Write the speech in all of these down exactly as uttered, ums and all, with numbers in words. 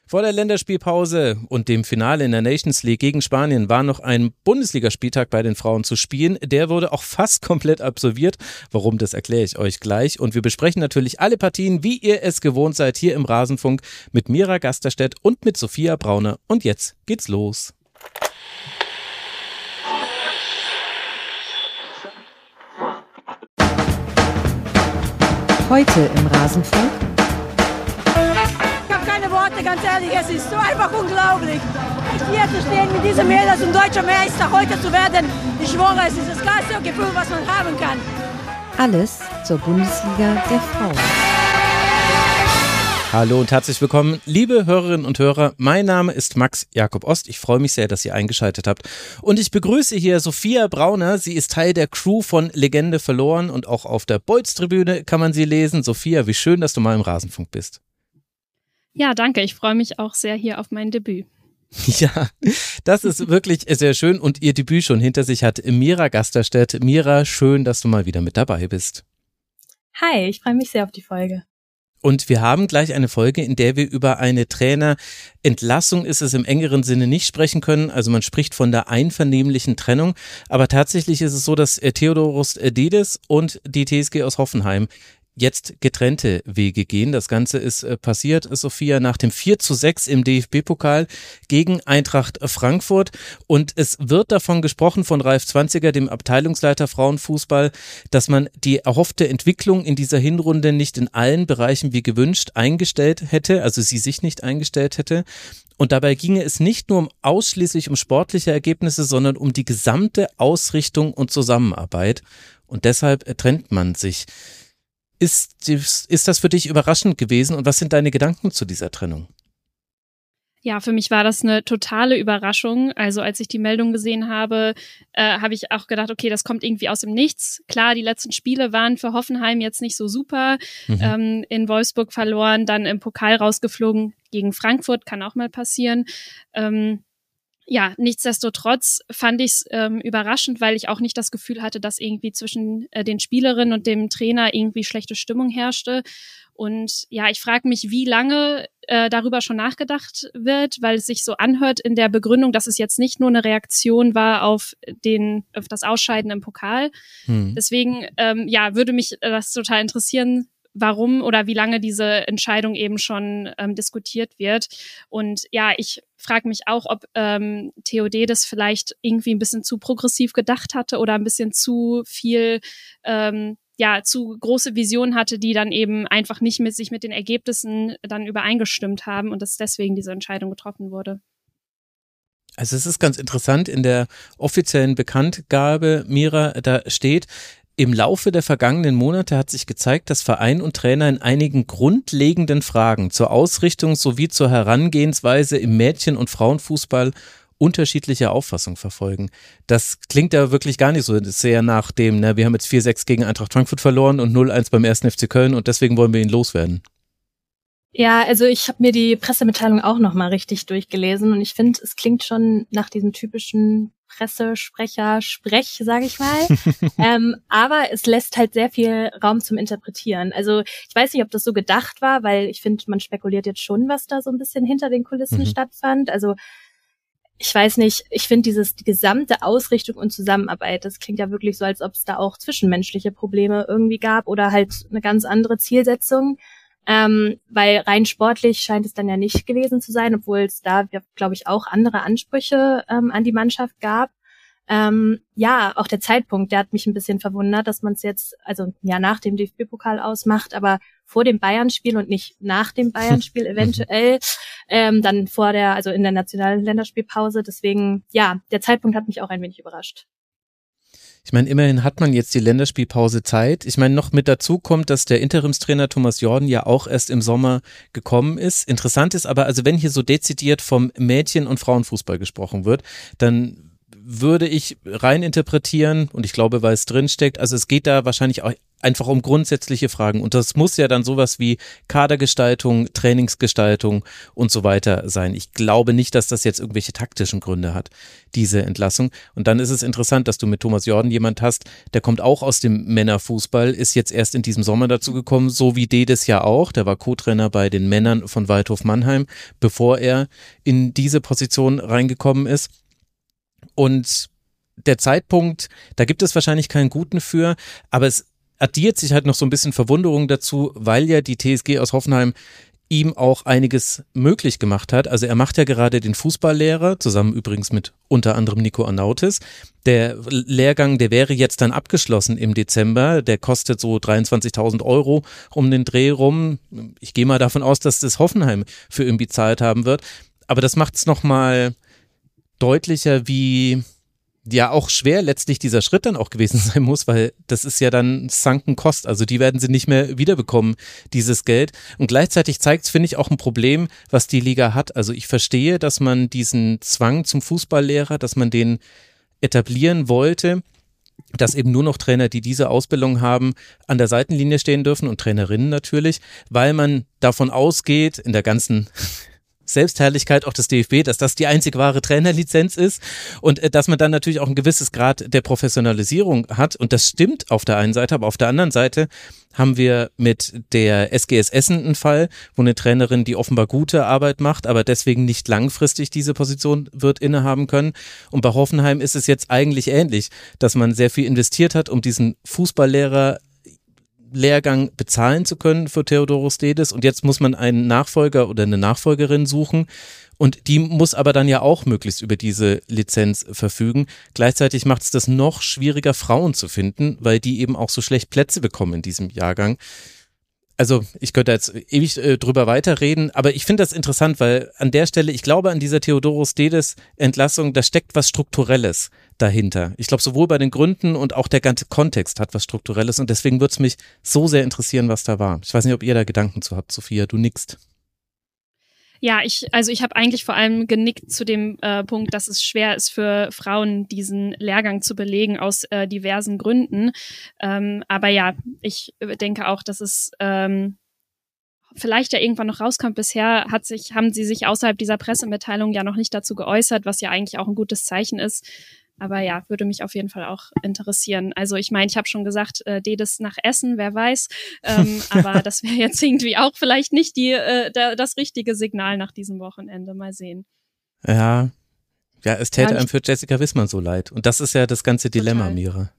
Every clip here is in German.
Vor der Länderspielpause und dem Finale in der Nations League gegen Spanien war noch ein Bundesligaspieltag bei den Frauen zu spielen. Der wurde auch fast komplett absolviert. Warum, das erkläre ich euch gleich. Und wir besprechen natürlich alle Partien, wie ihr es gewohnt seid, hier im Rasenfunk mit Mira Gasterstedt und mit Sophia Brauner. Und jetzt geht's los. Heute im Rasenfunk. Ich habe keine Worte, ganz ehrlich, es ist so einfach unglaublich. Ich hier zu stehen mit diesem Mädels und deutscher Meister heute zu werden, ich schwöre, es ist das geilste Gefühl, was man haben kann. Alles zur Bundesliga der Frauen. Hallo und herzlich willkommen, liebe Hörerinnen und Hörer. Mein Name ist Max Jakob Ost. Ich freue mich sehr, dass ihr eingeschaltet habt. Und ich begrüße hier Sophia Brauner. Sie ist Teil der Crew von Legende verloren und auch auf der Bolz-Tribüne kann man sie lesen. Sophia, wie schön, dass du mal im Rasenfunk bist. Ja, danke. Ich freue mich auch sehr hier auf mein Debüt. Ja, das ist wirklich sehr schön und ihr Debüt schon hinter sich hat Mira Gasterstedt. Mira, schön, dass du mal wieder mit dabei bist. Hi, ich freue mich sehr auf die Folge. Und wir haben gleich eine Folge, in der wir über eine Trainerentlassung, ist es im engeren Sinne, nicht sprechen können. Also man spricht von der einvernehmlichen Trennung. Aber tatsächlich ist es so, dass Theodoros Dides und die T S G aus Hoffenheim jetzt getrennte Wege gehen. Das Ganze ist äh, passiert, Sophia, nach dem vier zu sechs im D F B-Pokal gegen Eintracht Frankfurt. Und es wird davon gesprochen, von Ralf Zwanziger, dem Abteilungsleiter Frauenfußball, dass man die erhoffte Entwicklung in dieser Hinrunde nicht in allen Bereichen wie gewünscht eingestellt hätte, also sie sich nicht eingestellt hätte. Und dabei ginge es nicht nur um ausschließlich um sportliche Ergebnisse, sondern um die gesamte Ausrichtung und Zusammenarbeit. Und deshalb trennt man sich. Ist, ist das für dich überraschend gewesen und was sind deine Gedanken zu dieser Trennung? Ja, für mich war das eine totale Überraschung. Also als ich die Meldung gesehen habe, äh, habe ich auch gedacht, okay, das kommt irgendwie aus dem Nichts. Klar, die letzten Spiele waren für Hoffenheim jetzt nicht so super. Mhm. Ähm, in Wolfsburg verloren, dann im Pokal rausgeflogen gegen Frankfurt, kann auch mal passieren. Ähm, Ja, nichtsdestotrotz fand ich es ähm, überraschend, weil ich auch nicht das Gefühl hatte, dass irgendwie zwischen äh, den Spielerinnen und dem Trainer irgendwie schlechte Stimmung herrschte. Und ja, ich frage mich, wie lange äh, darüber schon nachgedacht wird, weil es sich so anhört in der Begründung, dass es jetzt nicht nur eine Reaktion war auf den, auf das Ausscheiden im Pokal. Hm. Deswegen, ähm, ja, würde mich das total interessieren, warum oder wie lange diese Entscheidung eben schon ähm, diskutiert wird. Und ja, ich frage mich auch, ob ähm, Theodedes vielleicht irgendwie ein bisschen zu progressiv gedacht hatte oder ein bisschen zu viel, ähm, ja, zu große Visionen hatte, die dann eben einfach nicht mit sich mit den Ergebnissen dann übereingestimmt haben und dass deswegen diese Entscheidung getroffen wurde. Also es ist ganz interessant, in der offiziellen Bekanntgabe, Mira, da steht: Im Laufe der vergangenen Monate hat sich gezeigt, dass Verein und Trainer in einigen grundlegenden Fragen zur Ausrichtung sowie zur Herangehensweise im Mädchen- und Frauenfußball unterschiedliche Auffassungen verfolgen. Das klingt ja wirklich gar nicht so sehr nach dem, ne, wir haben jetzt vier sechs gegen Eintracht Frankfurt verloren und null eins beim ersten F C Köln und deswegen wollen wir ihn loswerden. Ja, also ich habe mir die Pressemitteilung auch nochmal richtig durchgelesen und ich finde, es klingt schon nach diesem typischen Pressesprecher, Sprech, sage ich mal. ähm, aber es lässt halt sehr viel Raum zum Interpretieren. Also ich weiß nicht, ob das so gedacht war, weil ich finde, man spekuliert jetzt schon, was da so ein bisschen hinter den Kulissen mhm. stattfand. Also ich weiß nicht, ich finde dieses die gesamte Ausrichtung und Zusammenarbeit, das klingt ja wirklich so, als ob es da auch zwischenmenschliche Probleme irgendwie gab oder halt eine ganz andere Zielsetzung. Ähm, weil rein sportlich scheint es dann ja nicht gewesen zu sein, obwohl es da, glaube ich, auch andere Ansprüche ähm, an die Mannschaft gab. Ähm, ja, auch der Zeitpunkt, der hat mich ein bisschen verwundert, dass man es jetzt, also ja, nach dem D F B-Pokal ausmacht, aber vor dem Bayern-Spiel und nicht nach dem Bayern-Spiel eventuell, ähm, dann vor der, also in der nationalen Länderspielpause. Deswegen, ja, der Zeitpunkt hat mich auch ein wenig überrascht. Ich meine, immerhin hat man jetzt die Länderspielpause Zeit. Ich meine, noch mit dazu kommt, dass der Interimstrainer Thomas Jordan ja auch erst im Sommer gekommen ist. Interessant ist aber, also wenn hier so dezidiert vom Mädchen- und Frauenfußball gesprochen wird, dann würde ich rein interpretieren, und ich glaube, weil es drin steckt, also es geht da wahrscheinlich auch einfach um grundsätzliche Fragen. Und das muss ja dann sowas wie Kadergestaltung, Trainingsgestaltung und so weiter sein. Ich glaube nicht, dass das jetzt irgendwelche taktischen Gründe hat, diese Entlassung. Und dann ist es interessant, dass du mit Thomas Jorden jemand hast, der kommt auch aus dem Männerfußball, ist jetzt erst in diesem Sommer dazu gekommen, so wie Dedes ja auch. Der war Co-Trainer bei den Männern von Waldhof Mannheim, bevor er in diese Position reingekommen ist. Und der Zeitpunkt, da gibt es wahrscheinlich keinen guten für, aber es addiert sich halt noch so ein bisschen Verwunderung dazu, weil ja die T S G aus Hoffenheim ihm auch einiges möglich gemacht hat. Also er macht ja gerade den Fußballlehrer, zusammen übrigens mit unter anderem Nico Arnautis. Der Lehrgang, der wäre jetzt dann abgeschlossen im Dezember, der kostet so dreiundzwanzigtausend Euro um den Dreh rum. Ich gehe mal davon aus, dass das Hoffenheim für ihn bezahlt haben wird. Aber das macht es nochmal deutlicher, wie ja auch schwer letztlich dieser Schritt dann auch gewesen sein muss, weil das ist ja dann sunken cost, also die werden sie nicht mehr wiederbekommen, dieses Geld. Und gleichzeitig zeigt es, finde ich, auch ein Problem, was die Liga hat. Also ich verstehe, dass man diesen Zwang zum Fußballlehrer, dass man den etablieren wollte, dass eben nur noch Trainer, die diese Ausbildung haben, an der Seitenlinie stehen dürfen und Trainerinnen natürlich, weil man davon ausgeht, in der ganzen Selbstherrlichkeit auch des D F B, dass das die einzig wahre Trainerlizenz ist und äh, dass man dann natürlich auch ein gewisses Grad der Professionalisierung hat und das stimmt auf der einen Seite, aber auf der anderen Seite haben wir mit der S G S Essen einen Fall, wo eine Trainerin, die offenbar gute Arbeit macht, aber deswegen nicht langfristig diese Position wird innehaben können und bei Hoffenheim ist es jetzt eigentlich ähnlich, dass man sehr viel investiert hat, um diesen Fußballlehrer Lehrgang bezahlen zu können für Theodoros Dedes und jetzt muss man einen Nachfolger oder eine Nachfolgerin suchen und die muss aber dann ja auch möglichst über diese Lizenz verfügen. Gleichzeitig macht es das noch schwieriger, Frauen zu finden, weil die eben auch so schlecht Plätze bekommen in diesem Jahrgang. Also ich könnte jetzt ewig äh, drüber weiterreden, aber ich finde das interessant, weil an der Stelle, ich glaube an dieser Theodoros Dedes Entlassung, da steckt was Strukturelles dahinter. Ich glaube sowohl bei den Gründen und auch der ganze Kontext hat was Strukturelles und deswegen würde es mich so sehr interessieren, was da war. Ich weiß nicht, ob ihr da Gedanken zu habt, Sophia, du nickst. Ja, ich, also ich habe eigentlich vor allem genickt zu dem äh, Punkt, dass es schwer ist für Frauen, diesen Lehrgang zu belegen aus äh, diversen Gründen. Ähm, aber ja, ich denke auch, dass es ähm, vielleicht ja irgendwann noch rauskommt. Bisher hat sich, haben sie sich außerhalb dieser Pressemitteilung ja noch nicht dazu geäußert, was ja eigentlich auch ein gutes Zeichen ist. Aber ja, würde mich auf jeden Fall auch interessieren. Also ich meine, ich habe schon gesagt, äh, Dedes nach Essen, wer weiß. Ähm, aber das wäre jetzt irgendwie auch vielleicht nicht die äh, da, das richtige Signal nach diesem Wochenende. Mal sehen. Ja, ja, es täte Ja, einem für Jessica Wissmann so leid. Und das ist ja das ganze Dilemma, Total. Mira.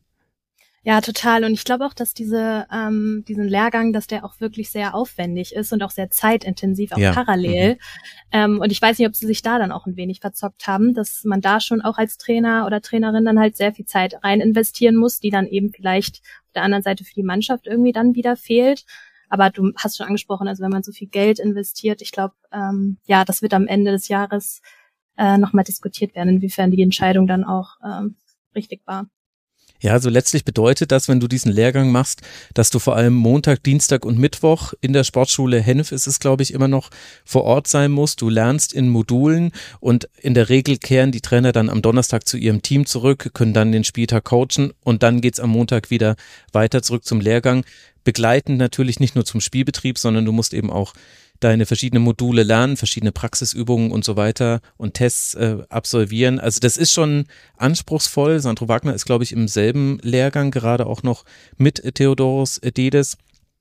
Ja, total. Und ich glaube auch, dass diese ähm, diesen Lehrgang, dass der auch wirklich sehr aufwendig ist und auch sehr zeitintensiv, auch Ja. parallel. Ähm, und ich weiß nicht, ob sie sich da dann auch ein wenig verzockt haben, dass man da schon auch als Trainer oder Trainerin dann halt sehr viel Zeit rein investieren muss, die dann eben vielleicht auf der anderen Seite für die Mannschaft irgendwie dann wieder fehlt. Aber du hast schon angesprochen, also wenn man so viel Geld investiert, ich glaube, ähm, ja, das wird am Ende des Jahres äh, nochmal diskutiert werden, inwiefern die Entscheidung dann auch ähm, richtig war. Ja, also letztlich bedeutet das, wenn du diesen Lehrgang machst, dass du vor allem Montag, Dienstag und Mittwoch in der Sportschule Hennef ist es, glaube ich, immer noch vor Ort sein musst. Du lernst in Modulen und in der Regel kehren die Trainer dann am Donnerstag zu ihrem Team zurück, können dann den Spieltag coachen und dann geht's am Montag wieder weiter zurück zum Lehrgang. Begleitend natürlich nicht nur zum Spielbetrieb, sondern du musst eben auch deine verschiedenen Module lernen, verschiedene Praxisübungen und so weiter und Tests äh, absolvieren. Also das ist schon anspruchsvoll. Sandro Wagner ist, glaube ich, im selben Lehrgang gerade auch noch mit Theodoros Dedes.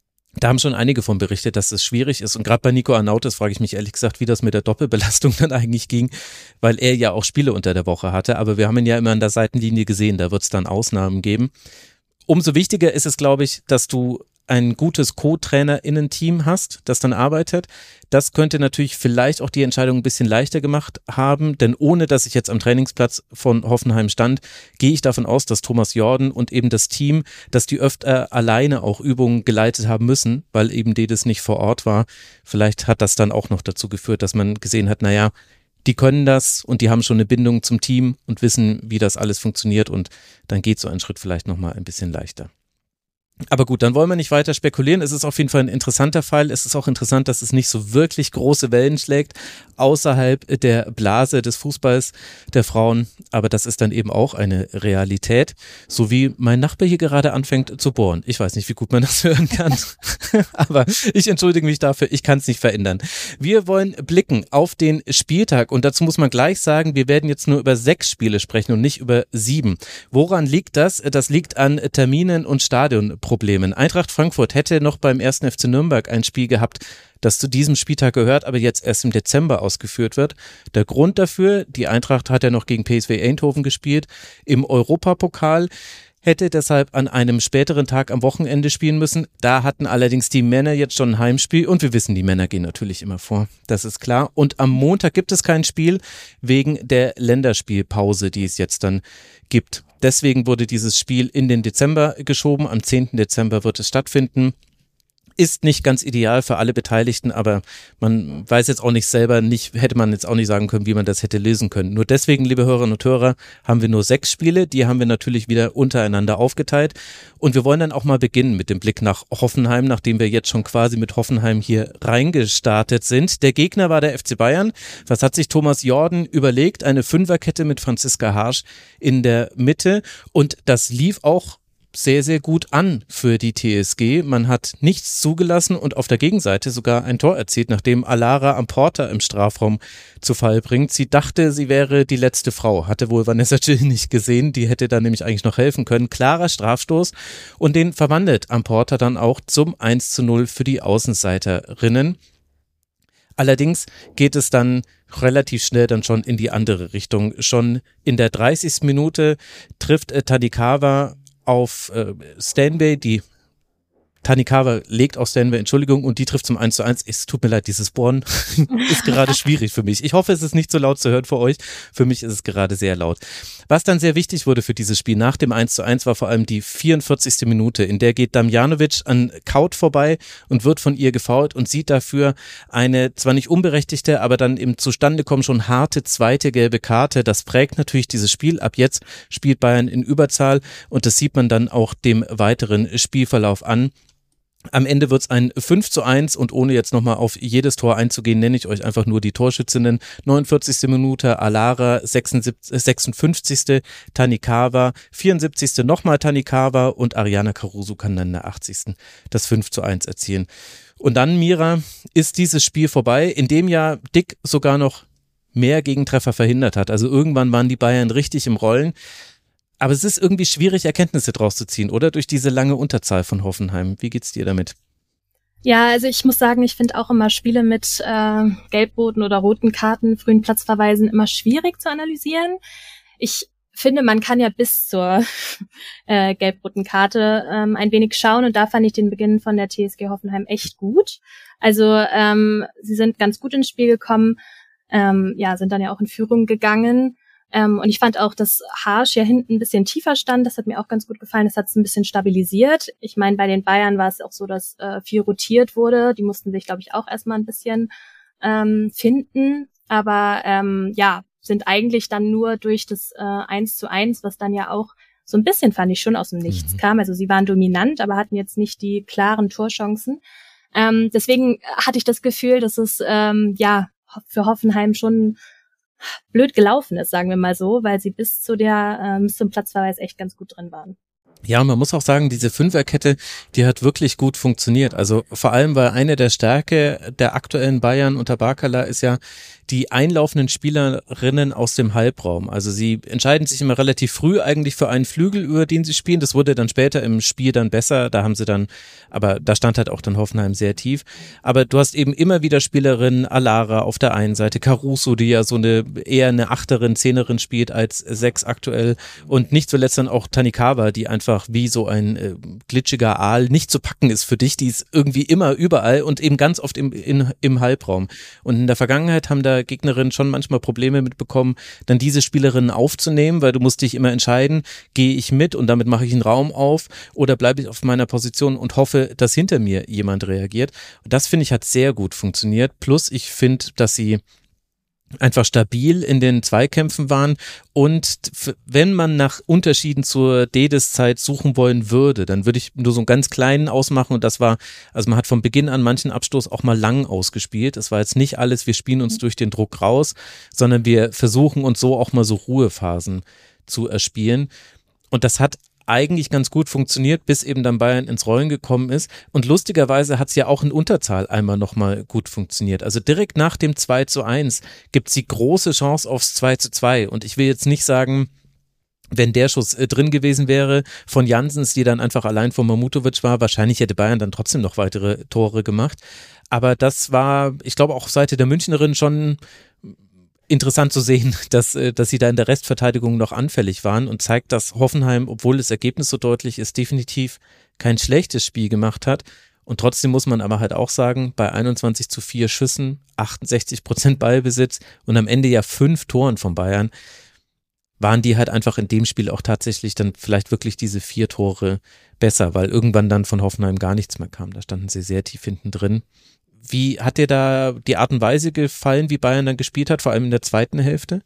Da haben schon einige von berichtet, dass es schwierig ist und gerade bei Nico Arnautis frage ich mich ehrlich gesagt, wie das mit der Doppelbelastung dann eigentlich ging, weil er ja auch Spiele unter der Woche hatte, aber wir haben ihn ja immer an der Seitenlinie gesehen, da wird es dann Ausnahmen geben. Umso wichtiger ist es, glaube ich, dass du ein gutes Co-TrainerInnen-Team hast, das dann arbeitet. Das könnte natürlich vielleicht auch die Entscheidung ein bisschen leichter gemacht haben, denn ohne, dass ich jetzt am Trainingsplatz von Hoffenheim stand, gehe ich davon aus, dass Thomas Jorden und eben das Team, dass die öfter alleine auch Übungen geleitet haben müssen, weil eben Dedes nicht vor Ort war. Vielleicht hat das dann auch noch dazu geführt, dass man gesehen hat, naja, die können das und die haben schon eine Bindung zum Team und wissen, wie das alles funktioniert und dann geht so ein Schritt vielleicht nochmal ein bisschen leichter. Aber gut, dann wollen wir nicht weiter spekulieren. Es ist auf jeden Fall ein interessanter Fall. Es ist auch interessant, dass es nicht so wirklich große Wellen schlägt. außerhalb der Blase des Fußballs der Frauen, aber das ist dann eben auch eine Realität, so wie mein Nachbar hier gerade anfängt zu bohren. Ich weiß nicht, wie gut man das hören kann, aber ich entschuldige mich dafür, ich kann es nicht verändern. Wir wollen blicken auf den Spieltag und dazu muss man gleich sagen, wir werden jetzt nur über sechs Spiele sprechen und nicht über sieben. Woran liegt das? Das liegt an Terminen und Stadionproblemen. Eintracht Frankfurt hätte noch beim ersten F C Nürnberg ein Spiel gehabt, das zu diesem Spieltag gehört, aber jetzt erst im Dezember ausgeführt wird. Der Grund dafür, die Eintracht hat ja noch gegen P S V Eindhoven gespielt, im Europapokal, hätte deshalb an einem späteren Tag am Wochenende spielen müssen. Da hatten allerdings die Männer jetzt schon ein Heimspiel und wir wissen, die Männer gehen natürlich immer vor, das ist klar. Und am Montag gibt es kein Spiel wegen der Länderspielpause, die es jetzt dann gibt. Deswegen wurde dieses Spiel in den Dezember geschoben, am zehnten Dezember wird es stattfinden. Ist nicht ganz ideal für alle Beteiligten, aber man weiß jetzt auch nicht selber, nicht, hätte man jetzt auch nicht sagen können, wie man das hätte lösen können. Nur deswegen, liebe Hörerinnen und Hörer, haben wir nur sechs Spiele, die haben wir natürlich wieder untereinander aufgeteilt und wir wollen dann auch mal beginnen mit dem Blick nach Hoffenheim, nachdem wir jetzt schon quasi mit Hoffenheim hier reingestartet sind. Der Gegner war der F C Bayern. Was hat sich Thomas Jordan überlegt? Eine Fünferkette mit Franziska Harsch in der Mitte und das lief auch sehr, sehr gut an für die T S G. Man hat nichts zugelassen und auf der Gegenseite sogar ein Tor erzielt, nachdem Alara Amporta im Strafraum zu Fall bringt. Sie dachte, sie wäre die letzte Frau, hatte wohl Vanessa Gil nicht gesehen, die hätte da nämlich eigentlich noch helfen können. Klarer Strafstoß und den verwandelt Amporta dann auch zum eins zu null für die Außenseiterinnen. Allerdings geht es dann relativ schnell dann schon in die andere Richtung. Schon in der dreißigsten Minute trifft äh, Tanikawa auf äh, Stanway, die Tanikawa legt auf Stanway, Entschuldigung, und die trifft zum eins zu eins. Es tut mir leid, dieses Bohren ist gerade schwierig für mich. Ich hoffe, es ist nicht so laut zu hören für euch. Für mich ist es gerade sehr laut. Was dann sehr wichtig wurde für dieses Spiel nach dem eins zu eins war vor allem die vierundvierzigste Minute. In der geht Damjanovic an Kaut vorbei und wird von ihr gefoult und sieht dafür eine zwar nicht unberechtigte, aber dann im Zustandekommen schon harte zweite gelbe Karte. Das prägt natürlich dieses Spiel. Ab jetzt spielt Bayern in Überzahl und das sieht man dann auch dem weiteren Spielverlauf an. Am Ende wird es ein fünf zu eins und ohne jetzt nochmal auf jedes Tor einzugehen, nenne ich euch einfach nur die Torschützinnen. neunundvierzigste Minute Alara, sechsundfünfzigste Tanikawa, vierundsiebzigste nochmal Tanikawa und Ariana Caruso kann dann in der achtzigsten das fünf zu eins erzielen. Und dann, Mira, ist dieses Spiel vorbei, in dem ja Dick sogar noch mehr Gegentreffer verhindert hat. Also irgendwann waren die Bayern richtig im Rollen. Aber es ist irgendwie schwierig, Erkenntnisse draus zu ziehen, oder? Durch diese lange Unterzahl von Hoffenheim. Wie geht's dir damit? Ja, also ich muss sagen, ich finde auch immer Spiele mit äh, gelb-roten oder roten Karten, frühen Platzverweisen immer schwierig zu analysieren. Ich finde, man kann ja bis zur äh, gelb-roten Karte ähm, ein wenig schauen und da fand ich den Beginn von der T S G Hoffenheim echt gut. Also ähm, sie sind ganz gut ins Spiel gekommen, ähm, ja, sind dann ja auch in Führung gegangen. Ähm, und ich fand auch, dass Harsch ja hinten ein bisschen tiefer stand. Das hat mir auch ganz gut gefallen. Das hat es ein bisschen stabilisiert. Ich meine, bei den Bayern war es auch so, dass äh, viel rotiert wurde. Die mussten sich, glaube ich, auch erstmal ein bisschen ähm, finden. Aber ähm, ja, sind eigentlich dann nur durch das äh, eins zu eins, was dann ja auch so ein bisschen, fand ich, schon aus dem Nichts mhm. kam. Also sie waren dominant, aber hatten jetzt nicht die klaren Torchancen. Ähm, deswegen hatte ich das Gefühl, dass es ähm, ja für Hoffenheim schon blöd gelaufen ist, sagen wir mal so, weil sie bis zu der ähm, bis zum Platzverweis echt ganz gut drin waren. Ja, man muss auch sagen, diese Fünferkette, die hat wirklich gut funktioniert. Also vor allem, weil eine der Stärke der aktuellen Bayern unter Barkala ist ja die einlaufenden Spielerinnen aus dem Halbraum. Also sie entscheiden sich immer relativ früh eigentlich für einen Flügel, über den sie spielen. Das wurde dann später im Spiel dann besser. Da haben sie dann, aber da stand halt auch dann Hoffenheim sehr tief. Aber du hast eben immer wieder Spielerinnen, Alara auf der einen Seite, Caruso, die ja so eine eher eine Achterin, Zehnerin spielt als Sechs aktuell und nicht zuletzt dann auch Tanikawa, die einfach wie so ein äh, glitschiger Aal nicht zu packen ist für dich. Die ist irgendwie immer überall und eben ganz oft im, in, im Halbraum. Und in der Vergangenheit haben da Gegnerinnen schon manchmal Probleme mitbekommen, dann diese Spielerinnen aufzunehmen, weil du musst dich immer entscheiden, gehe ich mit und damit mache ich einen Raum auf oder bleibe ich auf meiner Position und hoffe, dass hinter mir jemand reagiert. Und das, finde ich, hat sehr gut funktioniert. Plus, ich finde, dass sie einfach stabil in den Zweikämpfen waren und wenn man nach Unterschieden zur Dedes-Zeit suchen wollen würde, dann würde ich nur so einen ganz kleinen ausmachen und das war, also man hat von Beginn an manchen Abstoß auch mal lang ausgespielt. Es war jetzt nicht alles, wir spielen uns durch den Druck raus, sondern wir versuchen uns so auch mal so Ruhephasen zu erspielen und das hat eigentlich ganz gut funktioniert, bis eben dann Bayern ins Rollen gekommen ist. Und lustigerweise hat es ja auch in Unterzahl einmal nochmal gut funktioniert. Also direkt nach dem zwei zu eins gibt es die große Chance aufs zwei zu zwei. Und ich will jetzt nicht sagen, wenn der Schuss äh, drin gewesen wäre von Janssens, die dann einfach allein von Mamutovic war, wahrscheinlich hätte Bayern dann trotzdem noch weitere Tore gemacht. Aber das war, ich glaube, auch Seite der Münchnerin schon interessant zu sehen, dass, dass sie da in der Restverteidigung noch anfällig waren und zeigt, dass Hoffenheim, obwohl das Ergebnis so deutlich ist, definitiv kein schlechtes Spiel gemacht hat. Und trotzdem muss man aber halt auch sagen, bei einundzwanzig zu vier Schüssen, achtundsechzig Prozent Ballbesitz und am Ende ja fünf Toren von Bayern, waren die halt einfach in dem Spiel auch tatsächlich dann vielleicht wirklich diese vier Tore besser, weil irgendwann dann von Hoffenheim gar nichts mehr kam. Da standen sie sehr tief hinten drin. Wie hat dir da die Art und Weise gefallen, wie Bayern dann gespielt hat, vor allem in der zweiten Hälfte?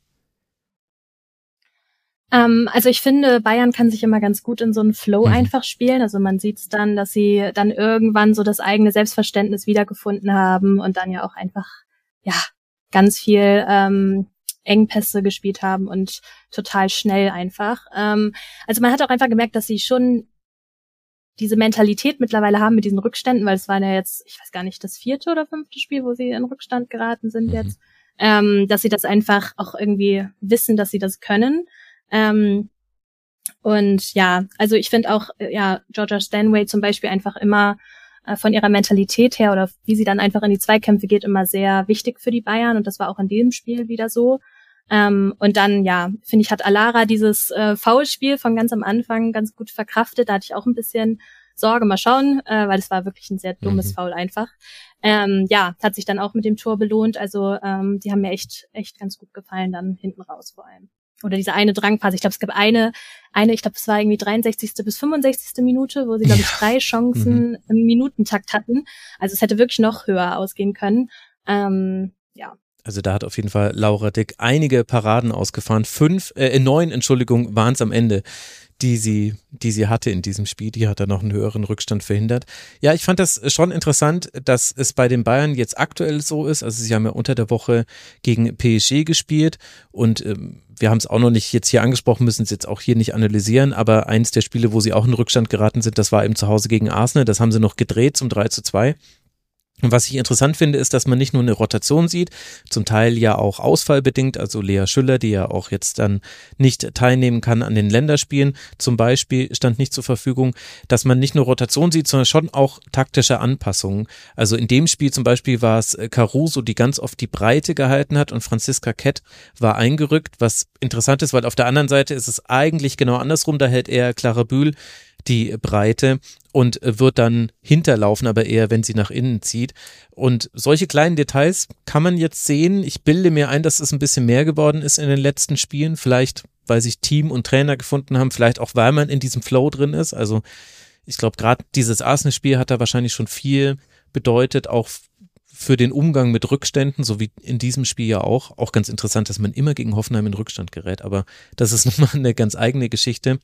Ähm, also ich finde, Bayern kann sich immer ganz gut in so einen Flow mhm. einfach spielen. Also man sieht es dann, dass sie dann irgendwann so das eigene Selbstverständnis wiedergefunden haben und dann ja auch einfach ja ganz viel ähm, Engpässe gespielt haben und total schnell einfach. Ähm, also man hat auch einfach gemerkt, dass sie schon diese Mentalität mittlerweile haben mit diesen Rückständen, weil es war ja jetzt, ich weiß gar nicht, das vierte oder fünfte Spiel, wo sie in Rückstand geraten sind mhm. jetzt, ähm, dass sie das einfach auch irgendwie wissen, dass sie das können. Ähm, und ja, also ich finde auch, ja, Georgia Stanway zum Beispiel einfach immer äh, von ihrer Mentalität her oder wie sie dann einfach in die Zweikämpfe geht, immer sehr wichtig für die Bayern und das war auch in diesem Spiel wieder so. Ähm, und dann, ja, finde ich, hat Alara dieses äh, Foulspiel von ganz am Anfang ganz gut verkraftet. Da hatte ich auch ein bisschen Sorge, mal schauen, äh, weil es war wirklich ein sehr dummes mhm. Foul einfach. Ähm, ja, hat sich dann auch mit dem Tor belohnt. Also ähm, die haben mir echt echt ganz gut gefallen, dann hinten raus vor allem. Oder diese eine Drangphase. Ich glaube, es gab eine, eine, ich glaube, es war irgendwie dreiundsechzigste bis fünfundsechzigste Minute, wo sie, glaube ich, drei Chancen mhm. im Minutentakt hatten. Also es hätte wirklich noch höher ausgehen können. Ähm, ja. Also da hat auf jeden Fall Laura Dick einige Paraden ausgefahren. Fünf, äh, neun, Entschuldigung, waren es am Ende, die sie, die sie hatte in diesem Spiel. Die hat da noch einen höheren Rückstand verhindert. Ja, ich fand das schon interessant, dass es bei den Bayern jetzt aktuell so ist. Also sie haben ja unter der Woche gegen P S G gespielt und ähm, wir haben es auch noch nicht jetzt hier angesprochen, müssen es jetzt auch hier nicht analysieren, aber eins der Spiele, wo sie auch in Rückstand geraten sind, das war eben zu Hause gegen Arsenal. Das haben sie noch gedreht zum drei zu zwei. Und was ich interessant finde, ist, dass man nicht nur eine Rotation sieht, zum Teil ja auch ausfallbedingt, also Lea Schüller, die ja auch jetzt dann nicht teilnehmen kann an den Länderspielen, zum Beispiel stand nicht zur Verfügung, dass man nicht nur Rotation sieht, sondern schon auch taktische Anpassungen. Also in dem Spiel zum Beispiel war es Caruso, die ganz oft die Breite gehalten hat und Franziska Kett war eingerückt, was interessant ist, weil auf der anderen Seite ist es eigentlich genau andersrum, da hält eher Clara Bühl die Breite und wird dann hinterlaufen, aber eher, wenn sie nach innen zieht. Und solche kleinen Details kann man jetzt sehen. Ich bilde mir ein, dass es ein bisschen mehr geworden ist in den letzten Spielen. Vielleicht, weil sich Team und Trainer gefunden haben, vielleicht auch, weil man in diesem Flow drin ist. Also ich glaube, gerade dieses Arsenal-Spiel hat da wahrscheinlich schon viel bedeutet, auch für den Umgang mit Rückständen, so wie in diesem Spiel ja auch. Auch ganz interessant, dass man immer gegen Hoffenheim in Rückstand gerät, aber das ist nochmal eine ganz eigene Geschichte.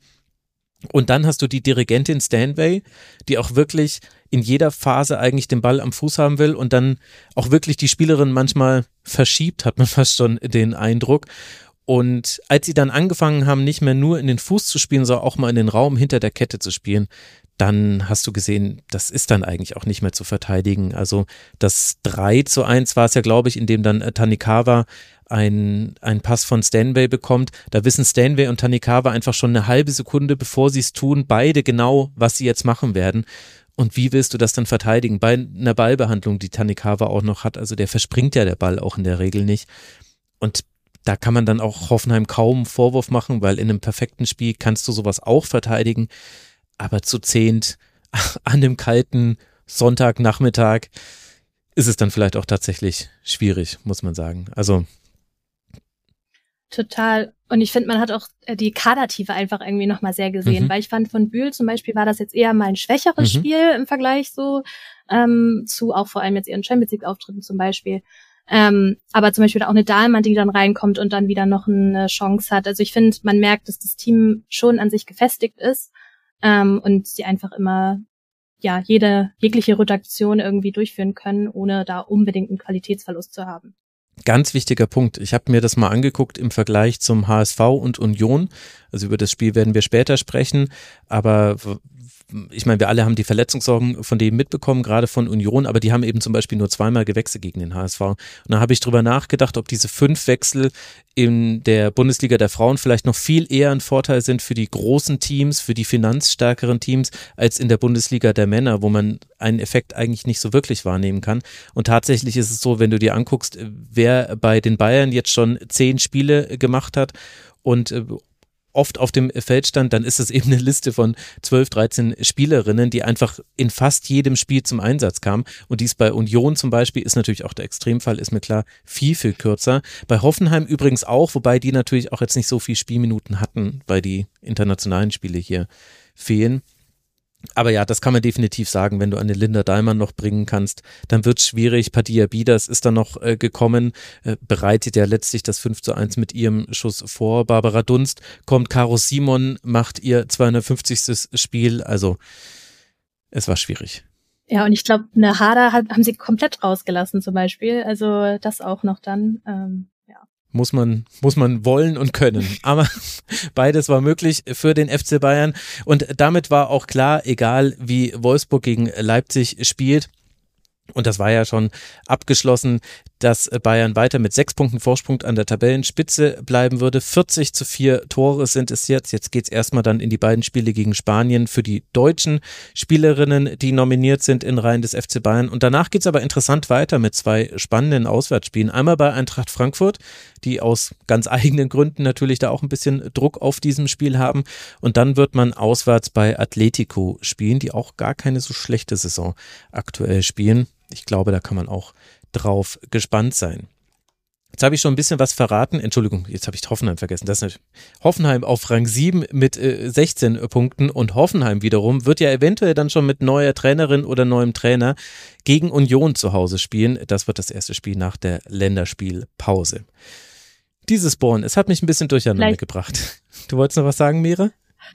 Und dann hast du die Dirigentin Stanway, die auch wirklich in jeder Phase eigentlich den Ball am Fuß haben will und dann auch wirklich die Spielerin manchmal verschiebt, hat man fast schon den Eindruck. Und als sie dann angefangen haben, nicht mehr nur in den Fuß zu spielen, sondern auch mal in den Raum hinter der Kette zu spielen, dann hast du gesehen, das ist dann eigentlich auch nicht mehr zu verteidigen. Also das drei zu eins war es ja, glaube ich, in dem dann Tanikawa ein, ein Pass von Stanway bekommt. Da wissen Stanway und Tanikawa einfach schon eine halbe Sekunde, bevor sie es tun, beide genau, was sie jetzt machen werden. Und wie willst du das dann verteidigen? Bei einer Ballbehandlung, die Tanikawa auch noch hat, also der verspringt ja der Ball auch in der Regel nicht. Und da kann man dann auch Hoffenheim kaum Vorwurf machen, weil in einem perfekten Spiel kannst du sowas auch verteidigen. Aber zu zehnt an einem kalten Sonntagnachmittag ist es dann vielleicht auch tatsächlich schwierig, muss man sagen. Also total. Und ich finde, man hat auch die Kadertiefe einfach irgendwie nochmal sehr gesehen, mhm. weil ich fand, von Bühl zum Beispiel war das jetzt eher mal ein schwächeres mhm. Spiel im Vergleich so ähm, zu auch vor allem jetzt ihren Champions League Auftritten zum Beispiel. Ähm, aber zum Beispiel auch eine Dahlmann, die dann reinkommt und dann wieder noch eine Chance hat. Also ich finde, man merkt, dass das Team schon an sich gefestigt ist ähm, und sie einfach immer ja jede jegliche Rotation irgendwie durchführen können, ohne da unbedingt einen Qualitätsverlust zu haben. Ganz wichtiger Punkt. Ich habe mir das mal angeguckt im Vergleich zum H S V und Union. Also über das Spiel werden wir später sprechen, aber ich meine, wir alle haben die Verletzungssorgen von denen mitbekommen, gerade von Union, aber die haben eben zum Beispiel nur zweimal gewechselt gegen den H S V. Und da habe ich drüber nachgedacht, ob diese fünf Wechsel in der Bundesliga der Frauen vielleicht noch viel eher ein Vorteil sind für die großen Teams, für die finanzstärkeren Teams, als in der Bundesliga der Männer, wo man einen Effekt eigentlich nicht so wirklich wahrnehmen kann. Und tatsächlich ist es so, wenn du dir anguckst, wer bei den Bayern jetzt schon zehn Spiele gemacht hat und oft auf dem Feld stand, dann ist es eben eine Liste von zwölf, dreizehn Spielerinnen, die einfach in fast jedem Spiel zum Einsatz kamen. Und dies bei Union zum Beispiel ist natürlich auch der Extremfall, ist mir klar, viel, viel kürzer. Bei Hoffenheim übrigens auch, wobei die natürlich auch jetzt nicht so viel Spielminuten hatten, weil die internationalen Spiele hier fehlen. Aber ja, das kann man definitiv sagen, wenn du eine Linda Dahlmann noch bringen kannst, dann wird es schwierig. Padilla Bieders ist dann noch äh, gekommen, äh, bereitet ja letztlich das fünf zu eins mit ihrem Schuss vor. Barbara Dunst kommt, Caro Simon macht ihr zweihundertfünfzigstes Spiel, also es war schwierig. Ja, und ich glaube, eine Hader hat, haben sie komplett rausgelassen zum Beispiel, also das auch noch dann, ähm, ja. Muss man, muss man wollen und können. Aber beides war möglich für den F C Bayern. Und damit war auch klar, egal wie Wolfsburg gegen Leipzig spielt, und das war ja schon abgeschlossen, dass Bayern weiter mit sechs Punkten Vorsprung an der Tabellenspitze bleiben würde. vierzig zu vier Tore sind es jetzt. Jetzt geht es erstmal dann in die beiden Spiele gegen Spanien für die deutschen Spielerinnen, die nominiert sind in Reihen des F C Bayern. Und danach geht es aber interessant weiter mit zwei spannenden Auswärtsspielen. Einmal bei Eintracht Frankfurt, die aus ganz eigenen Gründen natürlich da auch ein bisschen Druck auf diesem Spiel haben. Und dann wird man auswärts bei Atletico spielen, die auch gar keine so schlechte Saison aktuell spielen. Ich glaube, da kann man auch drauf gespannt sein. Jetzt habe ich schon ein bisschen was verraten. Entschuldigung, jetzt habe ich Hoffenheim vergessen. Das ist Hoffenheim auf Rang sieben mit äh, sechzehn Punkten und Hoffenheim wiederum wird ja eventuell dann schon mit neuer Trainerin oder neuem Trainer gegen Union zu Hause spielen. Das wird das erste Spiel nach der Länderspielpause. Dieses Born, es hat mich ein bisschen durcheinander Vielleicht. gebracht. Du wolltest noch was sagen, Mira?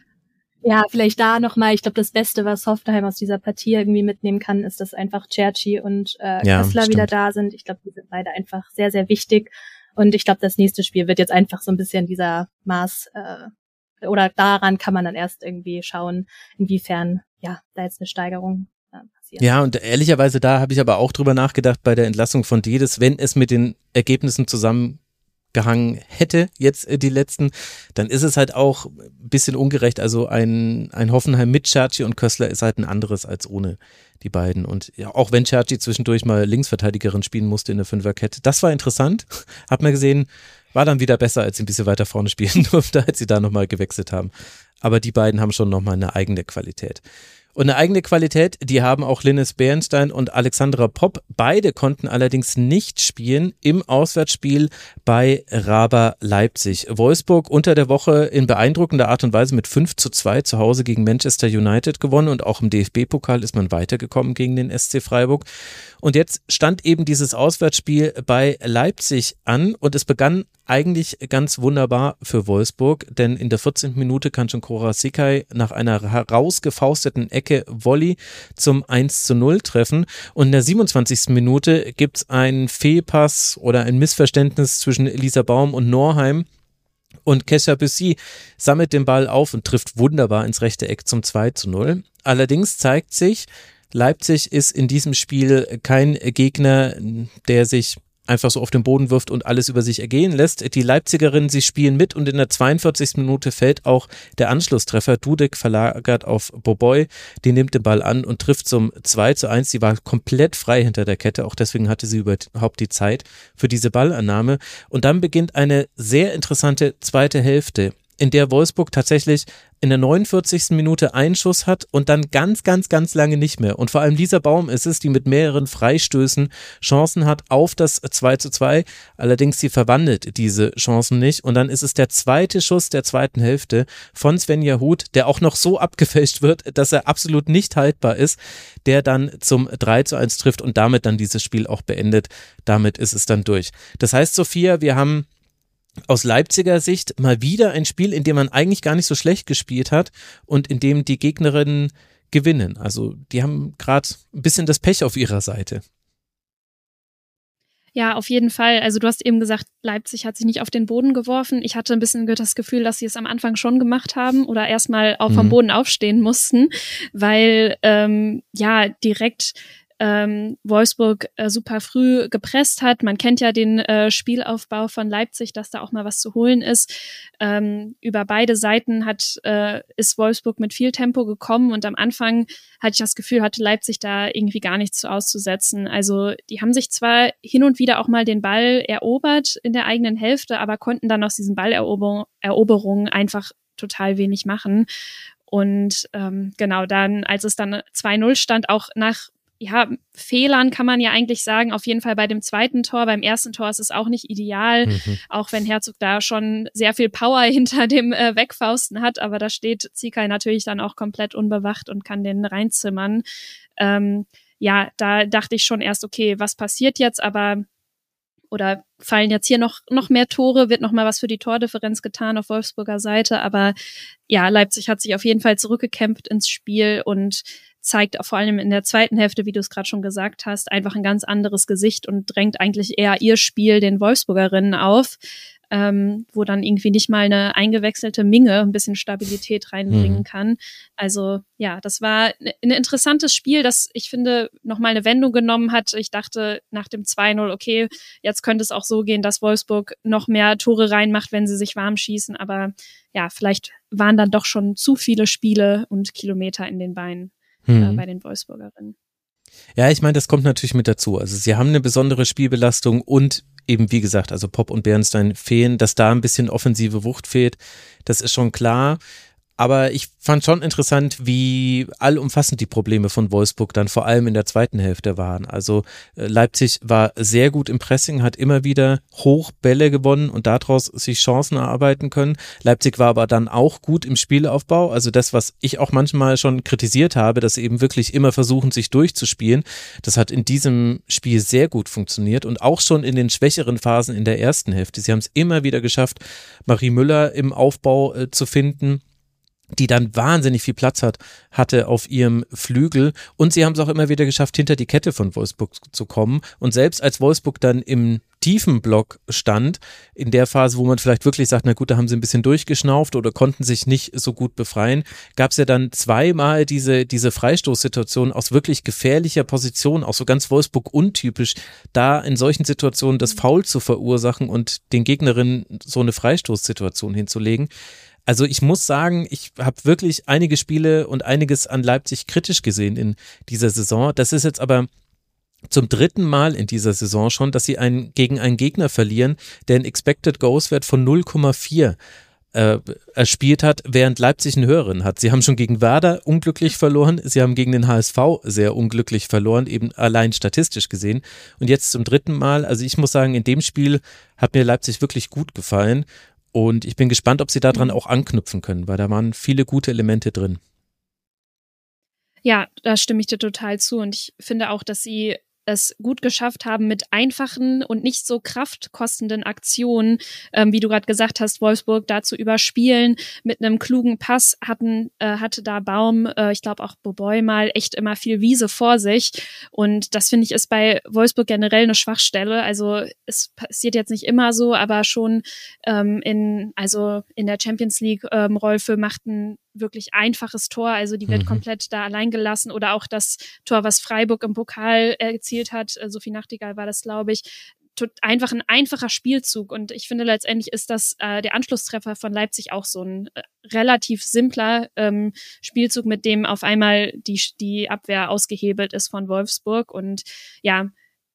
Ja, vielleicht da nochmal, ich glaube, das Beste, was Hoffenheim aus dieser Partie irgendwie mitnehmen kann, ist, dass einfach Cerci und äh, ja, Kessler wieder da sind. Ich glaube, die sind beide einfach sehr, sehr wichtig. Und ich glaube, das nächste Spiel wird jetzt einfach so ein bisschen dieser Maß, äh, oder daran kann man dann erst irgendwie schauen, inwiefern ja da jetzt eine Steigerung äh, passiert. Ja, und ehrlicherweise da habe ich aber auch drüber nachgedacht bei der Entlassung von Dedes, wenn es mit den Ergebnissen zusammen gehangen hätte, jetzt die letzten, dann ist es halt auch ein bisschen ungerecht. Also ein, ein Hoffenheim mit Cerci und Kössler ist halt ein anderes als ohne die beiden. Und ja, auch wenn Cerci zwischendurch mal Linksverteidigerin spielen musste in der Fünferkette, das war interessant. Hat man gesehen, war dann wieder besser, als sie ein bisschen weiter vorne spielen durfte, als sie da nochmal gewechselt haben. Aber die beiden haben schon nochmal eine eigene Qualität. Und eine eigene Qualität, die haben auch Linnes Bernstein und Alexandra Popp. Beide konnten allerdings nicht spielen im Auswärtsspiel bei Raba Leipzig. Wolfsburg unter der Woche in beeindruckender Art und Weise mit fünf zu zwei zu Hause gegen Manchester United gewonnen und auch im D F B-Pokal ist man weitergekommen gegen den S C Freiburg. Und jetzt stand eben dieses Auswärtsspiel bei Leipzig an und es begann eigentlich ganz wunderbar für Wolfsburg, denn in der vierzehnten Minute kann schon Cora Sekai nach einer herausgefausteten Ecke Volley zum eins zu null treffen und in der siebenundzwanzigsten Minute gibt es einen Fehlpass oder ein Missverständnis zwischen Elisa Baum und Norheim und Kesha Büssi sammelt den Ball auf und trifft wunderbar ins rechte Eck zum zwei zu null. Allerdings zeigt sich, Leipzig ist in diesem Spiel kein Gegner, der sich einfach so auf den Boden wirft und alles über sich ergehen lässt. Die Leipzigerinnen, sie spielen mit und in der zweiundvierzigsten Minute fällt auch der Anschlusstreffer. Dudek verlagert auf Boboy, die nimmt den Ball an und trifft zum zwei zu eins. Sie war komplett frei hinter der Kette, auch deswegen hatte sie überhaupt die Zeit für diese Ballannahme. Und dann beginnt eine sehr interessante zweite Hälfte. in der Wolfsburg tatsächlich in der neunundvierzigsten Minute einen Schuss hat und dann ganz, ganz, ganz lange nicht mehr. Und vor allem Lisa Baum ist es, die mit mehreren Freistößen Chancen hat auf das zwei zu zwei. Allerdings sie verwandelt diese Chancen nicht. Und dann ist es der zweite Schuss der zweiten Hälfte von Svenja Huth, der auch noch so abgefälscht wird, dass er absolut nicht haltbar ist, der dann zum drei zu eins trifft und damit dann dieses Spiel auch beendet. Damit ist es dann durch. Das heißt, Sophia, wir haben aus Leipziger Sicht mal wieder ein Spiel, in dem man eigentlich gar nicht so schlecht gespielt hat und in dem die Gegnerinnen gewinnen. Also die haben gerade ein bisschen das Pech auf ihrer Seite. Ja, auf jeden Fall. Also du hast eben gesagt, Leipzig hat sich nicht auf den Boden geworfen. Ich hatte ein bisschen das Gefühl, dass sie es am Anfang schon gemacht haben oder erstmal auch vom Boden aufstehen mussten, weil ähm, ja direkt Ähm, Wolfsburg äh, super früh gepresst hat. Man kennt ja den äh, Spielaufbau von Leipzig, dass da auch mal was zu holen ist. Ähm, über beide Seiten hat äh, ist Wolfsburg mit viel Tempo gekommen und am Anfang hatte ich das Gefühl, hatte Leipzig da irgendwie gar nichts zu auszusetzen. Also die haben sich zwar hin und wieder auch mal den Ball erobert in der eigenen Hälfte, aber konnten dann aus diesen Balleroberungen einfach total wenig machen. Und ähm, genau dann, als es dann zwei null stand, auch nach ja, Fehlern kann man ja eigentlich sagen, auf jeden Fall bei dem zweiten Tor. Beim ersten Tor ist es auch nicht ideal, mhm. auch wenn Herzog da schon sehr viel Power hinter dem äh, Wegfausten hat, aber da steht Zikai natürlich dann auch komplett unbewacht und kann den reinzimmern. Ähm, ja, da dachte ich schon erst, okay, was passiert jetzt, aber oder fallen jetzt hier noch noch mehr Tore, wird noch mal was für die Tordifferenz getan auf Wolfsburger Seite, aber ja, Leipzig hat sich auf jeden Fall zurückgekämpft ins Spiel und zeigt vor allem in der zweiten Hälfte, wie du es gerade schon gesagt hast, einfach ein ganz anderes Gesicht und drängt eigentlich eher ihr Spiel den Wolfsburgerinnen auf, ähm, wo dann irgendwie nicht mal eine eingewechselte Minge ein bisschen Stabilität reinbringen mhm. kann. Also ja, das war ein interessantes Spiel, das ich finde nochmal eine Wendung genommen hat. Ich dachte nach dem zwei null, okay, jetzt könnte es auch so gehen, dass Wolfsburg noch mehr Tore reinmacht, wenn sie sich warm schießen, aber ja, vielleicht waren dann doch schon zu viele Spiele und Kilometer in den Beinen. Hm. bei den Wolfsburgerinnen. Ja, ich meine, das kommt natürlich mit dazu. Also sie haben eine besondere Spielbelastung und eben, wie gesagt, also Popp und Bernstein fehlen, dass da ein bisschen offensive Wucht fehlt, das ist schon klar. Aber ich fand schon interessant, wie allumfassend die Probleme von Wolfsburg dann vor allem in der zweiten Hälfte waren. Also Leipzig war sehr gut im Pressing, hat immer wieder hoch Bälle gewonnen und daraus sich Chancen erarbeiten können. Leipzig war aber dann auch gut im Spielaufbau. Also das, was ich auch manchmal schon kritisiert habe, dass sie eben wirklich immer versuchen, sich durchzuspielen. Das hat in diesem Spiel sehr gut funktioniert und auch schon in den schwächeren Phasen in der ersten Hälfte. Sie haben es immer wieder geschafft, Marie Müller im Aufbau äh, zu finden, die dann wahnsinnig viel Platz hat, hatte auf ihrem Flügel und sie haben es auch immer wieder geschafft, hinter die Kette von Wolfsburg zu kommen und selbst als Wolfsburg dann im tiefen Block stand, in der Phase, wo man vielleicht wirklich sagt, na gut, da haben sie ein bisschen durchgeschnauft oder konnten sich nicht so gut befreien, gab es ja dann zweimal diese, diese Freistoßsituation aus wirklich gefährlicher Position, auch so ganz Wolfsburg untypisch, da in solchen Situationen das Foul zu verursachen und den Gegnerinnen so eine Freistoßsituation hinzulegen. Also ich muss sagen, ich habe wirklich einige Spiele und einiges an Leipzig kritisch gesehen in dieser Saison. Das ist jetzt aber zum dritten Mal in dieser Saison schon, dass sie einen, gegen einen Gegner verlieren, der einen Expected Goals Wert von null Komma vier äh, erspielt hat, während Leipzig einen höheren hat. Sie haben schon gegen Werder unglücklich verloren, sie haben gegen den H S V sehr unglücklich verloren, eben allein statistisch gesehen. Und jetzt zum dritten Mal, also ich muss sagen, in dem Spiel hat mir Leipzig wirklich gut gefallen. Und ich bin gespannt, ob sie daran auch anknüpfen können, weil da waren viele gute Elemente drin. Ja, da stimme ich dir total zu. Und ich finde auch, dass sie es gut geschafft haben, mit einfachen und nicht so kraftkostenden Aktionen, ähm, wie du gerade gesagt hast, Wolfsburg da zu überspielen. Mit einem klugen Pass hatten äh, hatte da Baum, äh, ich glaube auch Boboy mal, echt immer viel Wiese vor sich. Und das finde ich ist bei Wolfsburg generell eine Schwachstelle. Also es passiert jetzt nicht immer so, aber schon ähm, in also in der Champions League ähm, Rolfe macht ein wirklich einfaches Tor, also die wird mhm. komplett da allein gelassen oder auch das Tor, was Freiburg im Pokal erzielt hat, Sophie Nachtigall war das, glaube ich, einfach ein einfacher Spielzug und ich finde letztendlich ist das äh, der Anschlusstreffer von Leipzig auch so ein äh, relativ simpler ähm, Spielzug, mit dem auf einmal die, die Abwehr ausgehebelt ist von Wolfsburg und ja,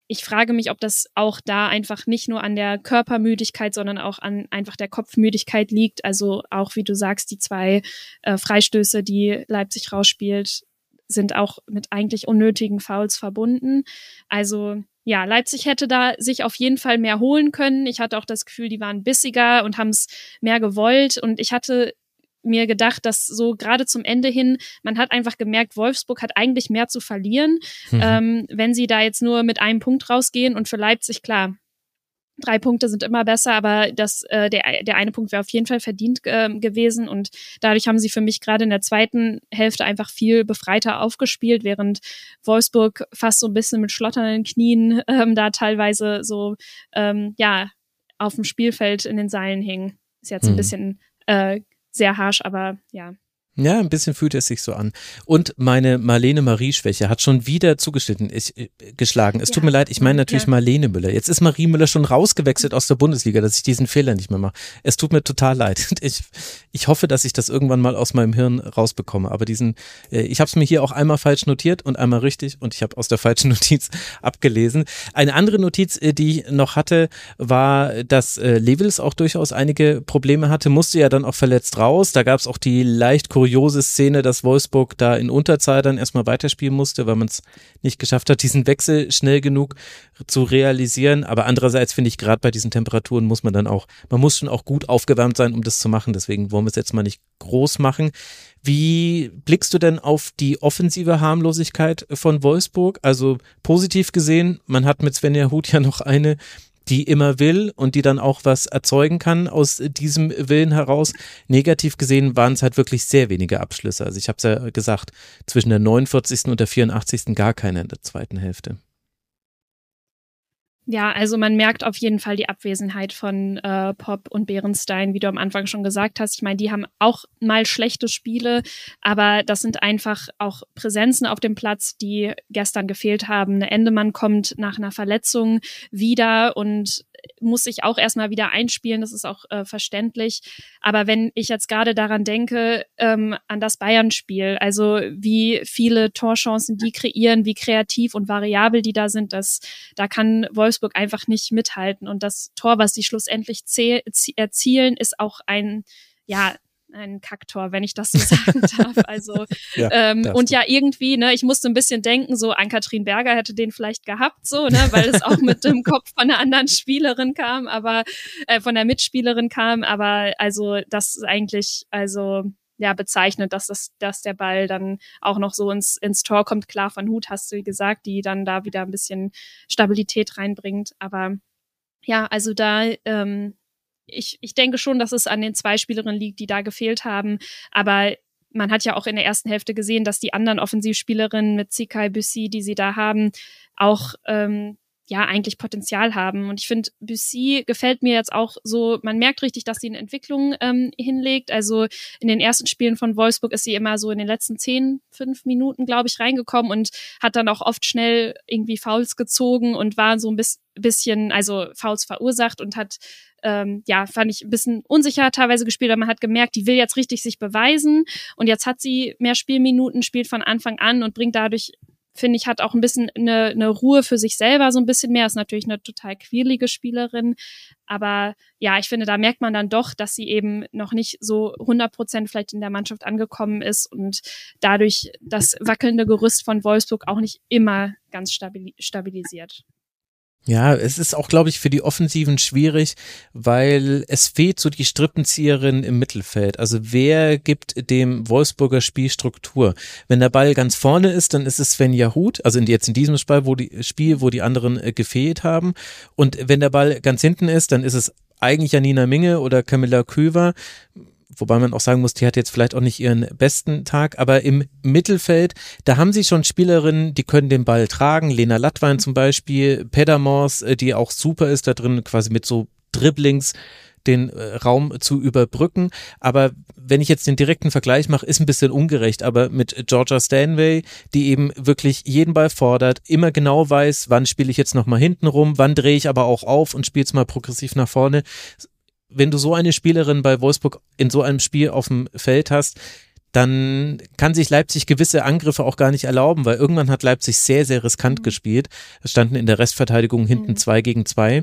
ich frage mich, ob das auch da einfach nicht nur an der Körpermüdigkeit, sondern auch an einfach der Kopfmüdigkeit liegt. Also auch, wie du sagst, die zwei äh, Freistöße, die Leipzig rausspielt, sind auch mit eigentlich unnötigen Fouls verbunden. Also ja, Leipzig hätte da sich auf jeden Fall mehr holen können. Ich hatte auch das Gefühl, die waren bissiger und haben es mehr gewollt. Und ich hatte mir gedacht, dass so gerade zum Ende hin, man hat einfach gemerkt, Wolfsburg hat eigentlich mehr zu verlieren, mhm. ähm, wenn sie da jetzt nur mit einem Punkt rausgehen. Und für Leipzig, klar, drei Punkte sind immer besser, aber das, äh, der, der eine Punkt wäre auf jeden Fall verdient äh, gewesen. Und dadurch haben sie für mich gerade in der zweiten Hälfte einfach viel befreiter aufgespielt, während Wolfsburg fast so ein bisschen mit schlotternden Knien ähm, da teilweise so ähm, ja auf dem Spielfeld in den Seilen hing. Ist jetzt mhm. ein bisschen äh, sehr harsch, aber ja. Ja, ein bisschen fühlt es sich so an. Und meine Marlene-Marie-Schwäche hat schon wieder zugeschnitten, ich, äh, geschlagen. Es ja. tut mir leid, ich meine natürlich ja. Marlene Müller. Jetzt ist Marie Müller schon rausgewechselt aus der Bundesliga, dass ich diesen Fehler nicht mehr mache. Es tut mir total leid. Ich, ich hoffe, dass ich das irgendwann mal aus meinem Hirn rausbekomme. Aber diesen, äh, ich habe es mir hier auch einmal falsch notiert und einmal richtig und ich habe aus der falschen Notiz abgelesen. Eine andere Notiz, äh, die ich noch hatte, war, dass äh, Lewels auch durchaus einige Probleme hatte, musste ja dann auch verletzt raus. Da gab es auch die leicht kuriose Szene, dass Wolfsburg da in Unterzahl dann erstmal weiterspielen musste, weil man es nicht geschafft hat, diesen Wechsel schnell genug zu realisieren. Aber andererseits finde ich, gerade bei diesen Temperaturen muss man dann auch, man muss schon auch gut aufgewärmt sein, um das zu machen. Deswegen wollen wir es jetzt mal nicht groß machen. Wie blickst du denn auf die offensive Harmlosigkeit von Wolfsburg? Also positiv gesehen, man hat mit Svenja Huth ja noch eine, die immer will und die dann auch was erzeugen kann aus diesem Willen heraus. Negativ gesehen waren es halt wirklich sehr wenige Abschlüsse. Also ich habe es ja gesagt, zwischen der neunundvierzigsten und der vierundachtzigsten gar keine in der zweiten Hälfte. Ja, also man merkt auf jeden Fall die Abwesenheit von äh, Popp und Beerenstein, wie du am Anfang schon gesagt hast. Ich meine, die haben auch mal schlechte Spiele, aber das sind einfach auch Präsenzen auf dem Platz, die gestern gefehlt haben. Eine Endemann kommt nach einer Verletzung wieder und muss sich auch erstmal wieder einspielen, das ist auch äh, verständlich. Aber wenn ich jetzt gerade daran denke, ähm, an das Bayern-Spiel, also wie viele Torchancen die kreieren, wie kreativ und variabel die da sind, das, da kann Wolfsburg einfach nicht mithalten. Und das Tor, was sie schlussendlich zäh- erzielen, ist auch ein, ja, ein Kacktor, wenn ich das so sagen darf. Also ja, ähm, und ja irgendwie, ne, ich musste ein bisschen denken, so Ann-Kathrin Berger hätte den vielleicht gehabt, so, ne, weil es auch mit dem Kopf von einer anderen Spielerin kam, aber äh, von der Mitspielerin kam, aber also das ist eigentlich, also ja, bezeichnet, dass das, dass der Ball dann auch noch so ins ins Tor kommt. Klar, von Huth hast du gesagt, die dann da wieder ein bisschen Stabilität reinbringt, aber ja, also da ähm, Ich, ich denke schon, dass es an den zwei Spielerinnen liegt, die da gefehlt haben. Aber man hat ja auch in der ersten Hälfte gesehen, dass die anderen Offensivspielerinnen mit Zikai, Büssi, die sie da haben, auch ähm, ja eigentlich Potenzial haben. Und ich finde, Büssi gefällt mir jetzt auch so, man merkt richtig, dass sie eine Entwicklung ähm, hinlegt. Also in den ersten Spielen von Wolfsburg ist sie immer so in den letzten zehn, fünf Minuten, glaube ich, reingekommen und hat dann auch oft schnell irgendwie Fouls gezogen und war so ein bisschen, also Fouls verursacht und hat Ähm, ja, fand ich ein bisschen unsicher teilweise gespielt, aber man hat gemerkt, die will jetzt richtig sich beweisen und jetzt hat sie mehr Spielminuten, spielt von Anfang an und bringt dadurch, finde ich, hat auch ein bisschen eine, eine Ruhe für sich selber, so ein bisschen mehr, ist natürlich eine total quirlige Spielerin, aber ja, ich finde, da merkt man dann doch, dass sie eben noch nicht so hundert Prozent vielleicht in der Mannschaft angekommen ist und dadurch das wackelnde Gerüst von Wolfsburg auch nicht immer ganz stabil- stabilisiert. Ja, es ist auch, glaube ich, für die Offensiven schwierig, weil es fehlt so die Strippenzieherin im Mittelfeld. Also wer gibt dem Wolfsburger Spiel Struktur? Wenn der Ball ganz vorne ist, dann ist es Svenja Huth, also jetzt in diesem Spiel, wo die, Spiel, wo die anderen äh, gefehlt haben. Und wenn der Ball ganz hinten ist, dann ist es eigentlich Janina Minge oder Camilla Köver. Wobei man auch sagen muss, die hat jetzt vielleicht auch nicht ihren besten Tag, aber im Mittelfeld, da haben sie schon Spielerinnen, die können den Ball tragen, Lena Lattwein zum Beispiel, Pedamors, die auch super ist da drin, quasi mit so Dribblings den äh, Raum zu überbrücken, aber wenn ich jetzt den direkten Vergleich mache, ist ein bisschen ungerecht, aber mit Georgia Stanway, die eben wirklich jeden Ball fordert, immer genau weiß, wann spiele ich jetzt nochmal hinten rum, wann drehe ich aber auch auf und spiele es mal progressiv nach vorne. Wenn du so eine Spielerin bei Wolfsburg in so einem Spiel auf dem Feld hast, dann kann sich Leipzig gewisse Angriffe auch gar nicht erlauben, weil irgendwann hat Leipzig sehr, sehr riskant mhm. gespielt. Es standen in der Restverteidigung hinten mhm. zwei gegen zwei.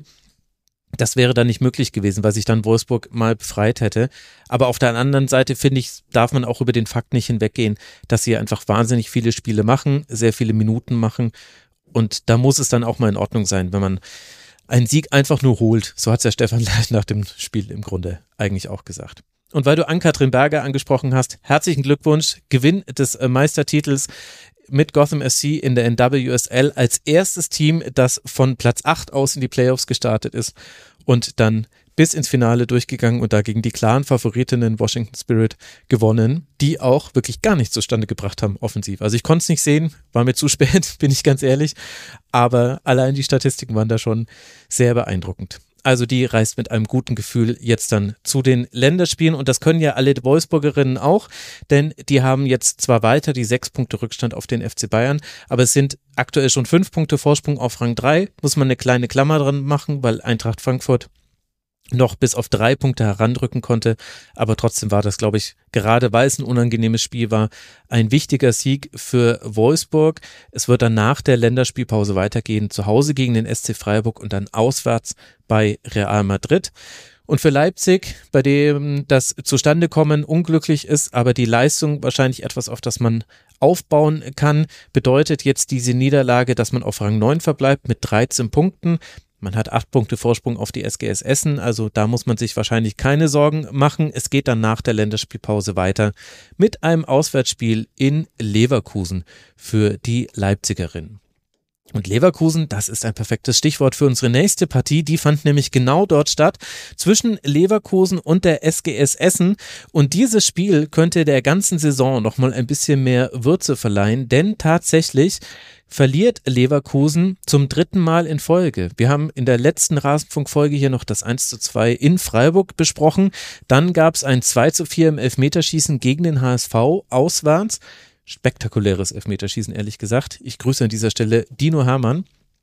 Das wäre dann nicht möglich gewesen, weil sich dann Wolfsburg mal befreit hätte. Aber auf der anderen Seite, finde ich, darf man auch über den Fakt nicht hinweggehen, dass sie einfach wahnsinnig viele Spiele machen, sehr viele Minuten machen. Und da muss es dann auch mal in Ordnung sein, wenn man einen Sieg einfach nur holt. So hat es ja Stefan Leich nach dem Spiel im Grunde eigentlich auch gesagt. Und weil du Ann-Kathrin Berger angesprochen hast, herzlichen Glückwunsch, Gewinn des Meistertitels mit Gotham F C in der N W S L als erstes Team, das von Platz acht aus in die Playoffs gestartet ist und dann bis ins Finale durchgegangen und da gegen die klaren Favoritinnen Washington Spirit gewonnen, die auch wirklich gar nichts zustande gebracht haben offensiv. Also ich konnte es nicht sehen, war mir zu spät, bin ich ganz ehrlich, aber allein die Statistiken waren da schon sehr beeindruckend. Also die reist mit einem guten Gefühl jetzt dann zu den Länderspielen und das können ja alle Wolfsburgerinnen auch, denn die haben jetzt zwar weiter die sechs Punkte Rückstand auf den F C Bayern, aber es sind aktuell schon fünf Punkte Vorsprung auf Rang drei, muss man eine kleine Klammer dran machen, weil Eintracht Frankfurt noch bis auf drei Punkte herandrücken konnte, aber trotzdem war das, glaube ich, gerade weil es ein unangenehmes Spiel war, ein wichtiger Sieg für Wolfsburg. Es wird dann nach der Länderspielpause weitergehen, zu Hause gegen den S C Freiburg und dann auswärts bei Real Madrid. Und für Leipzig, bei dem das Zustandekommen unglücklich ist, aber die Leistung wahrscheinlich etwas, auf das man aufbauen kann, bedeutet jetzt diese Niederlage, dass man auf Rang neun verbleibt mit dreizehn Punkten. Man hat acht Punkte Vorsprung auf die S G S Essen, also da muss man sich wahrscheinlich keine Sorgen machen. Es geht dann nach der Länderspielpause weiter mit einem Auswärtsspiel in Leverkusen für die Leipzigerinnen. Und Leverkusen, das ist ein perfektes Stichwort für unsere nächste Partie, die fand nämlich genau dort statt, zwischen Leverkusen und der S G S Essen und dieses Spiel könnte der ganzen Saison nochmal ein bisschen mehr Würze verleihen, denn tatsächlich verliert Leverkusen zum dritten Mal in Folge. Wir haben in der letzten Rasenfunk-Folge hier noch das eins zu zwei in Freiburg besprochen, dann gab es ein zwei zu vier im Elfmeterschießen gegen den H S V auswärts. Spektakuläres Elfmeterschießen, ehrlich gesagt. Ich grüße an dieser Stelle Dino Hermann.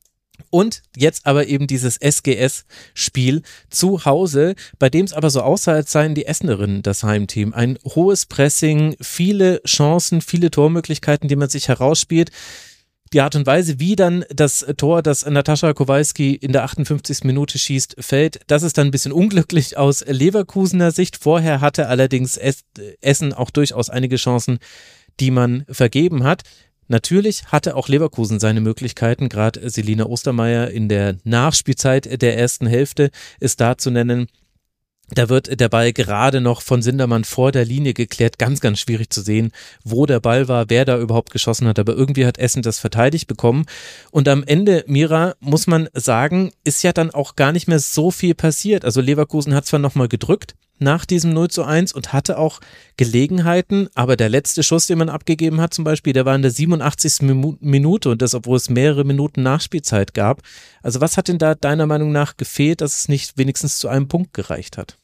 Und jetzt aber eben dieses S G S-Spiel zu Hause, bei dem es aber so aussah, als seien die Essenerinnen das Heimteam. Ein hohes Pressing, viele Chancen, viele Tormöglichkeiten, die man sich herausspielt. Die Art und Weise, wie dann das Tor, das Natascha Kowalski in der achtundfünfzigsten Minute schießt, fällt, das ist dann ein bisschen unglücklich aus Leverkusener Sicht. Vorher hatte allerdings Essen auch durchaus einige Chancen, die man vergeben hat. Natürlich hatte auch Leverkusen seine Möglichkeiten, gerade Selina Ostermeier in der Nachspielzeit der ersten Hälfte ist da zu nennen. Da wird der Ball gerade noch von Sindermann vor der Linie geklärt. Ganz, ganz schwierig zu sehen, wo der Ball war, wer da überhaupt geschossen hat. Aber irgendwie hat Essen das verteidigt bekommen. Und am Ende, Mira, muss man sagen, ist ja dann auch gar nicht mehr so viel passiert. Also Leverkusen hat zwar nochmal gedrückt nach diesem null zu eins und hatte auch Gelegenheiten, aber der letzte Schuss, den man abgegeben hat zum Beispiel, der war in der siebenundachtzigsten Minute und das, obwohl es mehrere Minuten Nachspielzeit gab. Also was hat denn da deiner Meinung nach gefehlt, dass es nicht wenigstens zu einem Punkt gereicht hat?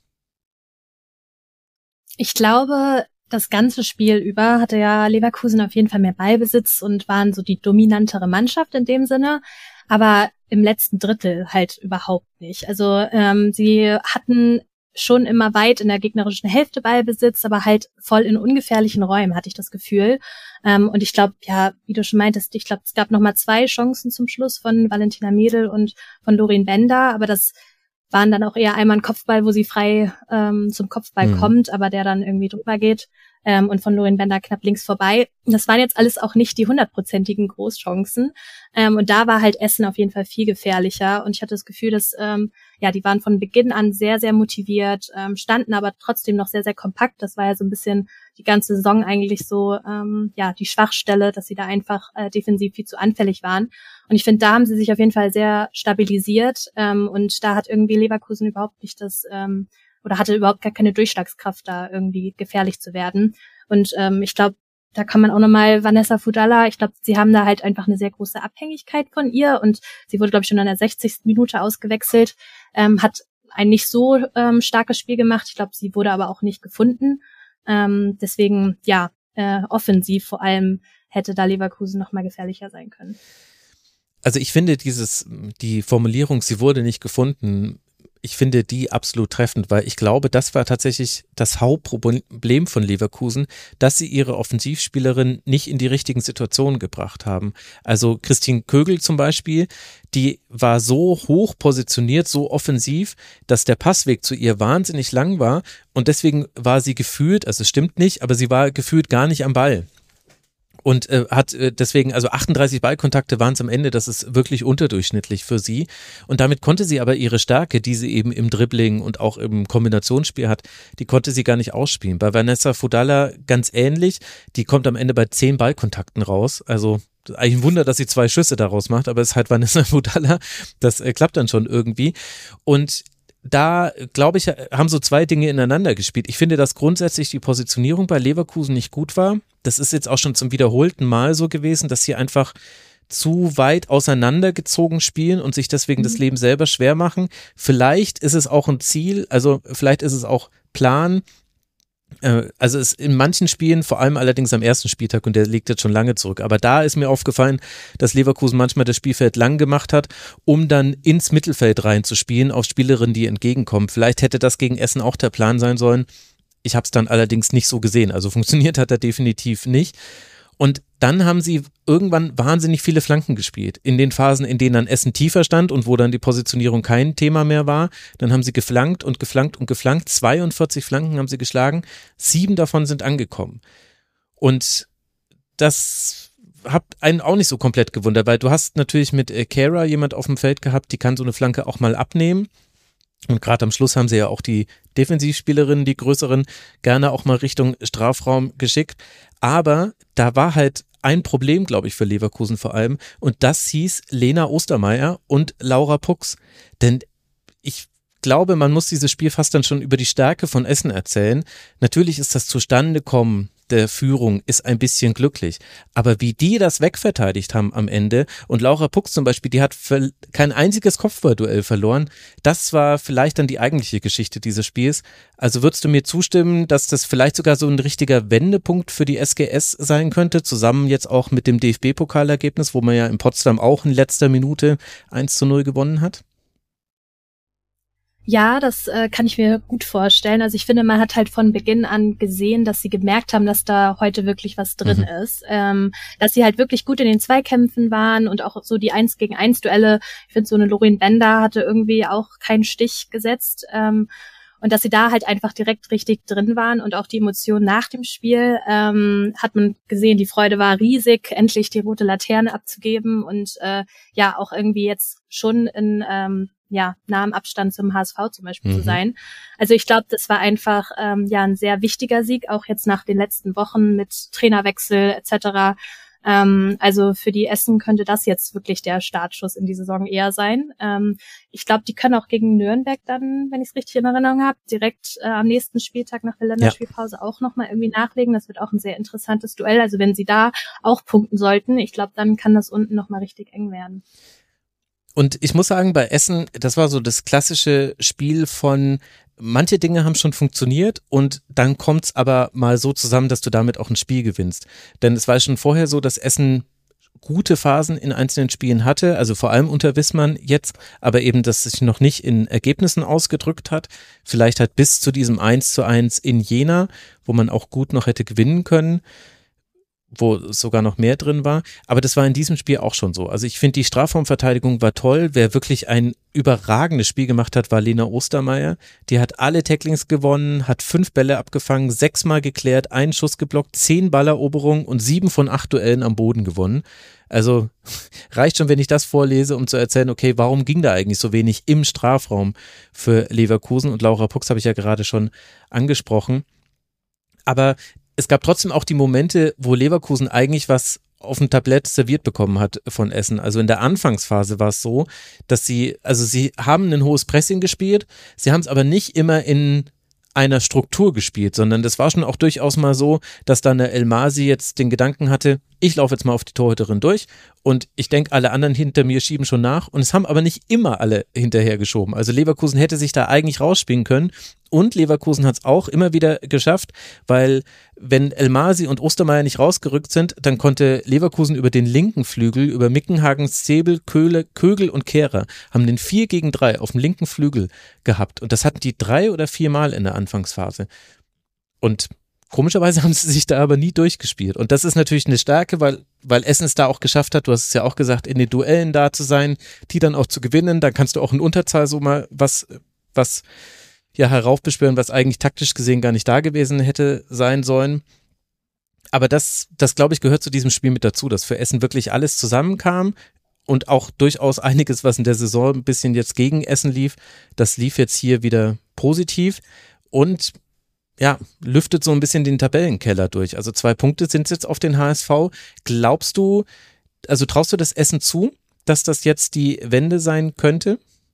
Ich glaube, das ganze Spiel über hatte ja Leverkusen auf jeden Fall mehr Ballbesitz und waren so die dominantere Mannschaft in dem Sinne, aber im letzten Drittel halt überhaupt nicht. Also ähm, sie hatten schon immer weit in der gegnerischen Hälfte Ballbesitz, aber halt voll in ungefährlichen Räumen, hatte ich das Gefühl. Ähm, und ich glaube, ja, wie du schon meintest, ich glaube, es gab nochmal zwei Chancen zum Schluss von Valentina Mädel und von Doreen Bender, aber das waren dann auch eher einmal ein Kopfball, wo sie frei ähm, zum Kopfball mhm. kommt, aber der dann irgendwie drüber geht ähm, und von Doreen Bender knapp links vorbei. Das waren jetzt alles auch nicht die hundertprozentigen Großchancen ähm, und da war halt Essen auf jeden Fall viel gefährlicher und ich hatte das Gefühl, dass ähm, ja, die waren von Beginn an sehr, sehr motiviert, ähm, standen aber trotzdem noch sehr, sehr kompakt. Das war ja so ein bisschen die ganze Saison eigentlich so, ähm, ja, die Schwachstelle, dass sie da einfach äh, defensiv viel zu anfällig waren. Und ich finde, da haben sie sich auf jeden Fall sehr stabilisiert ähm, und da hat irgendwie Leverkusen überhaupt nicht das, ähm, oder hatte überhaupt gar keine Durchschlagskraft, da irgendwie gefährlich zu werden. Und ähm, ich glaube, da kann man auch nochmal Vanessa Fudalla, ich glaube, sie haben da halt einfach eine sehr große Abhängigkeit von ihr und sie wurde, glaube ich, schon in der sechzigsten Minute ausgewechselt, ähm, hat ein nicht so ähm, starkes Spiel gemacht. Ich glaube, sie wurde aber auch nicht gefunden. Ähm, deswegen, ja, äh, offensiv vor allem hätte da Leverkusen nochmal gefährlicher sein können. Also ich finde dieses, die Formulierung, sie wurde nicht gefunden, ich finde die absolut treffend, weil ich glaube, das war tatsächlich das Hauptproblem von Leverkusen, dass sie ihre Offensivspielerin nicht in die richtigen Situationen gebracht haben. Also Christine Kögel zum Beispiel, die war so hoch positioniert, so offensiv, dass der Passweg zu ihr wahnsinnig lang war und deswegen war sie gefühlt, also es stimmt nicht, aber sie war gefühlt gar nicht am Ball. Und äh, hat äh, deswegen, also achtunddreißig Ballkontakte waren es am Ende, das ist wirklich unterdurchschnittlich für sie. Und damit konnte sie aber ihre Stärke, die sie eben im Dribbling und auch im Kombinationsspiel hat, die konnte sie gar nicht ausspielen. Bei Vanessa Fudala ganz ähnlich, die kommt am Ende bei zehn Ballkontakten raus. Also eigentlich ein Wunder, dass sie zwei Schüsse daraus macht, aber es ist halt Vanessa Fudala, das äh, klappt dann schon irgendwie. Und da, glaube ich, haben so zwei Dinge ineinander gespielt. Ich finde, dass grundsätzlich die Positionierung bei Leverkusen nicht gut war. Das ist jetzt auch schon zum wiederholten Mal so gewesen, dass sie einfach zu weit auseinandergezogen spielen und sich deswegen das Leben selber schwer machen. Vielleicht ist es auch ein Ziel, also vielleicht ist es auch Plan. Also es in manchen Spielen, vor allem allerdings am ersten Spieltag, und der liegt jetzt schon lange zurück, aber da ist mir aufgefallen, dass Leverkusen manchmal das Spielfeld lang gemacht hat, um dann ins Mittelfeld reinzuspielen auf Spielerinnen, die entgegenkommen. Vielleicht hätte das gegen Essen auch der Plan sein sollen. Ich habe es dann allerdings nicht so gesehen, also funktioniert hat er definitiv nicht. Und dann haben sie irgendwann wahnsinnig viele Flanken gespielt. In den Phasen, in denen dann Essen tiefer stand und wo dann die Positionierung kein Thema mehr war, dann haben sie geflankt und geflankt und geflankt. zweiundvierzig Flanken haben sie geschlagen, sieben davon sind angekommen. Und das hat einen auch nicht so komplett gewundert, weil du hast natürlich mit Kara jemand auf dem Feld gehabt, die kann so eine Flanke auch mal abnehmen. Und gerade am Schluss haben sie ja auch die Defensivspielerinnen, die größeren, gerne auch mal Richtung Strafraum geschickt. Aber da war halt ein Problem, glaube ich, für Leverkusen vor allem. Und das hieß Lena Ostermeier und Laura Pucks. Denn ich glaube, man muss dieses Spiel fast dann schon über die Stärke von Essen erzählen. Natürlich ist das Zustandekommen der Führung ist ein bisschen glücklich. Aber wie die das wegverteidigt haben am Ende und Laura Pucks zum Beispiel, die hat kein einziges Kopfballduell verloren, das war vielleicht dann die eigentliche Geschichte dieses Spiels. Also würdest du mir zustimmen, dass das vielleicht sogar so ein richtiger Wendepunkt für die S G S sein könnte, zusammen jetzt auch mit dem D F B-Pokalergebnis, wo man ja in Potsdam auch in letzter Minute eins zu null gewonnen hat? Ja, das äh, kann ich mir gut vorstellen. Also ich finde, man hat halt von Beginn an gesehen, dass sie gemerkt haben, dass da heute wirklich was drin mhm. ist. Ähm, dass sie halt wirklich gut in den Zweikämpfen waren und auch so die eins gegen eins Duelle. Ich finde, so eine Lorin Bender hatte irgendwie auch keinen Stich gesetzt. Ähm, und dass sie da halt einfach direkt richtig drin waren und auch die Emotionen nach dem Spiel ähm, hat man gesehen, die Freude war riesig, endlich die rote Laterne abzugeben und äh, ja auch irgendwie jetzt schon in ähm, ja, nahem Abstand zum H S V zum Beispiel mhm. zu sein. Also ich glaube, das war einfach ähm, ja ein sehr wichtiger Sieg, auch jetzt nach den letzten Wochen mit Trainerwechsel et cetera. Ähm, also für die Essen könnte das jetzt wirklich der Startschuss in die Saison eher sein. Ähm, ich glaube, die können auch gegen Nürnberg dann, wenn ich es richtig in Erinnerung habe, direkt äh, am nächsten Spieltag nach der Länderspielpause ja. auch nochmal irgendwie nachlegen. Das wird auch ein sehr interessantes Duell. Also wenn sie da auch punkten sollten, ich glaube, dann kann das unten nochmal richtig eng werden. Und ich muss sagen, bei Essen, das war so das klassische Spiel von, manche Dinge haben schon funktioniert und dann kommt's aber mal so zusammen, dass du damit auch ein Spiel gewinnst. Denn es war schon vorher so, dass Essen gute Phasen in einzelnen Spielen hatte, also vor allem unter Wissmann jetzt, aber eben, dass es sich noch nicht in Ergebnissen ausgedrückt hat. Vielleicht halt bis zu diesem eins zu eins in Jena, wo man auch gut noch hätte gewinnen können, wo sogar noch mehr drin war, aber das war in diesem Spiel auch schon so. Also ich finde, die Strafraumverteidigung war toll. Wer wirklich ein überragendes Spiel gemacht hat, war Lena Ostermeier. Die hat alle Tacklings gewonnen, hat fünf Bälle abgefangen, sechsmal geklärt, einen Schuss geblockt, zehn Balleroberungen und sieben von acht Duellen am Boden gewonnen. Also reicht schon, wenn ich das vorlese, um zu erzählen, okay, warum ging da eigentlich so wenig im Strafraum für Leverkusen? Und Laura Pucks habe ich ja gerade schon angesprochen. Aber es gab trotzdem auch die Momente, wo Leverkusen eigentlich was auf dem Tablett serviert bekommen hat von Essen. Also in der Anfangsphase war es so, dass sie, also sie haben ein hohes Pressing gespielt, sie haben es aber nicht immer in einer Struktur gespielt, sondern das war schon auch durchaus mal so, dass dann der El Masi jetzt den Gedanken hatte, ich laufe jetzt mal auf die Torhüterin durch und ich denke, alle anderen hinter mir schieben schon nach und es haben aber nicht immer alle hinterher geschoben. Also Leverkusen hätte sich da eigentlich rausspielen können Und Leverkusen hat es auch immer wieder geschafft, weil wenn El Masi und Ostermeier nicht rausgerückt sind, dann konnte Leverkusen über den linken Flügel, über Mickenhagen, Zebel, Köhle, Kögel und Kehrer, haben den vier gegen drei auf dem linken Flügel gehabt. Und das hatten die drei oder vier Mal in der Anfangsphase. Und komischerweise haben sie sich da aber nie durchgespielt. Und das ist natürlich eine Stärke, weil, weil Essen es da auch geschafft hat, du hast es ja auch gesagt, in den Duellen da zu sein, die dann auch zu gewinnen. Dann kannst du auch in Unterzahl so mal was, was ja heraufbeschwören, was eigentlich taktisch gesehen gar nicht da gewesen hätte sein sollen. Aber das, das glaube ich, gehört zu diesem Spiel mit dazu, dass für Essen wirklich alles zusammenkam und auch durchaus einiges, was in der Saison ein bisschen jetzt gegen Essen lief, das lief jetzt hier wieder positiv und ja, lüftet so ein bisschen den Tabellenkeller durch. Also zwei Punkte sind es jetzt auf den H S V. Glaubst du, also traust du das Essen zu, dass das jetzt die Wende sein könnte?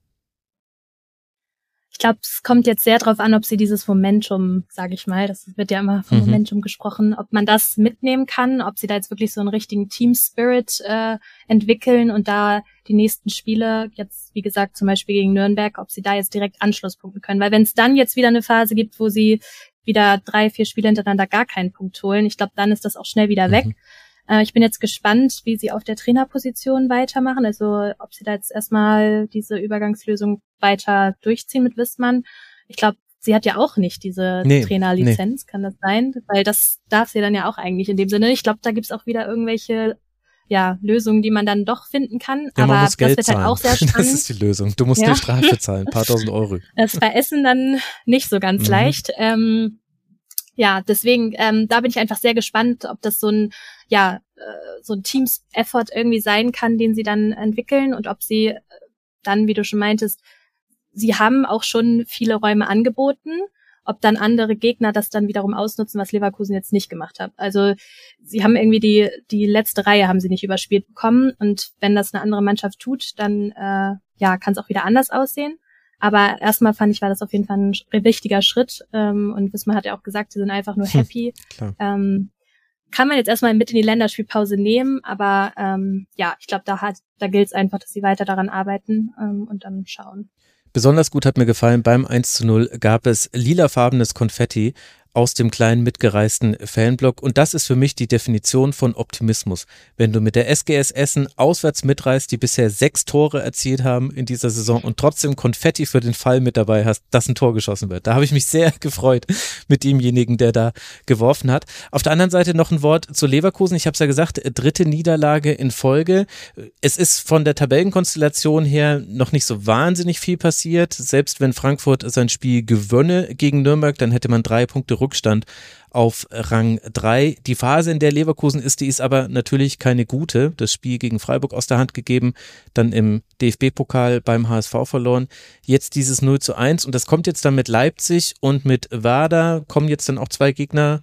Ich glaube, es kommt jetzt sehr darauf an, ob sie dieses Momentum, sage ich mal, das wird ja immer vom mhm. Momentum gesprochen, ob man das mitnehmen kann, ob sie da jetzt wirklich so einen richtigen Team-Spirit äh, entwickeln und da die nächsten Spiele, jetzt wie gesagt zum Beispiel gegen Nürnberg, ob sie da jetzt direkt Anschlusspunkten können. Weil wenn es dann jetzt wieder eine Phase gibt, wo sie wieder drei, vier Spiele hintereinander gar keinen Punkt holen, ich glaube, dann ist das auch schnell wieder weg. Mhm. Ich bin jetzt gespannt, wie sie auf der Trainerposition weitermachen, also ob sie da jetzt erstmal diese Übergangslösung weiter durchziehen mit Wissmann. Ich glaube, sie hat ja auch nicht diese nee, Trainerlizenz, nee. Kann das sein? Weil das darf sie dann ja auch eigentlich in dem Sinne. Ich glaube, da gibt's auch wieder irgendwelche ja Lösungen, die man dann doch finden kann. Ja, aber man muss Geld das wird zahlen. Halt auch sehr spannend. Das ist die Lösung. Du musst ja. eine Strafe zahlen, ein paar tausend Euro. Das ist bei Essen dann nicht so ganz mhm. leicht. Ähm, Ja, deswegen, ähm, da bin ich einfach sehr gespannt, ob das so ein, ja, äh, so ein Teams-Effort irgendwie sein kann, den sie dann entwickeln und ob sie äh, dann, wie du schon meintest, sie haben auch schon viele Räume angeboten, ob dann andere Gegner das dann wiederum ausnutzen, was Leverkusen jetzt nicht gemacht hat. Also sie haben irgendwie die die letzte Reihe haben sie nicht überspielt bekommen und wenn das eine andere Mannschaft tut, dann äh, ja, kann es auch wieder anders aussehen. Aber erstmal fand ich, war das auf jeden Fall ein wichtiger Schritt. Ähm, und Wismar hat ja auch gesagt, sie sind einfach nur happy. Hm, ähm, kann man jetzt erstmal mit in die Länderspielpause nehmen, aber ähm, ja, ich glaube, da hat, da gilt es einfach, dass sie weiter daran arbeiten ähm, und dann schauen. Besonders gut hat mir gefallen, beim eins zu null gab es lilafarbenes Konfetti aus dem kleinen mitgereisten Fanblock und das ist für mich die Definition von Optimismus. Wenn du mit der S G S Essen auswärts mitreist, die bisher sechs Tore erzielt haben in dieser Saison und trotzdem Konfetti für den Fall mit dabei hast, dass ein Tor geschossen wird. Da habe ich mich sehr gefreut mit demjenigen, der da geworfen hat. Auf der anderen Seite noch ein Wort zu Leverkusen. Ich habe es ja gesagt, dritte Niederlage in Folge. Es ist von der Tabellenkonstellation her noch nicht so wahnsinnig viel passiert. Selbst wenn Frankfurt sein Spiel gewönne gegen Nürnberg, dann hätte man drei Punkte Rückstand auf Rang drei. Die Phase, in der Leverkusen ist, die ist aber natürlich keine gute. Das Spiel gegen Freiburg aus der Hand gegeben, dann im D F B-Pokal beim H S V verloren. Jetzt dieses null zu eins und das kommt jetzt dann mit Leipzig und mit Werder kommen jetzt dann auch zwei Gegner.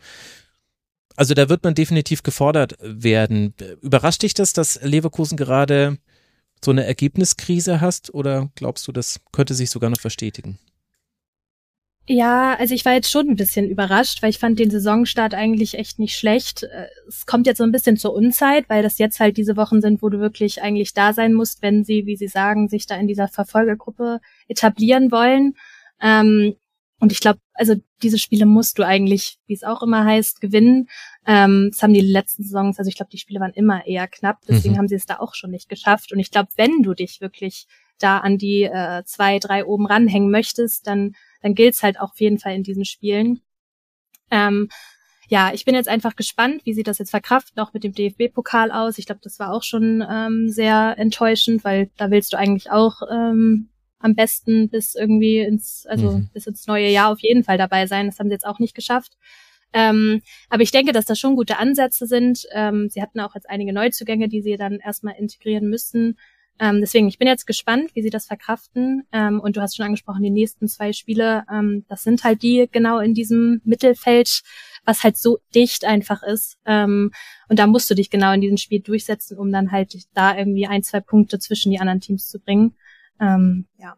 Also da wird man definitiv gefordert werden. Überrascht dich das, dass Leverkusen gerade so eine Ergebniskrise hast oder glaubst du, das könnte sich sogar noch verstetigen? Ja, also ich war jetzt schon ein bisschen überrascht, weil ich fand den Saisonstart eigentlich echt nicht schlecht. Es kommt jetzt so ein bisschen zur Unzeit, weil das jetzt halt diese Wochen sind, wo du wirklich eigentlich da sein musst, wenn sie, wie sie sagen, sich da in dieser Verfolgergruppe etablieren wollen. Ähm, und ich glaube, also diese Spiele musst du eigentlich, wie es auch immer heißt, gewinnen. Ähm, das haben die letzten Saisons, also ich glaube, die Spiele waren immer eher knapp, deswegen mhm. haben sie es da auch schon nicht geschafft. Und ich glaube, wenn du dich wirklich da an die äh, zwei, drei oben ranhängen möchtest, dann dann gilt's halt auch auf jeden Fall in diesen Spielen. Ähm, ja, ich bin jetzt einfach gespannt, wie sie das jetzt verkraften, auch mit dem D F B-Pokal aus. Ich glaube, das war auch schon ähm, sehr enttäuschend, weil da willst du eigentlich auch ähm, am besten bis irgendwie ins, also mhm. bis ins neue Jahr auf jeden Fall dabei sein. Das haben sie jetzt auch nicht geschafft. Ähm, aber ich denke, dass das schon gute Ansätze sind. Ähm, sie hatten auch jetzt einige Neuzugänge, die sie dann erstmal integrieren müssen. Ähm, deswegen, ich bin jetzt gespannt, wie sie das verkraften. Ähm, und du hast schon angesprochen, die nächsten zwei Spiele, ähm, das sind halt die genau in diesem Mittelfeld, was halt so dicht einfach ist. Ähm, und da musst du dich genau in diesem Spiel durchsetzen, um dann halt da irgendwie ein, zwei Punkte zwischen die anderen Teams zu bringen. Ähm, ja.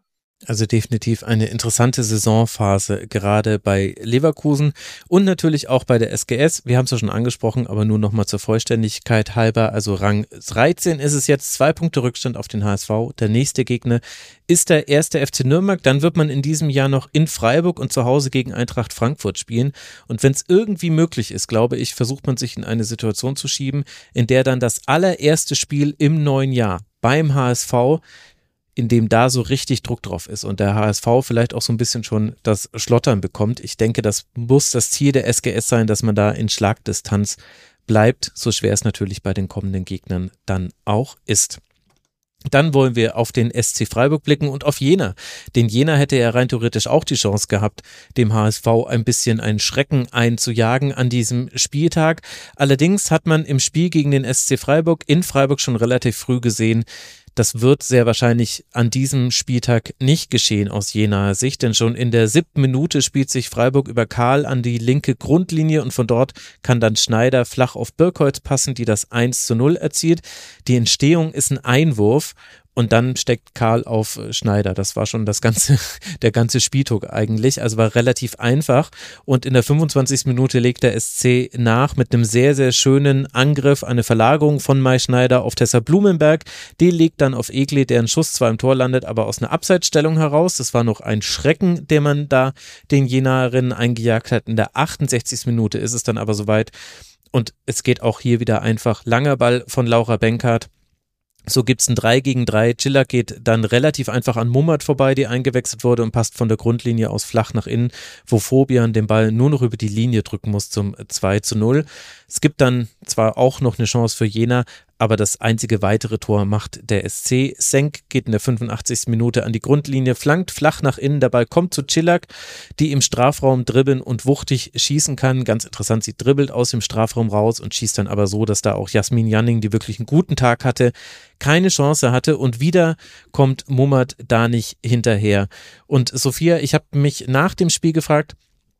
Also definitiv eine interessante Saisonphase, gerade bei Leverkusen und natürlich auch bei der S G S. Wir haben es ja schon angesprochen, aber nur nochmal zur Vollständigkeit halber. Also Rang dreizehn ist es jetzt, zwei Punkte Rückstand auf den H S V. Der nächste Gegner ist der erste F C Nürnberg. Dann wird man in diesem Jahr noch in Freiburg und zu Hause gegen Eintracht Frankfurt spielen. Und wenn es irgendwie möglich ist, glaube ich, versucht man sich in eine Situation zu schieben, in der dann das allererste Spiel im neuen Jahr beim H S V, in dem da so richtig Druck drauf ist und der H S V vielleicht auch so ein bisschen schon das Schlottern bekommt. Ich denke, das muss das Ziel der S G S sein, dass man da in Schlagdistanz bleibt, so schwer es natürlich bei den kommenden Gegnern dann auch ist. Dann wollen wir auf den S C Freiburg blicken und auf Jena. Den Jena hätte ja rein theoretisch auch die Chance gehabt, dem H S V ein bisschen einen Schrecken einzujagen an diesem Spieltag. Allerdings hat man im Spiel gegen den S C Freiburg in Freiburg schon relativ früh gesehen, das wird sehr wahrscheinlich an diesem Spieltag nicht geschehen aus Jenaer Sicht, denn schon in der siebten Minute spielt sich Freiburg über Karl an die linke Grundlinie und von dort kann dann Schneider flach auf Birkholz passen, die das eins zu null erzielt. Die Entstehung ist ein Einwurf und dann steckt Karl auf Schneider. Das war schon das ganze, der ganze Spieltag eigentlich, also war relativ einfach und in der fünfundzwanzigsten Minute legt der S C nach mit einem sehr, sehr schönen Angriff, eine Verlagerung von Mai Schneider auf Tessa Blumenberg. Die legt dann auf Egle, deren Schuss zwar im Tor landet, aber aus einer Abseitsstellung heraus. Das war noch ein Schrecken, den man da den Jenaerinnen eingejagt hat. In der achtundsechzigsten Minute ist es dann aber soweit und es geht auch hier wieder einfach langer Ball von Laura Benkert. So gibt's ein drei gegen drei. Czillack geht dann relativ einfach an Mummert vorbei, die eingewechselt wurde und passt von der Grundlinie aus flach nach innen, wo Fobian den Ball nur noch über die Linie drücken muss zum zwei zu null. Es gibt dann zwar auch noch eine Chance für Jena, aber das einzige weitere Tor macht der S C. Senk geht in der fünfundachtzigsten Minute an die Grundlinie, flankt flach nach innen, der Ball kommt zu Czillack, die im Strafraum dribbeln und wuchtig schießen kann. Ganz interessant, sie dribbelt aus dem Strafraum raus und schießt dann aber so, dass da auch Jasmin Janning, die wirklich einen guten Tag hatte, keine Chance hatte und wieder kommt Mummert da nicht hinterher. Und Sophia, ich habe mich nach dem Spiel gefragt,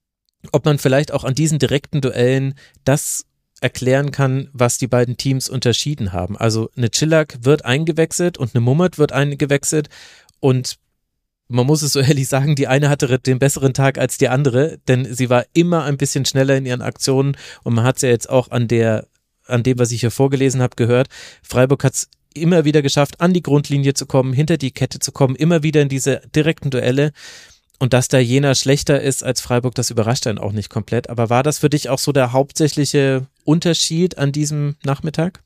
ob man vielleicht auch an diesen direkten Duellen das erklären kann, was die beiden Teams unterschieden haben. Also eine Czillack wird eingewechselt und eine Mummert wird eingewechselt und man muss es so ehrlich sagen, die eine hatte den besseren Tag als die andere, denn sie war immer ein bisschen schneller in ihren Aktionen und man hat es ja jetzt auch an der, an dem, was ich hier vorgelesen habe, gehört. Freiburg hat es immer wieder geschafft, an die Grundlinie zu kommen, hinter die Kette zu kommen, immer wieder in diese direkten Duelle. Und dass da Jena schlechter ist als Freiburg, das überrascht einen auch nicht komplett. Aber war das für dich auch so der hauptsächliche Unterschied an diesem Nachmittag?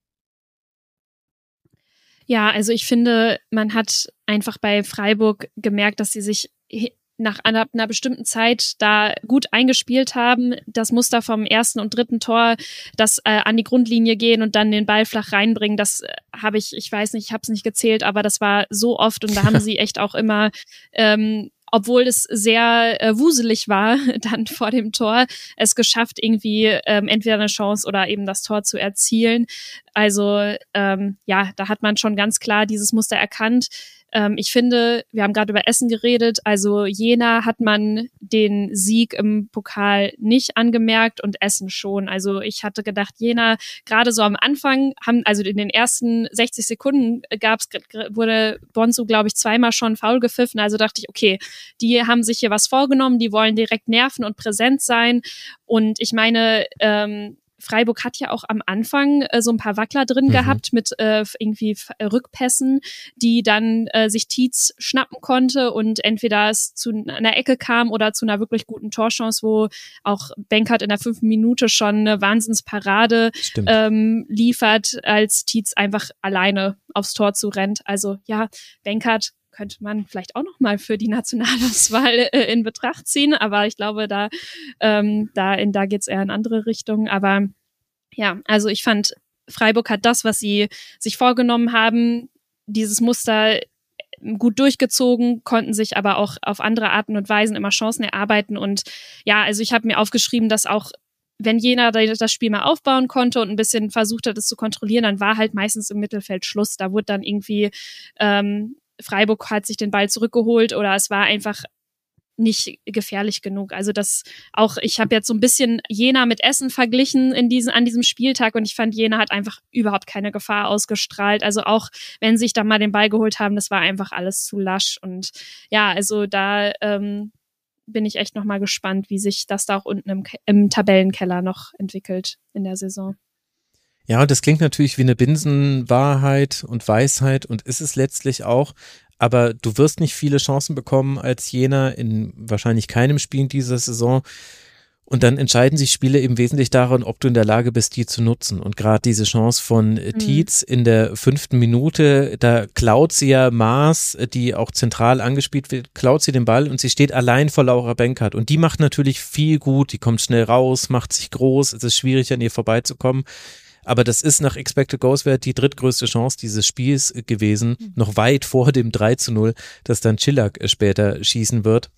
Ja, also ich finde, man hat einfach bei Freiburg gemerkt, dass sie sich nach einer, einer bestimmten Zeit da gut eingespielt haben. Das Muster vom ersten und dritten Tor, das äh, an die Grundlinie gehen und dann den Ball flach reinbringen, das äh, habe ich, ich weiß nicht, ich habe es nicht gezählt, aber das war so oft und da haben sie echt auch immer ähm, obwohl es sehr äh, wuselig war dann vor dem Tor, es geschafft, irgendwie ähm, entweder eine Chance oder eben das Tor zu erzielen. Also ähm, ja, da hat man schon ganz klar dieses Muster erkannt. Ähm, ich finde, wir haben gerade über Essen geredet, also Jena hat man den Sieg im Pokal nicht angemerkt und Essen schon. Also ich hatte gedacht, Jena, gerade so am Anfang, haben also in den ersten sechzig Sekunden gab's, wurde Bonsu, glaube ich, zweimal schon faul gepfiffen. Also dachte ich, okay, die haben sich hier was vorgenommen, die wollen direkt nerven und präsent sein. Und ich meine, ähm, Freiburg hat ja auch am Anfang äh, so ein paar Wackler drin mhm. gehabt mit äh, irgendwie äh, Rückpässen, die dann äh, sich Tietz schnappen konnte und entweder es zu einer Ecke kam oder zu einer wirklich guten Torchance, wo auch Benkert in der fünften Minute schon eine Wahnsinnsparade ähm, liefert, als Tietz einfach alleine aufs Tor zu rennt. Also ja, Benkert könnte man vielleicht auch noch mal für die Nationalauswahl äh, in Betracht ziehen, aber ich glaube, da ähm, da in da geht's eher in andere Richtungen. Aber ja, also ich fand, Freiburg hat das, was sie sich vorgenommen haben, dieses Muster gut durchgezogen, konnten sich aber auch auf andere Arten und Weisen immer Chancen erarbeiten. Und ja, also ich habe mir aufgeschrieben, dass auch wenn Jena das Spiel mal aufbauen konnte und ein bisschen versucht hat, es zu kontrollieren, dann war halt meistens im Mittelfeld Schluss. Da wurde dann irgendwie ähm, Freiburg hat sich den Ball zurückgeholt oder es war einfach nicht gefährlich genug. Also das auch, ich habe jetzt so ein bisschen Jena mit Essen verglichen in diesen, an diesem Spieltag und ich fand, Jena hat einfach überhaupt keine Gefahr ausgestrahlt. Also auch, wenn sie sich da mal den Ball geholt haben, das war einfach alles zu lasch. Und ja, also da ähm, bin ich echt nochmal gespannt, wie sich das da auch unten im, im Tabellenkeller noch entwickelt in der Saison. Ja, und das klingt natürlich wie eine Binsenwahrheit und Weisheit und ist es letztlich auch. Aber du wirst nicht viele Chancen bekommen als Jena in wahrscheinlich keinem Spiel in dieser Saison. Und dann entscheiden sich Spiele eben wesentlich daran, ob du in der Lage bist, die zu nutzen. Und gerade diese Chance von mhm. Tietz in der fünften Minute, da klaut sie ja Maas, die auch zentral angespielt wird, klaut sie den Ball und sie steht allein vor Laura Benkert. Und die macht natürlich viel gut, die kommt schnell raus, macht sich groß, es ist schwierig, an ihr vorbeizukommen. Aber das ist nach Expected Goals Wert die drittgrößte Chance dieses Spiels gewesen, mhm. noch weit vor dem drei zu null, das dann Czillack später schießen wird.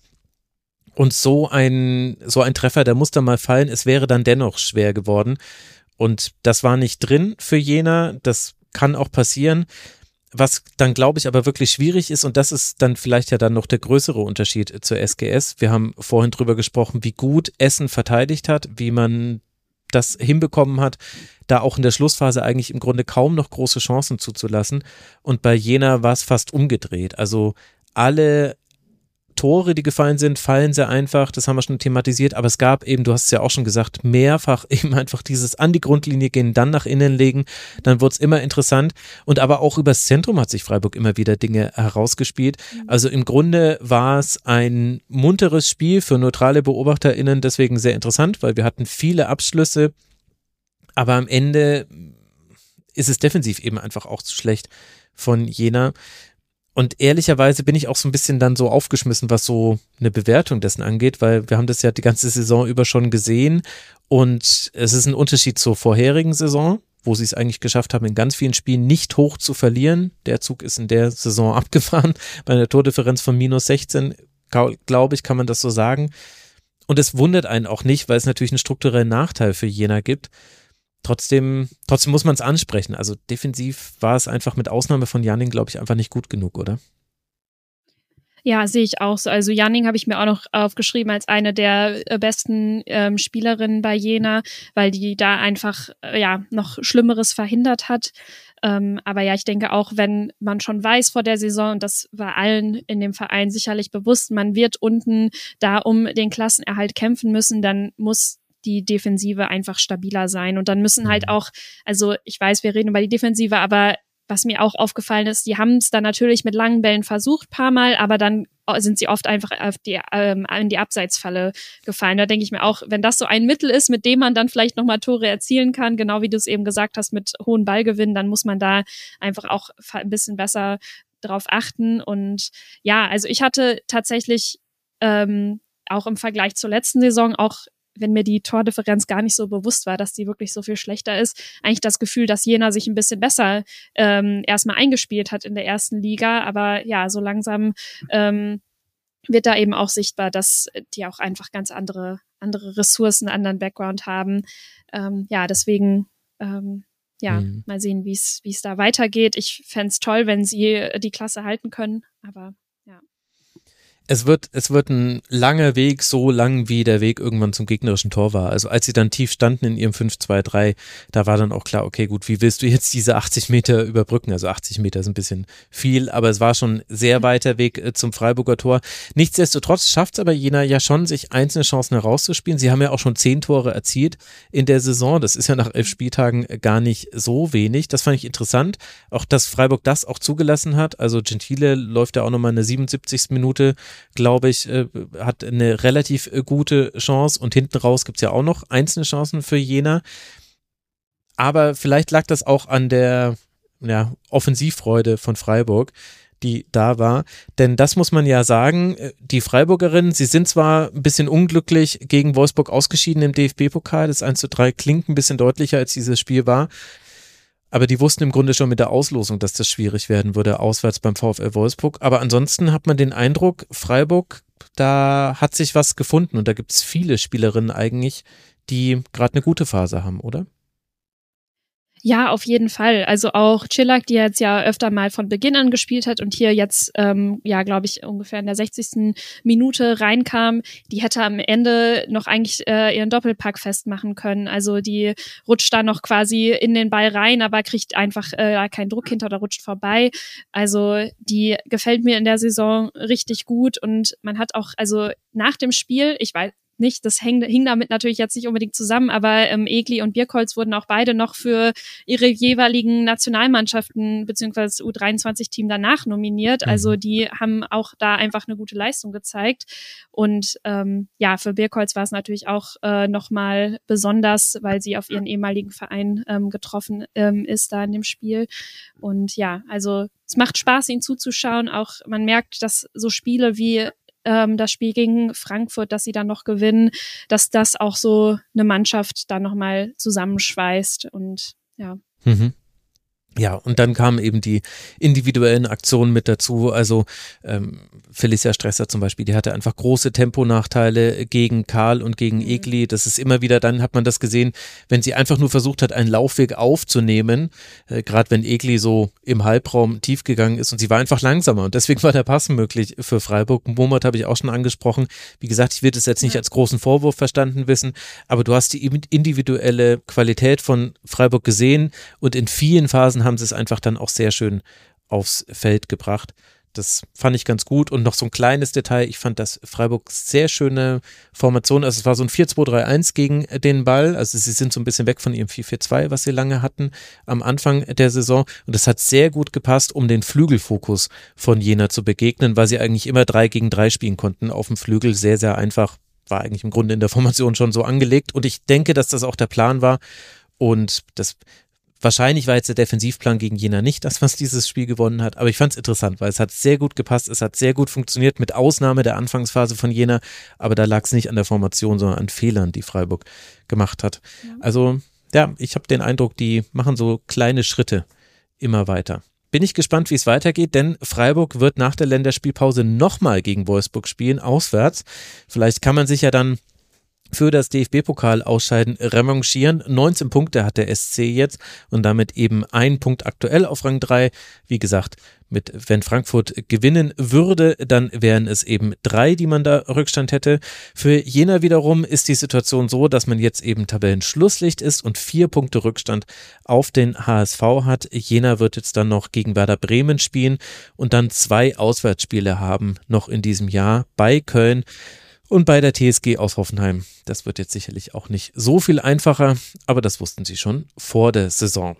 Und so ein, so ein Treffer, der muss dann mal fallen, es wäre dann dennoch schwer geworden. Und das war nicht drin für Jena, das kann auch passieren. Was dann, glaube ich, aber wirklich schwierig ist, und das ist dann vielleicht ja dann noch der größere Unterschied zur S G S. Wir haben vorhin drüber gesprochen, wie gut Essen verteidigt hat, wie man das hinbekommen hat, da auch in der Schlussphase eigentlich im Grunde kaum noch große Chancen zuzulassen. Und bei Jena war es fast umgedreht. Also alle Tore, die gefallen sind, fallen sehr einfach, das haben wir schon thematisiert, aber es gab eben, du hast es ja auch schon gesagt, mehrfach eben einfach dieses an die Grundlinie gehen, dann nach innen legen, dann wurde es immer interessant und aber auch übers Zentrum hat sich Freiburg immer wieder Dinge herausgespielt. Also im Grunde war es ein munteres Spiel für neutrale BeobachterInnen, deswegen sehr interessant, weil wir hatten viele Abschlüsse, aber am Ende ist es defensiv eben einfach auch zu schlecht von Jena. Und ehrlicherweise bin ich auch so ein bisschen dann so aufgeschmissen, was so eine Bewertung dessen angeht, weil wir haben das ja die ganze Saison über schon gesehen und es ist ein Unterschied zur vorherigen Saison, wo sie es eigentlich geschafft haben, in ganz vielen Spielen nicht hoch zu verlieren. Der Zug ist in der Saison abgefahren, bei einer Tordifferenz von minus sechzehn, glaube ich, kann man das so sagen. Und es wundert einen auch nicht, weil es natürlich einen strukturellen Nachteil für Jena gibt. Trotzdem, trotzdem muss man es ansprechen. Also defensiv war es einfach mit Ausnahme von Janning, glaube ich, einfach nicht gut genug, oder? Ja, sehe ich auch so. Also Janning habe ich mir auch noch aufgeschrieben als eine der besten ähm, Spielerinnen bei Jena, weil die da einfach äh, ja noch Schlimmeres verhindert hat. Ähm, aber ja, ich denke auch, wenn man schon weiß vor der Saison, und das war allen in dem Verein sicherlich bewusst, man wird unten da um den Klassenerhalt kämpfen müssen, dann muss die Defensive einfach stabiler sein. Und dann müssen halt auch, also ich weiß, wir reden über die Defensive, aber was mir auch aufgefallen ist, die haben es dann natürlich mit langen Bällen versucht, paar Mal, aber dann sind sie oft einfach auf die, ähm, in die Abseitsfalle gefallen. Da denke ich mir auch, wenn das so ein Mittel ist, mit dem man dann vielleicht nochmal Tore erzielen kann, genau wie du es eben gesagt hast, mit hohen Ballgewinnen, dann muss man da einfach auch ein bisschen besser drauf achten. Und ja, also ich hatte tatsächlich ähm, auch im Vergleich zur letzten Saison auch, wenn mir die Tordifferenz gar nicht so bewusst war, dass die wirklich so viel schlechter ist, eigentlich das Gefühl, dass Jena sich ein bisschen besser ähm, erstmal eingespielt hat in der ersten Liga. Aber ja, so langsam ähm, wird da eben auch sichtbar, dass die auch einfach ganz andere andere Ressourcen, anderen Background haben. Ähm, ja, deswegen ähm, ja, mhm. mal sehen, wie es wie es da weitergeht. Ich fände es toll, wenn sie die Klasse halten können, aber ja. Es wird, es wird ein langer Weg, so lang wie der Weg irgendwann zum gegnerischen Tor war. Also als sie dann tief standen in ihrem fünf zwei drei, da war dann auch klar, okay, gut, wie willst du jetzt diese achtzig Meter überbrücken? Also achtzig Meter ist ein bisschen viel, aber es war schon ein sehr weiter Weg äh, zum Freiburger Tor. Nichtsdestotrotz schafft es aber Jena ja schon, sich einzelne Chancen herauszuspielen. Sie haben ja auch schon zehn Tore erzielt in der Saison. Das ist ja nach elf Spieltagen gar nicht so wenig. Das fand ich interessant. Auch, dass Freiburg das auch zugelassen hat. Also Gentile läuft ja auch nochmal in der siebenundsiebzigsten Minute, glaube ich, äh, hat eine relativ äh, gute Chance und hinten raus gibt es ja auch noch einzelne Chancen für Jena. Aber vielleicht lag das auch an der ja, Offensivfreude von Freiburg, die da war. Denn das muss man ja sagen, die Freiburgerinnen, sie sind zwar ein bisschen unglücklich gegen Wolfsburg ausgeschieden im D F B-Pokal, das eins zu drei klingt ein bisschen deutlicher, als dieses Spiel war. Aber die wussten im Grunde schon mit der Auslosung, dass das schwierig werden würde, auswärts beim VfL Wolfsburg. Aber ansonsten hat man den Eindruck, Freiburg, da hat sich was gefunden. Und da gibt es viele Spielerinnen eigentlich, die gerade eine gute Phase haben, oder? Ja, auf jeden Fall. Also auch Czillack, die jetzt ja öfter mal von Beginn an gespielt hat und hier jetzt, ähm, ja, glaube ich, ungefähr in der sechzigsten Minute reinkam, die hätte am Ende noch eigentlich äh, ihren Doppelpack festmachen können. Also die rutscht da noch quasi in den Ball rein, aber kriegt einfach äh, keinen Druck hinter oder rutscht vorbei. Also die gefällt mir in der Saison richtig gut und man hat auch, also nach dem Spiel, ich weiß, nicht, das hing, hing damit natürlich jetzt nicht unbedingt zusammen, aber ähm, Egli und Birkholz wurden auch beide noch für ihre jeweiligen Nationalmannschaften beziehungsweise das U dreiundzwanzig-Team danach nominiert. Also die haben auch da einfach eine gute Leistung gezeigt. Und ähm, ja, für Birkholz war es natürlich auch äh, nochmal besonders, weil sie auf ihren ehemaligen Verein ähm, getroffen ähm, ist da in dem Spiel. Und ja, also es macht Spaß, ihnen zuzuschauen. Auch man merkt, dass so Spiele wie Ähm, das Spiel gegen Frankfurt, dass sie dann noch gewinnen, dass das auch so eine Mannschaft dann nochmal zusammenschweißt und ja. Mhm. Ja, und dann kamen eben die individuellen Aktionen mit dazu, also ähm, Felicia Stresser zum Beispiel, die hatte einfach große Temponachteile gegen Karl und gegen Egli, das ist immer wieder, dann hat man das gesehen, wenn sie einfach nur versucht hat, einen Laufweg aufzunehmen, äh, gerade wenn Egli so im Halbraum tief gegangen ist und sie war einfach langsamer und deswegen war der Pass möglich für Freiburg. Momot habe ich auch schon angesprochen, wie gesagt, ich würde es jetzt nicht als großen Vorwurf verstanden wissen, aber du hast die individuelle Qualität von Freiburg gesehen und in vielen Phasen haben sie es einfach dann auch sehr schön aufs Feld gebracht. Das fand ich ganz gut und noch so ein kleines Detail, ich fand das Freiburg sehr schöne Formation, also es war so ein vier zwei drei eins gegen den Ball, also sie sind so ein bisschen weg von ihrem vier vier zwei, was sie lange hatten am Anfang der Saison und das hat sehr gut gepasst, um den Flügelfokus von Jena zu begegnen, weil sie eigentlich immer drei gegen drei spielen konnten auf dem Flügel, sehr, sehr einfach, war eigentlich im Grunde in der Formation schon so angelegt und ich denke, dass das auch der Plan war und das wahrscheinlich war jetzt der Defensivplan gegen Jena nicht das, was dieses Spiel gewonnen hat, aber ich fand es interessant, weil es hat sehr gut gepasst, es hat sehr gut funktioniert, mit Ausnahme der Anfangsphase von Jena, aber da lag es nicht an der Formation, sondern an Fehlern, die Freiburg gemacht hat. Ja. Also ja, ich habe den Eindruck, die machen so kleine Schritte immer weiter. Bin ich gespannt, wie es weitergeht, denn Freiburg wird nach der Länderspielpause nochmal gegen Wolfsburg spielen, auswärts. Vielleicht kann man sich ja dann für das D F B-Pokal ausscheiden revanchieren. neunzehn Punkte hat der S C jetzt und damit eben ein Punkt aktuell auf Rang drei. Wie gesagt, mit, wenn Frankfurt gewinnen würde, dann wären es eben drei, die man da Rückstand hätte. Für Jena wiederum ist die Situation so, dass man jetzt eben Tabellenschlusslicht ist und vier Punkte Rückstand auf den H S V hat. Jena wird jetzt dann noch gegen Werder Bremen spielen und dann zwei Auswärtsspiele haben noch in diesem Jahr bei Köln und bei der T S G aus Hoffenheim. Das wird jetzt sicherlich auch nicht so viel einfacher, aber das wussten sie schon vor der Saison.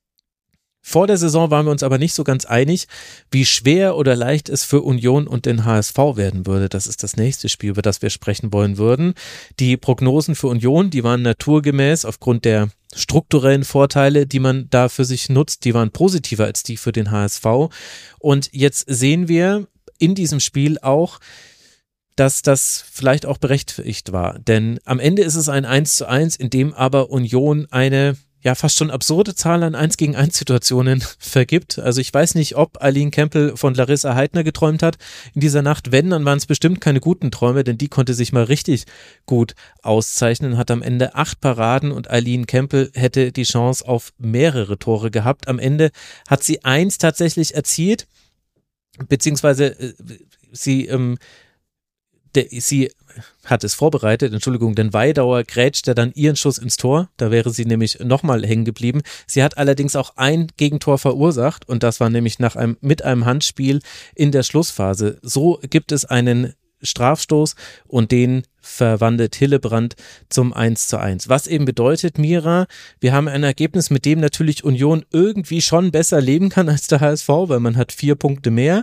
Vor der Saison waren wir uns aber nicht so ganz einig, wie schwer oder leicht es für Union und den H S V werden würde. Das ist das nächste Spiel, über das wir sprechen wollen würden. Die Prognosen für Union, die waren naturgemäß aufgrund der strukturellen Vorteile, die man da für sich nutzt, die waren positiver als die für den H S V. Und jetzt sehen wir in diesem Spiel auch, dass das vielleicht auch berechtigt war. Denn am Ende ist es ein eins zu eins, in dem aber Union eine ja fast schon absurde Zahl an eins gegen eins Situationen vergibt. Also ich weiß nicht, ob Eileen Kempel von Larissa Heidner geträumt hat in dieser Nacht. Wenn, dann waren es bestimmt keine guten Träume, denn die konnte sich mal richtig gut auszeichnen, hat am Ende acht Paraden und Eileen Kempel hätte die Chance auf mehrere Tore gehabt. Am Ende hat sie eins tatsächlich erzielt, beziehungsweise äh, sie ähm, Der, sie hat es vorbereitet, Entschuldigung, denn Weidauer grätschte dann ihren Schuss ins Tor, da wäre sie nämlich nochmal hängen geblieben. Sie hat allerdings auch ein Gegentor verursacht und das war nämlich nach einem, mit einem Handspiel in der Schlussphase. So gibt es einen Strafstoß und den verwandelt Hillebrand zum eins zu eins. Was eben bedeutet, Mira, wir haben ein Ergebnis, mit dem natürlich Union irgendwie schon besser leben kann als der H S V, weil man hat vier Punkte mehr,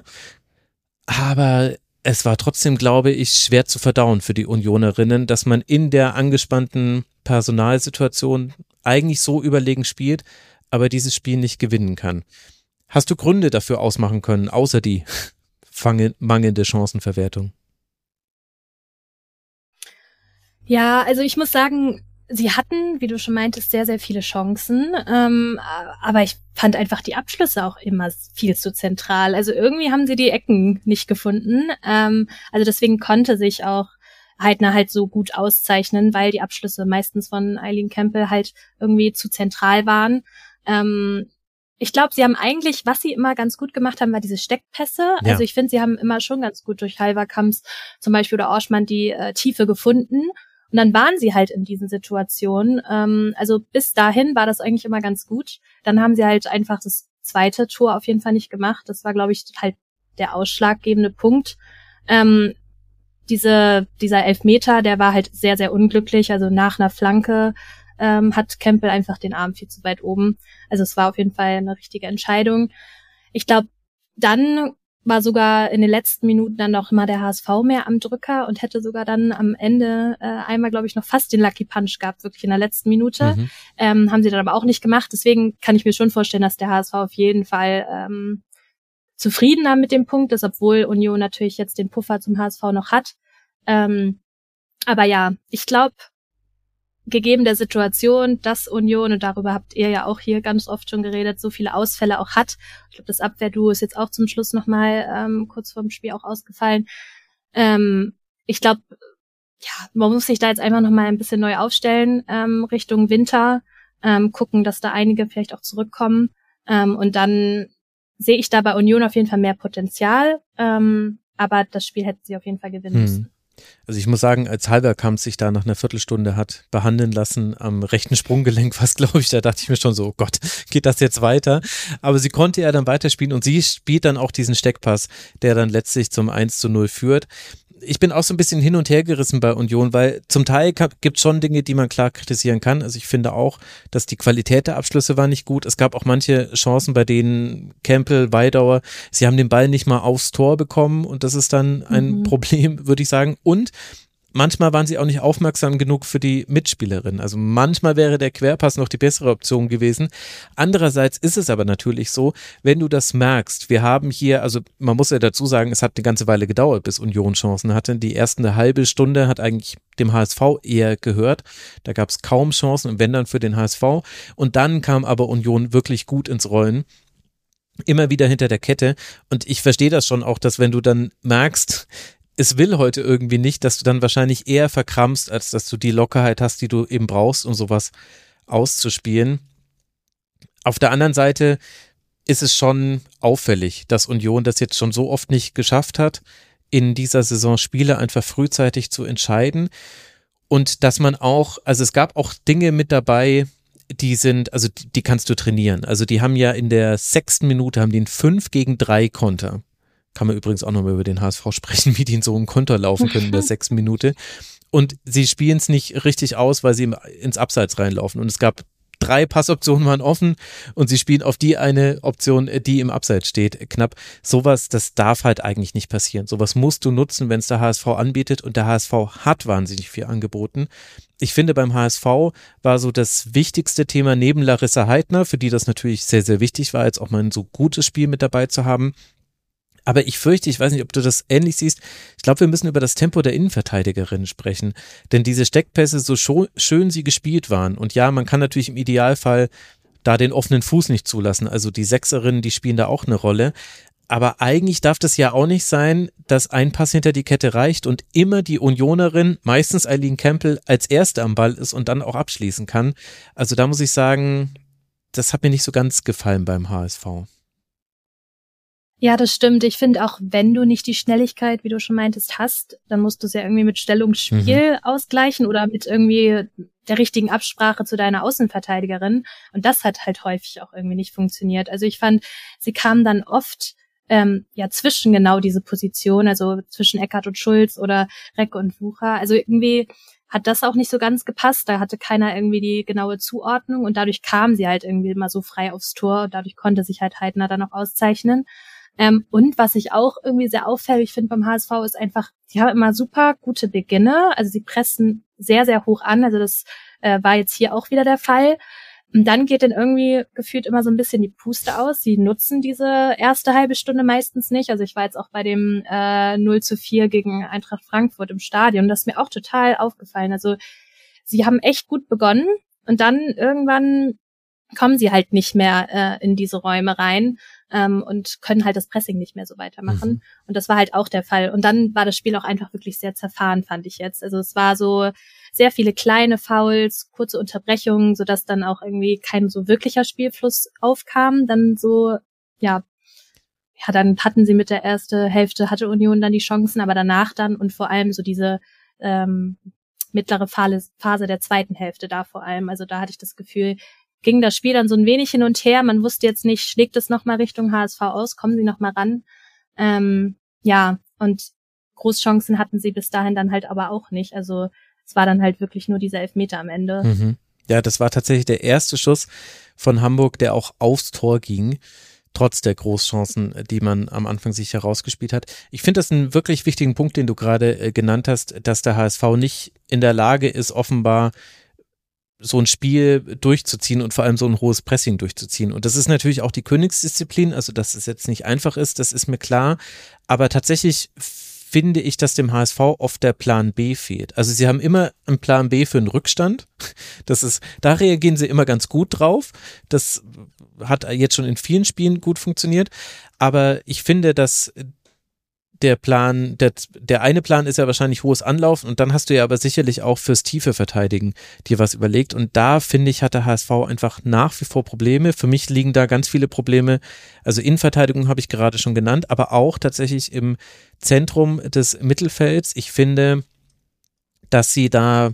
aber es war trotzdem, glaube ich, schwer zu verdauen für die Unionerinnen, dass man in der angespannten Personalsituation eigentlich so überlegen spielt, aber dieses Spiel nicht gewinnen kann. Hast du Gründe dafür ausmachen können, außer die mangelnde Chancenverwertung? Ja, also ich muss sagen, sie hatten, wie du schon meintest, sehr, sehr viele Chancen, ähm, aber ich fand einfach die Abschlüsse auch immer viel zu zentral. Also irgendwie haben sie die Ecken nicht gefunden. Ähm, also deswegen konnte sich auch Heidner halt so gut auszeichnen, weil die Abschlüsse meistens von Eileen Kempel halt irgendwie zu zentral waren. Ähm, ich glaube, sie haben eigentlich, was sie immer ganz gut gemacht haben, war diese Steckpässe. Ja. Also ich finde, sie haben immer schon ganz gut durch Halverkamps zum Beispiel oder Orschmann die äh, Tiefe gefunden. Und dann waren sie halt in diesen Situationen. Ähm, also bis dahin war das eigentlich immer ganz gut. Dann haben sie halt einfach das zweite Tor auf jeden Fall nicht gemacht. Das war, glaube ich, halt der ausschlaggebende Punkt. Ähm, diese, dieser Elfmeter, der war halt sehr, sehr unglücklich. Also nach einer Flanke ähm, hat Kempel einfach den Arm viel zu weit oben. Also es war auf jeden Fall eine richtige Entscheidung. Ich glaube, dann war sogar in den letzten Minuten dann noch mal der H S V mehr am Drücker und hätte sogar dann am Ende äh, einmal, glaube ich, noch fast den Lucky Punch gehabt, wirklich in der letzten Minute. Mhm. Ähm, haben sie dann aber auch nicht gemacht. Deswegen kann ich mir schon vorstellen, dass der H S V auf jeden Fall ähm, zufriedener mit dem Punkt ist, obwohl Union natürlich jetzt den Puffer zum H S V noch hat. Ähm, aber ja, ich glaube, gegeben der Situation, dass Union, und darüber habt ihr ja auch hier ganz oft schon geredet, so viele Ausfälle auch hat. Ich glaube, das Abwehrduo ist jetzt auch zum Schluss nochmal ähm, kurz vor dem Spiel auch ausgefallen. Ähm, ich glaube, ja, man muss sich da jetzt einfach nochmal ein bisschen neu aufstellen ähm, Richtung Winter, ähm, gucken, dass da einige vielleicht auch zurückkommen. Ähm, und dann sehe ich da bei Union auf jeden Fall mehr Potenzial, ähm, aber das Spiel hätten sie auf jeden Fall gewinnen müssen. Hm. Also ich muss sagen, als Halverkamp sich da nach einer Viertelstunde hat behandeln lassen am rechten Sprunggelenk, was glaube ich, da dachte ich mir schon so, oh Gott, geht das jetzt weiter? Aber sie konnte ja dann weiterspielen und sie spielt dann auch diesen Steckpass, der dann letztlich zum eins zu null führt. Ich bin auch so ein bisschen hin und her gerissen bei Union, weil zum Teil gibt es schon Dinge, die man klar kritisieren kann. Also ich finde auch, dass die Qualität der Abschlüsse war nicht gut. Es gab auch manche Chancen, bei denen Kempel, Weidauer, sie haben den Ball nicht mal aufs Tor bekommen und das ist dann ein mhm. Problem, würde ich sagen. Und manchmal waren sie auch nicht aufmerksam genug für die Mitspielerin. Also manchmal wäre der Querpass noch die bessere Option gewesen. Andererseits ist es aber natürlich so, wenn du das merkst, wir haben hier, also man muss ja dazu sagen, es hat eine ganze Weile gedauert, bis Union Chancen hatte. Die erste eine halbe Stunde hat eigentlich dem H S V eher gehört. Da gab es kaum Chancen und wenn dann für den H S V. Und dann kam aber Union wirklich gut ins Rollen. Immer wieder hinter der Kette. Und ich verstehe das schon auch, dass wenn du dann merkst, es will heute irgendwie nicht, dass du dann wahrscheinlich eher verkrampfst, als dass du die Lockerheit hast, die du eben brauchst, um sowas auszuspielen. Auf der anderen Seite ist es schon auffällig, dass Union das jetzt schon so oft nicht geschafft hat, in dieser Saison Spiele einfach frühzeitig zu entscheiden und dass man auch, also es gab auch Dinge mit dabei, die sind, also die, die kannst du trainieren. Also die haben ja in der sechsten Minute haben die einen fünf gegen drei Konter. Kann man übrigens auch nochmal über den H S V sprechen, wie die in so einen Konter laufen können in der sechsten Minute. Und sie spielen es nicht richtig aus, weil sie ins Abseits reinlaufen. Und es gab drei Passoptionen waren offen und sie spielen auf die eine Option, die im Abseits steht, knapp. Sowas, das darf halt eigentlich nicht passieren. Sowas musst du nutzen, wenn es der H S V anbietet und der H S V hat wahnsinnig viel angeboten. Ich finde, beim H S V war so das wichtigste Thema neben Larissa Heidner, für die das natürlich sehr, sehr wichtig war, jetzt auch mal ein so gutes Spiel mit dabei zu haben. Aber ich fürchte, ich weiß nicht, ob du das ähnlich siehst, ich glaube, wir müssen über das Tempo der Innenverteidigerin sprechen, denn diese Steckpässe, so schön sie gespielt waren, und ja, man kann natürlich im Idealfall da den offenen Fuß nicht zulassen, also die Sechserinnen, die spielen da auch eine Rolle, aber eigentlich darf das ja auch nicht sein, dass ein Pass hinter die Kette reicht und immer die Unionerin, meistens Eileen Kempel, als Erste am Ball ist und dann auch abschließen kann. Also da muss ich sagen, das hat mir nicht so ganz gefallen beim H S V. Ja, das stimmt. Ich finde auch, wenn du nicht die Schnelligkeit, wie du schon meintest, hast, dann musst du es ja irgendwie mit Stellungsspiel mhm. ausgleichen oder mit irgendwie der richtigen Absprache zu deiner Außenverteidigerin. Und das hat halt häufig auch irgendwie nicht funktioniert. Also ich fand, sie kamen dann oft ähm, ja zwischen genau diese Position, also zwischen Eckert und Schulz oder Recke und Wucher. Also irgendwie hat das auch nicht so ganz gepasst. Da hatte keiner irgendwie die genaue Zuordnung und dadurch kam sie halt irgendwie immer so frei aufs Tor und dadurch konnte sich halt Heidner dann auch auszeichnen. Ähm, und was ich auch irgendwie sehr auffällig finde beim H S V ist einfach, die haben immer super gute Beginne, also sie pressen sehr, sehr hoch an, also das äh, war jetzt hier auch wieder der Fall. Und dann geht dann irgendwie gefühlt immer so ein bisschen die Puste aus. Sie nutzen diese erste halbe Stunde meistens nicht. Also ich war jetzt auch bei dem äh, null zu vier gegen Eintracht Frankfurt im Stadion. Das ist mir auch total aufgefallen. Also sie haben echt gut begonnen und dann irgendwann kommen sie halt nicht mehr äh, in diese Räume rein. ähm, und können halt das Pressing nicht mehr so weitermachen. Mhm. Und das war halt auch der Fall. Und dann war das Spiel auch einfach wirklich sehr zerfahren, fand ich jetzt. Also es war so sehr viele kleine Fouls, kurze Unterbrechungen, sodass dann auch irgendwie kein so wirklicher Spielfluss aufkam. Dann so, ja, ja, dann hatten sie mit der ersten Hälfte, hatte Union dann die Chancen, aber danach dann und vor allem so diese ähm, mittlere Phase der zweiten Hälfte da vor allem. Also da hatte ich das Gefühl, ging das Spiel dann so ein wenig hin und her. Man wusste jetzt nicht, schlägt es nochmal Richtung H S V aus, kommen sie nochmal ran. Ähm, ja, und Großchancen hatten sie bis dahin dann halt aber auch nicht. Also es war dann halt wirklich nur dieser Elfmeter am Ende. Mhm. Ja, das war tatsächlich der erste Schuss von Hamburg, der auch aufs Tor ging, trotz der Großchancen, die man am Anfang sich herausgespielt hat. Ich finde das einen wirklich wichtigen Punkt, den du gerade äh, genannt hast, dass der H S V nicht in der Lage ist, offenbar so ein Spiel durchzuziehen und vor allem so ein hohes Pressing durchzuziehen. Und das ist natürlich auch die Königsdisziplin, also dass es jetzt nicht einfach ist, das ist mir klar, aber tatsächlich finde ich, dass dem H S V oft der Plan B fehlt. Also sie haben immer einen Plan B für einen Rückstand. Das ist, da reagieren sie immer ganz gut drauf. Das hat jetzt schon in vielen Spielen gut funktioniert. Aber ich finde, dass der Plan, der, der eine Plan ist ja wahrscheinlich hohes Anlaufen und dann hast du ja aber sicherlich auch fürs tiefe Verteidigen dir was überlegt und da finde ich, hat der H S V einfach nach wie vor Probleme. Für mich liegen da ganz viele Probleme, also Innenverteidigung habe ich gerade schon genannt, aber auch tatsächlich im Zentrum des Mittelfelds. Ich finde, dass sie da,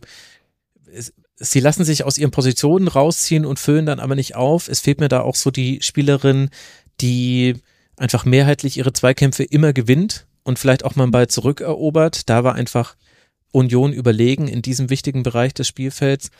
sie lassen sich aus ihren Positionen rausziehen und füllen dann aber nicht auf. Es fehlt mir da auch so die Spielerin, die einfach mehrheitlich ihre Zweikämpfe immer gewinnt und vielleicht auch mal einen Ball zurückerobert. Da war einfach Union überlegen in diesem wichtigen Bereich des Spielfelds.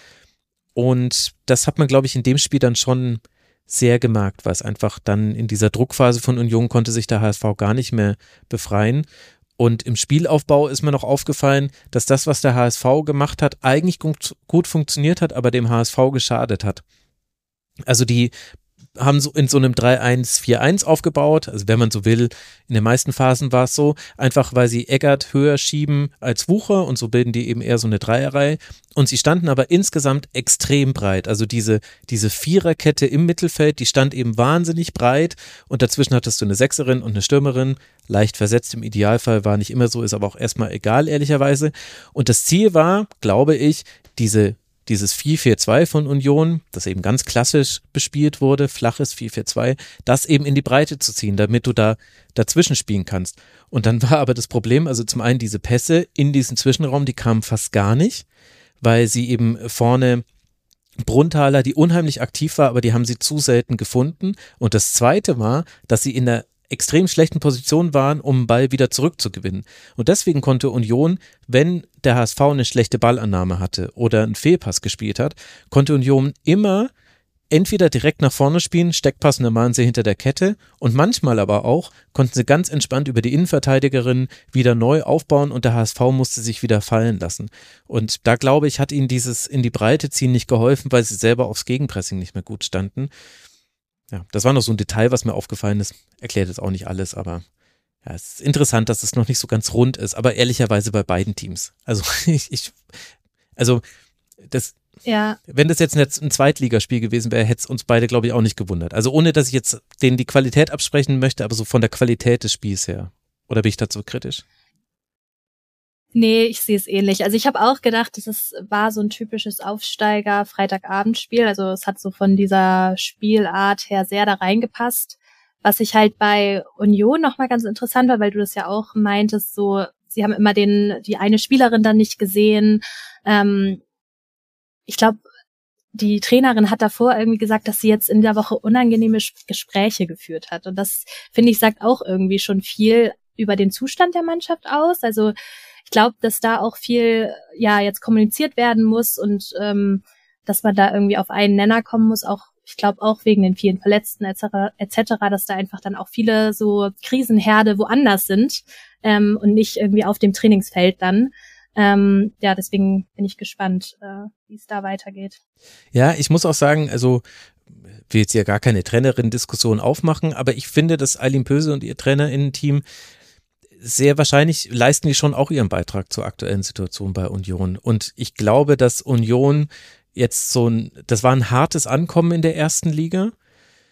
Und das hat man, glaube ich, in dem Spiel dann schon sehr gemerkt, weil es einfach dann in dieser Druckphase von Union konnte sich der H S V gar nicht mehr befreien. Und im Spielaufbau ist mir noch aufgefallen, dass das, was der H S V gemacht hat, eigentlich gut, gut funktioniert hat, aber dem H S V geschadet hat. Also die haben so in so einem drei eins vier eins aufgebaut, also wenn man so will, in den meisten Phasen war es so, einfach weil sie Eggert höher schieben als Wucher und so bilden die eben eher so eine Dreierreihe und sie standen aber insgesamt extrem breit, also diese, diese Viererkette im Mittelfeld, die stand eben wahnsinnig breit und dazwischen hattest du eine Sechserin und eine Stürmerin, leicht versetzt im Idealfall, war nicht immer so, ist aber auch erstmal egal, ehrlicherweise, und das Ziel war, glaube ich, diese dieses vier vier zwei von Union, das eben ganz klassisch bespielt wurde, flaches vier vier zwei, das eben in die Breite zu ziehen, damit du da dazwischen spielen kannst. Und dann war aber das Problem, also zum einen diese Pässe in diesen Zwischenraum, die kamen fast gar nicht, weil sie eben vorne Brunthaler, die unheimlich aktiv war, aber die haben sie zu selten gefunden. Und das Zweite war, dass sie in der extrem schlechten Position waren, um den Ball wieder zurückzugewinnen. Und deswegen konnte Union, wenn der H S V eine schlechte Ballannahme hatte oder einen Fehlpass gespielt hat, konnte Union immer entweder direkt nach vorne spielen, Steckpass und dann waren sie hinter der Kette und manchmal aber auch konnten sie ganz entspannt über die Innenverteidigerin wieder neu aufbauen und der H S V musste sich wieder fallen lassen. Und da glaube ich, hat ihnen dieses in die Breite ziehen nicht geholfen, weil sie selber aufs Gegenpressing nicht mehr gut standen. Ja, das war noch so ein Detail, was mir aufgefallen ist. Erklärt jetzt auch nicht alles, aber ja, es ist interessant, dass es noch nicht so ganz rund ist, aber ehrlicherweise bei beiden Teams. Also ich, ich also das, ja. Wenn das jetzt ein Zweitligaspiel gewesen wäre, hätte es uns beide, glaube ich, auch nicht gewundert. Also ohne, dass ich jetzt denen die Qualität absprechen möchte, aber so von der Qualität des Spiels her. Oder bin ich dazu kritisch? Nee, ich sehe es ähnlich. Also ich habe auch gedacht, es war so ein typisches Aufsteiger-Freitagabendspiel. Also es hat so von dieser Spielart her sehr da reingepasst. Was ich halt bei Union nochmal ganz interessant war, weil du das ja auch meintest, so sie haben immer den die eine Spielerin dann nicht gesehen. Ähm, ich glaube, die Trainerin hat davor irgendwie gesagt, dass sie jetzt in der Woche unangenehme Gespräche geführt hat. Und das, finde ich, sagt auch irgendwie schon viel über den Zustand der Mannschaft aus. Also ich glaube, dass da auch viel ja jetzt kommuniziert werden muss und ähm, dass man da irgendwie auf einen Nenner kommen muss, auch ich glaube auch wegen den vielen Verletzten et cetera et cetera, dass da einfach dann auch viele so Krisenherde woanders sind ähm, und nicht irgendwie auf dem Trainingsfeld dann. Ähm, ja, deswegen bin ich gespannt, äh, wie es da weitergeht. Ja, ich muss auch sagen, also ich will jetzt ja gar keine Trainerin-Diskussion aufmachen, aber ich finde, dass Aylin Pöse und ihr TrainerInnen-Team sehr wahrscheinlich leisten die schon auch ihren Beitrag zur aktuellen Situation bei Union. Und ich glaube, dass Union jetzt so ein, das war ein hartes Ankommen in der ersten Liga.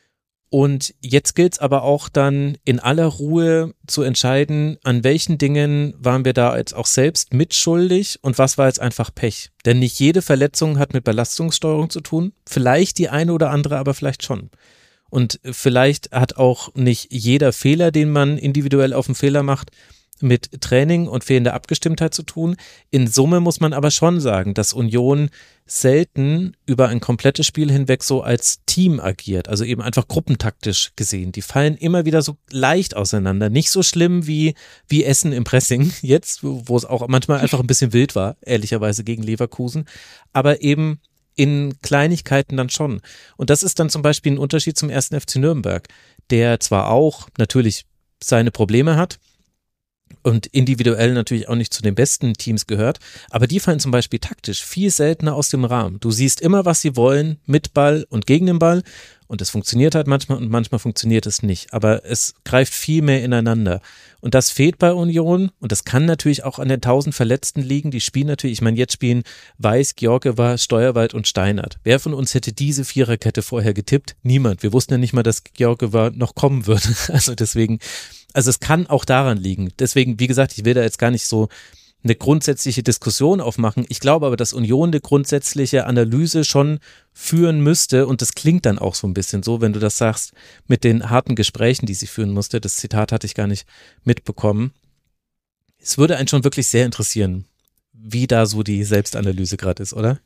Und jetzt gilt es aber auch dann in aller Ruhe zu entscheiden, an welchen Dingen waren wir da jetzt auch selbst mitschuldig und was war jetzt einfach Pech. Denn nicht jede Verletzung hat mit Belastungssteuerung zu tun, vielleicht die eine oder andere, aber vielleicht schon. Und vielleicht hat auch nicht jeder Fehler, den man individuell auf den Fehler macht, mit Training und fehlender Abgestimmtheit zu tun. In Summe muss man aber schon sagen, dass Union selten über ein komplettes Spiel hinweg so als Team agiert, also eben einfach gruppentaktisch gesehen. Die fallen immer wieder so leicht auseinander, nicht so schlimm wie, wie Essen im Pressing jetzt, wo es auch manchmal einfach ein bisschen wild war, ehrlicherweise gegen Leverkusen, aber eben in Kleinigkeiten dann schon. Und das ist dann zum Beispiel ein Unterschied zum ersten F C Nürnberg, der zwar auch natürlich seine Probleme hat, und individuell natürlich auch nicht zu den besten Teams gehört, aber die fallen zum Beispiel taktisch viel seltener aus dem Rahmen. Du siehst immer, was sie wollen, mit Ball und gegen den Ball und es funktioniert halt manchmal und manchmal funktioniert es nicht, aber es greift viel mehr ineinander und das fehlt bei Union und das kann natürlich auch an den tausend Verletzten liegen, die spielen natürlich, ich meine jetzt spielen Weiß, Gjorkewa, Steuerwald und Steinert. Wer von uns hätte diese Viererkette vorher getippt? Niemand. Wir wussten ja nicht mal, dass Gjorkewa noch kommen würde, also deswegen Also es kann auch daran liegen. Deswegen, wie gesagt, ich will da jetzt gar nicht so eine grundsätzliche Diskussion aufmachen. Ich glaube aber, dass Union eine grundsätzliche Analyse schon führen müsste und das klingt dann auch so ein bisschen so, wenn du das sagst, mit den harten Gesprächen, die sie führen musste. Das Zitat hatte ich gar nicht mitbekommen. Es würde einen schon wirklich sehr interessieren, wie da so die Selbstanalyse gerade ist, oder?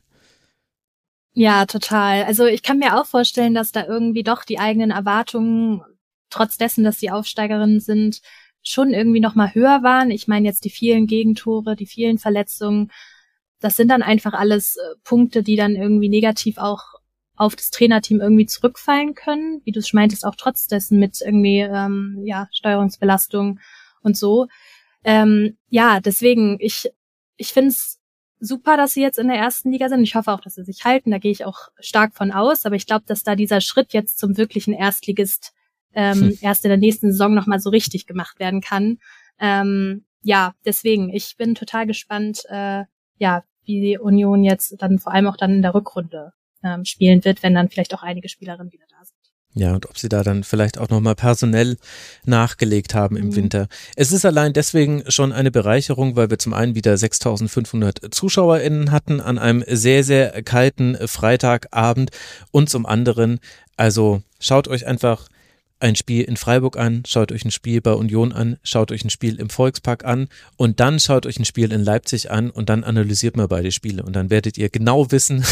Ja, total. Also ich kann mir auch vorstellen, dass da irgendwie doch die eigenen Erwartungen trotz dessen, dass sie Aufsteigerinnen sind, schon irgendwie noch mal höher waren. Ich meine jetzt die vielen Gegentore, die vielen Verletzungen, das sind dann einfach alles äh, Punkte, die dann irgendwie negativ auch auf das Trainerteam irgendwie zurückfallen können, wie du es meintest, auch trotz dessen mit irgendwie ähm, ja Steuerungsbelastung und so. Ähm, ja, deswegen, ich ich finde es super, dass sie jetzt in der ersten Liga sind. Ich hoffe auch, dass sie sich halten, da gehe ich auch stark von aus, aber ich glaube, dass da dieser Schritt jetzt zum wirklichen Erstligist Ähm, hm. erst in der nächsten Saison nochmal so richtig gemacht werden kann. Ähm, ja, deswegen, ich bin total gespannt, äh, ja, wie die Union jetzt dann vor allem auch dann in der Rückrunde ähm, spielen wird, wenn dann vielleicht auch einige Spielerinnen wieder da sind. Ja, und ob sie da dann vielleicht auch nochmal personell nachgelegt haben im mhm. Winter. Es ist allein deswegen schon eine Bereicherung, weil wir zum einen wieder sechstausendfünfhundert ZuschauerInnen hatten an einem sehr, sehr kalten Freitagabend und zum anderen, also schaut euch einfach ein Spiel in Freiburg an, schaut euch ein Spiel bei Union an, schaut euch ein Spiel im Volkspark an und dann schaut euch ein Spiel in Leipzig an und dann analysiert mal beide Spiele und dann werdet ihr genau wissen,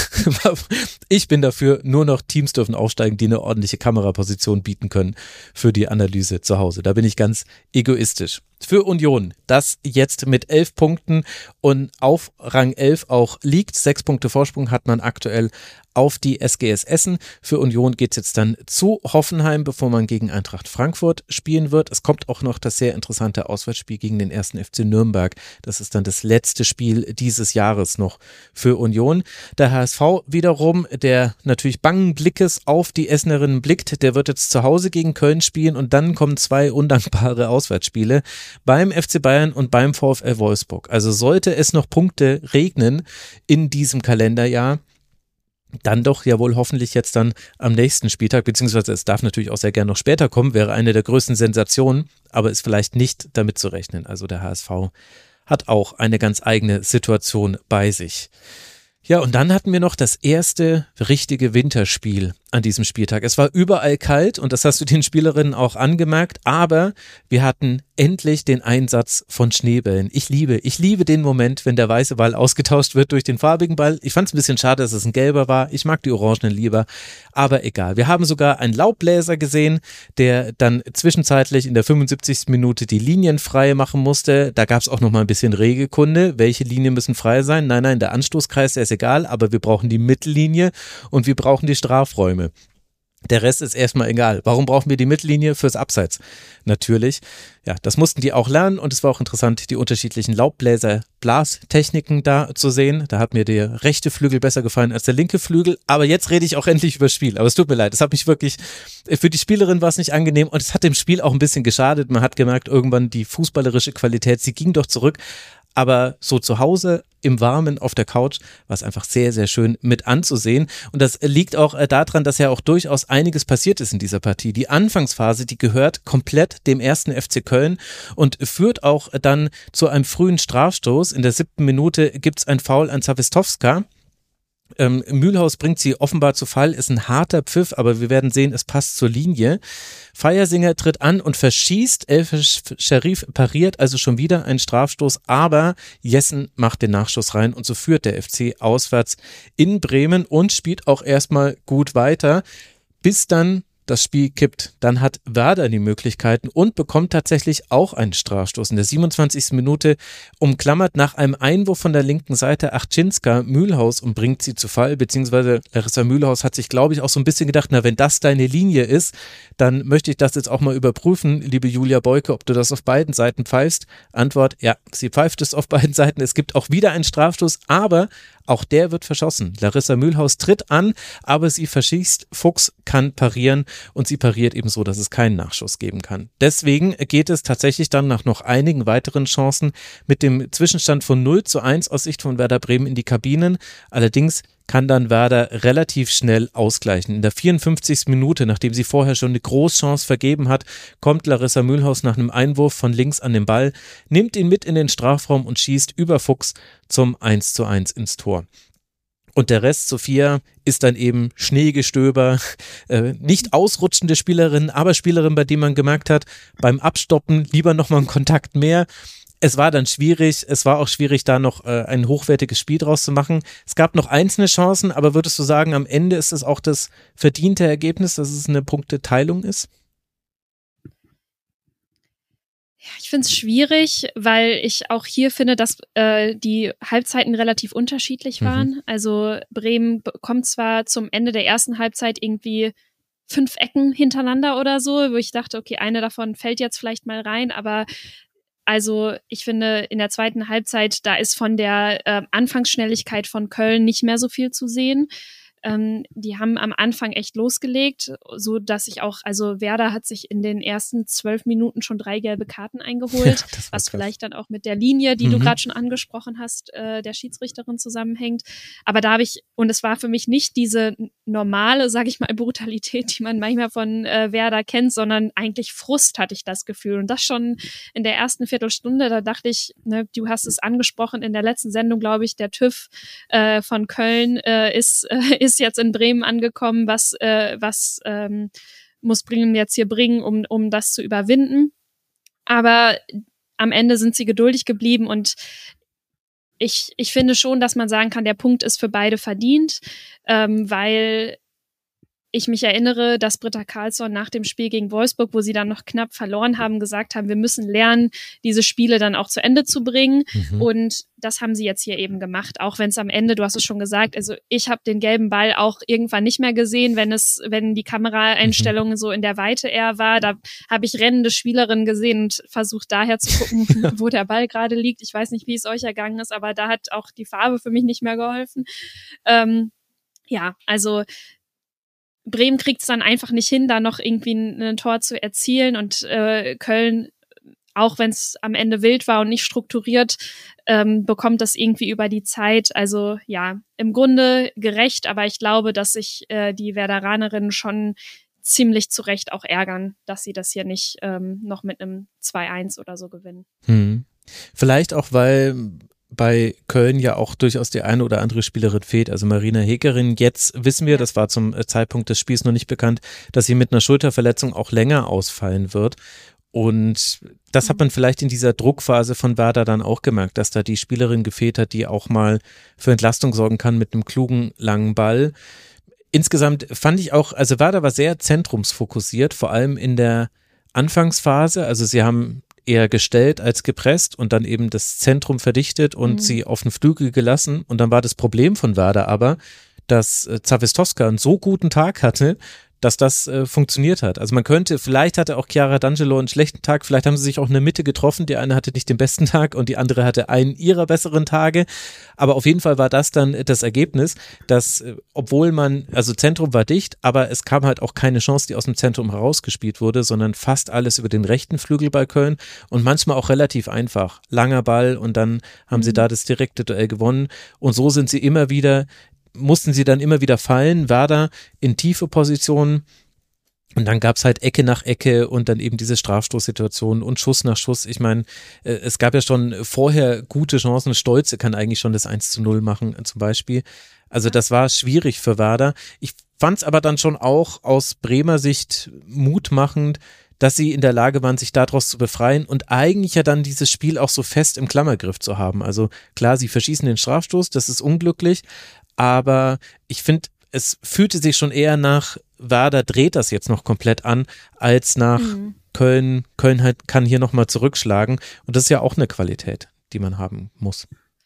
ich bin dafür, nur noch Teams dürfen aufsteigen, die eine ordentliche Kameraposition bieten können für die Analyse zu Hause. Da bin ich ganz egoistisch. Für Union, das jetzt mit elf Punkten und auf Rang elf auch liegt. Sechs Punkte Vorsprung hat man aktuell auf die S G S Essen. Für Union geht es jetzt dann zu Hoffenheim, bevor man gegen Eintracht Frankfurt spielen wird. Es kommt auch noch das sehr interessante Auswärtsspiel gegen den ersten F C Nürnberg. Das ist dann das letzte Spiel dieses Jahres noch für Union. Der H S V wiederum, der natürlich bangen Blickes auf die Essenerinnen blickt, der wird jetzt zu Hause gegen Köln spielen und dann kommen zwei undankbare Auswärtsspiele beim F C Bayern und beim VfL Wolfsburg. Also sollte es noch Punkte regnen in diesem Kalenderjahr, dann doch ja wohl hoffentlich jetzt dann am nächsten Spieltag, beziehungsweise es darf natürlich auch sehr gern noch später kommen, wäre eine der größten Sensationen, aber ist vielleicht nicht damit zu rechnen. Also der H S V hat auch eine ganz eigene Situation bei sich. Ja, und dann hatten wir noch das erste richtige Winterspiel an diesem Spieltag. Es war überall kalt und das hast du den Spielerinnen auch angemerkt, aber wir hatten endlich den Einsatz von Schneebällen. Ich liebe, ich liebe den Moment, wenn der weiße Ball ausgetauscht wird durch den farbigen Ball. Ich fand es ein bisschen schade, dass es ein gelber war. Ich mag die Orangenen lieber, aber egal. Wir haben sogar einen Laubbläser gesehen, der dann zwischenzeitlich in der fünfundsiebzigsten Minute die Linien frei machen musste. Da gab es auch noch mal ein bisschen Regelkunde. Welche Linien müssen frei sein? Nein, nein, der Anstoßkreis, der ist egal, aber wir brauchen die Mittellinie und wir brauchen die Strafräume. Der Rest ist erstmal egal. Warum brauchen wir die Mittellinie? Fürs Abseits. Natürlich. Ja, das mussten die auch lernen und es war auch interessant, die unterschiedlichen Laubbläser-Blastechniken da zu sehen. Da hat mir der rechte Flügel besser gefallen als der linke Flügel. Aber jetzt rede ich auch endlich über das Spiel. Aber es tut mir leid. Es hat mich wirklich, für die Spielerin war es nicht angenehm und es hat dem Spiel auch ein bisschen geschadet. Man hat gemerkt, irgendwann die fußballerische Qualität, sie ging doch zurück. aber so zu Hause im Warmen auf der Couch war es einfach sehr, sehr schön mit anzusehen. Und das liegt auch daran, dass ja auch durchaus einiges passiert ist in dieser Partie. Die Anfangsphase, die gehört komplett dem ersten F C Köln und führt auch dann zu einem frühen Strafstoß. In der siebten Minute gibt es ein Foul an Zawistowska. Ähm, Mühlhaus bringt sie offenbar zu Fall, ist ein harter Pfiff, aber wir werden sehen, es passt zur Linie. Feiersinger tritt an und verschießt, Elf Sharif pariert also schon wieder einen Strafstoß, aber Jessen macht den Nachschuss rein und so führt der F C auswärts in Bremen und spielt auch erstmal gut weiter, bis dann das Spiel kippt. Dann hat Werder die Möglichkeiten und bekommt tatsächlich auch einen Strafstoß. In der siebenundzwanzigsten Minute umklammert nach einem Einwurf von der linken Seite Achczynska Mühlhaus und bringt sie zu Fall, beziehungsweise Larissa Mühlhaus hat sich, glaube ich, auch so ein bisschen gedacht, na, wenn das deine Linie ist, dann möchte ich das jetzt auch mal überprüfen, liebe Julia Beuke, ob du das auf beiden Seiten pfeifst. Antwort, ja, sie pfeift es auf beiden Seiten. Es gibt auch wieder einen Strafstoß, aber auch der wird verschossen. Larissa Mühlhaus tritt an, aber sie verschießt. Fuchs kann parieren und sie pariert eben so, dass es keinen Nachschuss geben kann. Deswegen geht es tatsächlich dann nach noch einigen weiteren Chancen mit dem Zwischenstand von null zu eins aus Sicht von Werder Bremen in die Kabinen. Allerdings kann dann Werder relativ schnell ausgleichen. In der vierundfünfzigsten Minute, nachdem sie vorher schon eine Großchance vergeben hat, kommt Larissa Mühlhaus nach einem Einwurf von links an den Ball, nimmt ihn mit in den Strafraum und schießt über Fuchs zum eins zu eins ins Tor. Und der Rest, Sophia, ist dann eben Schneegestöber, äh, nicht ausrutschende Spielerin, aber Spielerin, bei denen man gemerkt hat, beim Abstoppen lieber nochmal einen Kontakt mehr. Es war dann schwierig, es war auch schwierig, da noch äh, ein hochwertiges Spiel draus zu machen. Es gab noch einzelne Chancen, aber würdest du sagen, am Ende ist es auch das verdiente Ergebnis, dass es eine Punkteteilung ist? Ja, ich finde es schwierig, weil ich auch hier finde, dass äh, die Halbzeiten relativ unterschiedlich waren. Mhm. Also Bremen kommt zwar zum Ende der ersten Halbzeit irgendwie fünf Ecken hintereinander oder so, wo ich dachte, okay, eine davon fällt jetzt vielleicht mal rein, aber also ich finde, in der zweiten Halbzeit, da ist von der äh, Anfangsschnelligkeit von Köln nicht mehr so viel zu sehen. Ähm, die haben am Anfang echt losgelegt, so dass ich auch, also Werder hat sich in den ersten zwölf Minuten schon drei gelbe Karten eingeholt, ja, was krass. Vielleicht dann auch mit der Linie, die mhm. du gerade schon angesprochen hast, äh, der Schiedsrichterin zusammenhängt. Aber da habe ich, und es war für mich nicht diese normale, sage ich mal, Brutalität, die man manchmal von äh, Werder kennt, sondern eigentlich Frust, hatte ich das Gefühl. Und das schon in der ersten Viertelstunde, da dachte ich, ne, du hast es angesprochen, in der letzten Sendung, glaube ich, der TÜV äh, von Köln äh, ist, äh, ist jetzt in Bremen angekommen, was, äh, was ähm, muss Bremen jetzt hier bringen, um, um das zu überwinden. Aber am Ende sind sie geduldig geblieben und ich, ich finde schon, dass man sagen kann, der Punkt ist für beide verdient, ähm, weil ich mich erinnere, dass Britta Karlsson nach dem Spiel gegen Wolfsburg, wo sie dann noch knapp verloren haben, gesagt haben, wir müssen lernen, diese Spiele dann auch zu Ende zu bringen. Mhm. Und das haben sie jetzt hier eben gemacht, auch wenn es am Ende, du hast es schon gesagt, also ich habe den gelben Ball auch irgendwann nicht mehr gesehen, wenn es, wenn die Kameraeinstellung mhm. so in der Weite eher war. Da habe ich rennende Spielerinnen gesehen und versucht daher zu gucken, wo der Ball gerade liegt. Ich weiß nicht, wie es euch ergangen ist, aber da hat auch die Farbe für mich nicht mehr geholfen. Ähm, ja, also Bremen kriegt es dann einfach nicht hin, da noch irgendwie ein, ein Tor zu erzielen und äh, Köln, auch wenn es am Ende wild war und nicht strukturiert, ähm, bekommt das irgendwie über die Zeit. Also ja, im Grunde gerecht, aber ich glaube, dass sich äh, die Werderanerinnen schon ziemlich zu Recht auch ärgern, dass sie das hier nicht ähm, noch mit einem zwei eins oder so gewinnen. Hm. Vielleicht auch, weil bei Köln ja auch durchaus die eine oder andere Spielerin fehlt. Also Marina Hegerin, jetzt wissen wir, das war zum Zeitpunkt des Spiels noch nicht bekannt, dass sie mit einer Schulterverletzung auch länger ausfallen wird. Und das hat man vielleicht in dieser Druckphase von Werder dann auch gemerkt, dass da die Spielerin gefehlt hat, die auch mal für Entlastung sorgen kann mit einem klugen, langen Ball. Insgesamt fand ich auch, also Werder war sehr zentrumsfokussiert, vor allem in der Anfangsphase. Also sie haben eher gestellt als gepresst und dann eben das Zentrum verdichtet und mhm. sie auf den Flügel gelassen. Und dann war das Problem von Werder aber, dass Zawistowska einen so guten Tag hatte, dass das äh, funktioniert hat. Also man könnte, vielleicht hatte auch Chiara D'Angelo einen schlechten Tag, vielleicht haben sie sich auch in der Mitte getroffen, die eine hatte nicht den besten Tag und die andere hatte einen ihrer besseren Tage, aber auf jeden Fall war das dann das Ergebnis, dass äh, obwohl man, also Zentrum war dicht, aber es kam halt auch keine Chance, die aus dem Zentrum herausgespielt wurde, sondern fast alles über den rechten Flügel bei Köln und manchmal auch relativ einfach. Langer Ball und dann haben mhm. sie da das direkte Duell gewonnen und so sind sie immer wieder mussten sie dann immer wieder fallen, Werder in tiefe Positionen und dann gab es halt Ecke nach Ecke und dann eben diese Strafstoßsituation und Schuss nach Schuss. Ich meine, es gab ja schon vorher gute Chancen, Stolze kann eigentlich schon das eins zu null machen zum Beispiel. Also das war schwierig für Werder. Ich fand es aber dann schon auch aus Bremer Sicht mutmachend, dass sie in der Lage waren, sich daraus zu befreien und eigentlich ja dann dieses Spiel auch so fest im Klammergriff zu haben. Also klar, sie verschießen den Strafstoß, das ist unglücklich, aber ich finde, es fühlte sich schon eher nach, Werder dreht das jetzt noch komplett an, als nach mhm. Köln, Köln halt kann hier nochmal zurückschlagen und das ist ja auch eine Qualität, die man haben muss.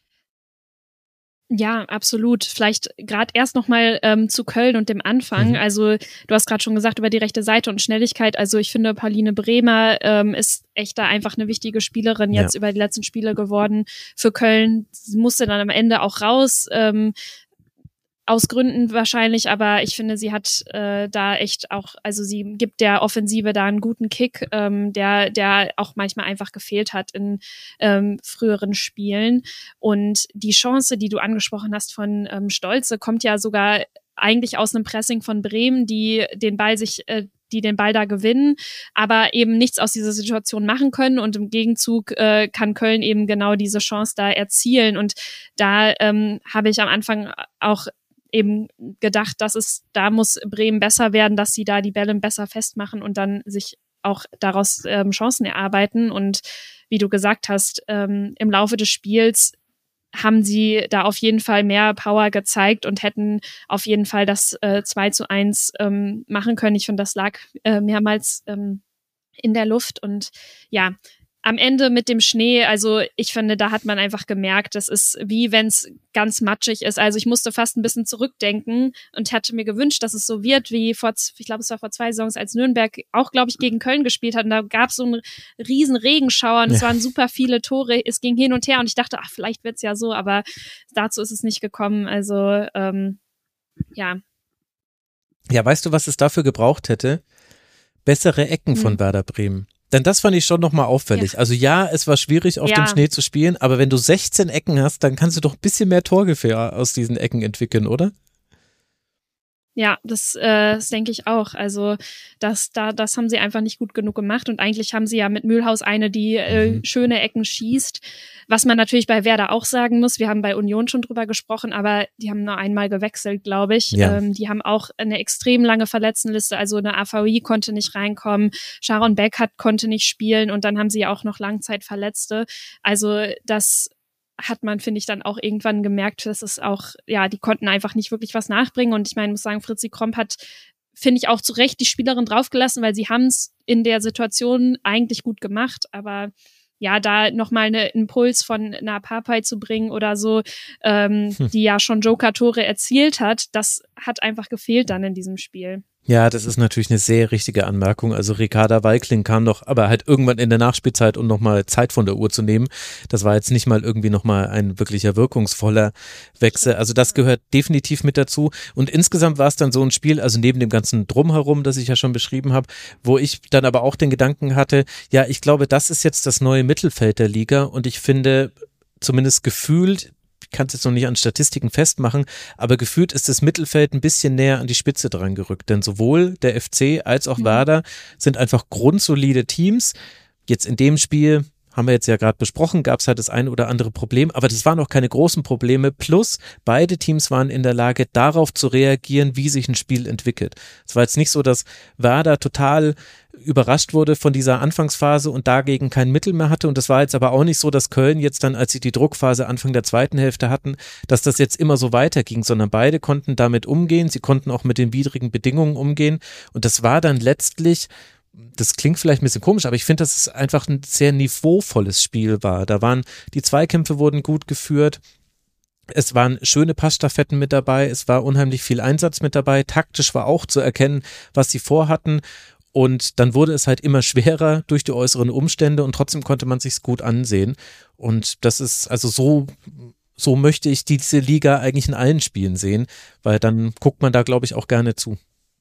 Ja, absolut. Vielleicht gerade erst nochmal ähm, zu Köln und dem Anfang. Mhm. Also du hast gerade schon gesagt über die rechte Seite und Schnelligkeit. Also ich finde, Pauline Bremer ähm, ist echt da einfach eine wichtige Spielerin jetzt ja. über die letzten Spiele geworden für Köln. Sie musste dann am Ende auch raus. Ähm, Aus Gründen wahrscheinlich, aber ich finde, sie hat äh, da echt auch, also sie gibt der Offensive da einen guten Kick, ähm, der der auch manchmal einfach gefehlt hat in ähm, früheren Spielen. Und die Chance, die du angesprochen hast von ähm, Stolze, kommt ja sogar eigentlich aus einem Pressing von Bremen, die den Ball sich äh, die den Ball da gewinnen, aber eben nichts aus dieser Situation machen können und im Gegenzug äh, kann Köln eben genau diese Chance da erzielen und da ähm, habe ich am Anfang auch eben gedacht, dass es, da muss Bremen besser werden, dass sie da die Bälle besser festmachen und dann sich auch daraus ähm, Chancen erarbeiten. Und wie du gesagt hast, ähm, im Laufe des Spiels haben sie da auf jeden Fall mehr Power gezeigt und hätten auf jeden Fall das äh, zwei zu eins ähm, machen können. Ich finde, das lag äh, mehrmals ähm, in der Luft und ja, am Ende mit dem Schnee, also ich finde, da hat man einfach gemerkt, das ist wie wenn es ganz matschig ist. Also ich musste fast ein bisschen zurückdenken und hatte mir gewünscht, dass es so wird wie vor, ich glaube, es war vor zwei Saisons, als Nürnberg auch, glaube ich, gegen Köln gespielt hat. Und da gab es so einen riesen Regenschauer und ja. es waren super viele Tore. Es ging hin und her und ich dachte, ach, vielleicht wird's ja so, aber dazu ist es nicht gekommen. Also ähm, ja. Ja, weißt du, was es dafür gebraucht hätte? Bessere Ecken hm. von Werder Bremen. Denn das fand ich schon nochmal auffällig. Ja. Also ja, es war schwierig, auf ja. dem Schnee zu spielen, aber wenn du sechzehn Ecken hast, dann kannst du doch ein bisschen mehr Torgefahr aus diesen Ecken entwickeln, oder? Ja, das, äh, das denke ich auch. Also das, da, das haben sie einfach nicht gut genug gemacht und eigentlich haben sie ja mit Mühlhaus eine, die äh, mhm. schöne Ecken schießt. Was man natürlich bei Werder auch sagen muss, wir haben bei Union schon drüber gesprochen, aber die haben nur einmal gewechselt, glaube ich. Ja. Ähm, die haben auch eine extrem lange Verletztenliste, also eine A V I konnte nicht reinkommen, Sharon Beck hat, konnte nicht spielen und dann haben sie ja auch noch Langzeitverletzte. Also das hat man, finde ich, dann auch irgendwann gemerkt, dass es auch, ja, die konnten einfach nicht wirklich was nachbringen. Und ich meine, muss sagen, Fritzi Kromp hat, finde ich, auch zu Recht die Spielerin draufgelassen, weil sie haben es in der Situation eigentlich gut gemacht. Aber ja, da nochmal einen Impuls von einer Papai zu bringen oder so, ähm, hm. die ja schon Joker-Tore erzielt hat, das hat einfach gefehlt dann in diesem Spiel. Ja, das ist natürlich eine sehr richtige Anmerkung. Also Ricarda Weikling kam doch, aber halt irgendwann in der Nachspielzeit, um nochmal Zeit von der Uhr zu nehmen. Das war jetzt nicht mal irgendwie nochmal ein wirklicher wirkungsvoller Wechsel. Also das gehört definitiv mit dazu. Und insgesamt war es dann so ein Spiel, also neben dem ganzen Drumherum, das ich ja schon beschrieben habe, wo ich dann aber auch den Gedanken hatte, ja, ich glaube, das ist jetzt das neue Mittelfeld der Liga und ich finde, zumindest gefühlt, ich kann es jetzt noch nicht an Statistiken festmachen, aber gefühlt ist das Mittelfeld ein bisschen näher an die Spitze dran gerückt, denn sowohl der F C als auch mhm. Werder sind einfach grundsolide Teams. Jetzt in dem Spiel, haben wir jetzt ja gerade besprochen, gab es halt das eine oder andere Problem, aber das waren auch keine großen Probleme, plus beide Teams waren in der Lage, darauf zu reagieren, wie sich ein Spiel entwickelt. Es war jetzt nicht so, dass Werder total überrascht wurde von dieser Anfangsphase und dagegen kein Mittel mehr hatte und das war jetzt aber auch nicht so, dass Köln jetzt dann, als sie die Druckphase Anfang der zweiten Hälfte hatten, dass das jetzt immer so weiterging, sondern beide konnten damit umgehen, sie konnten auch mit den widrigen Bedingungen umgehen und das war dann letztlich, das klingt vielleicht ein bisschen komisch, aber ich finde, dass es einfach ein sehr niveauvolles Spiel war. Da waren, die Zweikämpfe wurden gut geführt. Es waren schöne Passstaffetten mit dabei, es war unheimlich viel Einsatz mit dabei, taktisch war auch zu erkennen, was sie vorhatten. Und dann wurde es halt immer schwerer durch die äußeren Umstände und trotzdem konnte man sich's gut ansehen. Und das ist, also so, so möchte ich diese Liga eigentlich in allen Spielen sehen, weil dann guckt man da, glaube ich, auch gerne zu.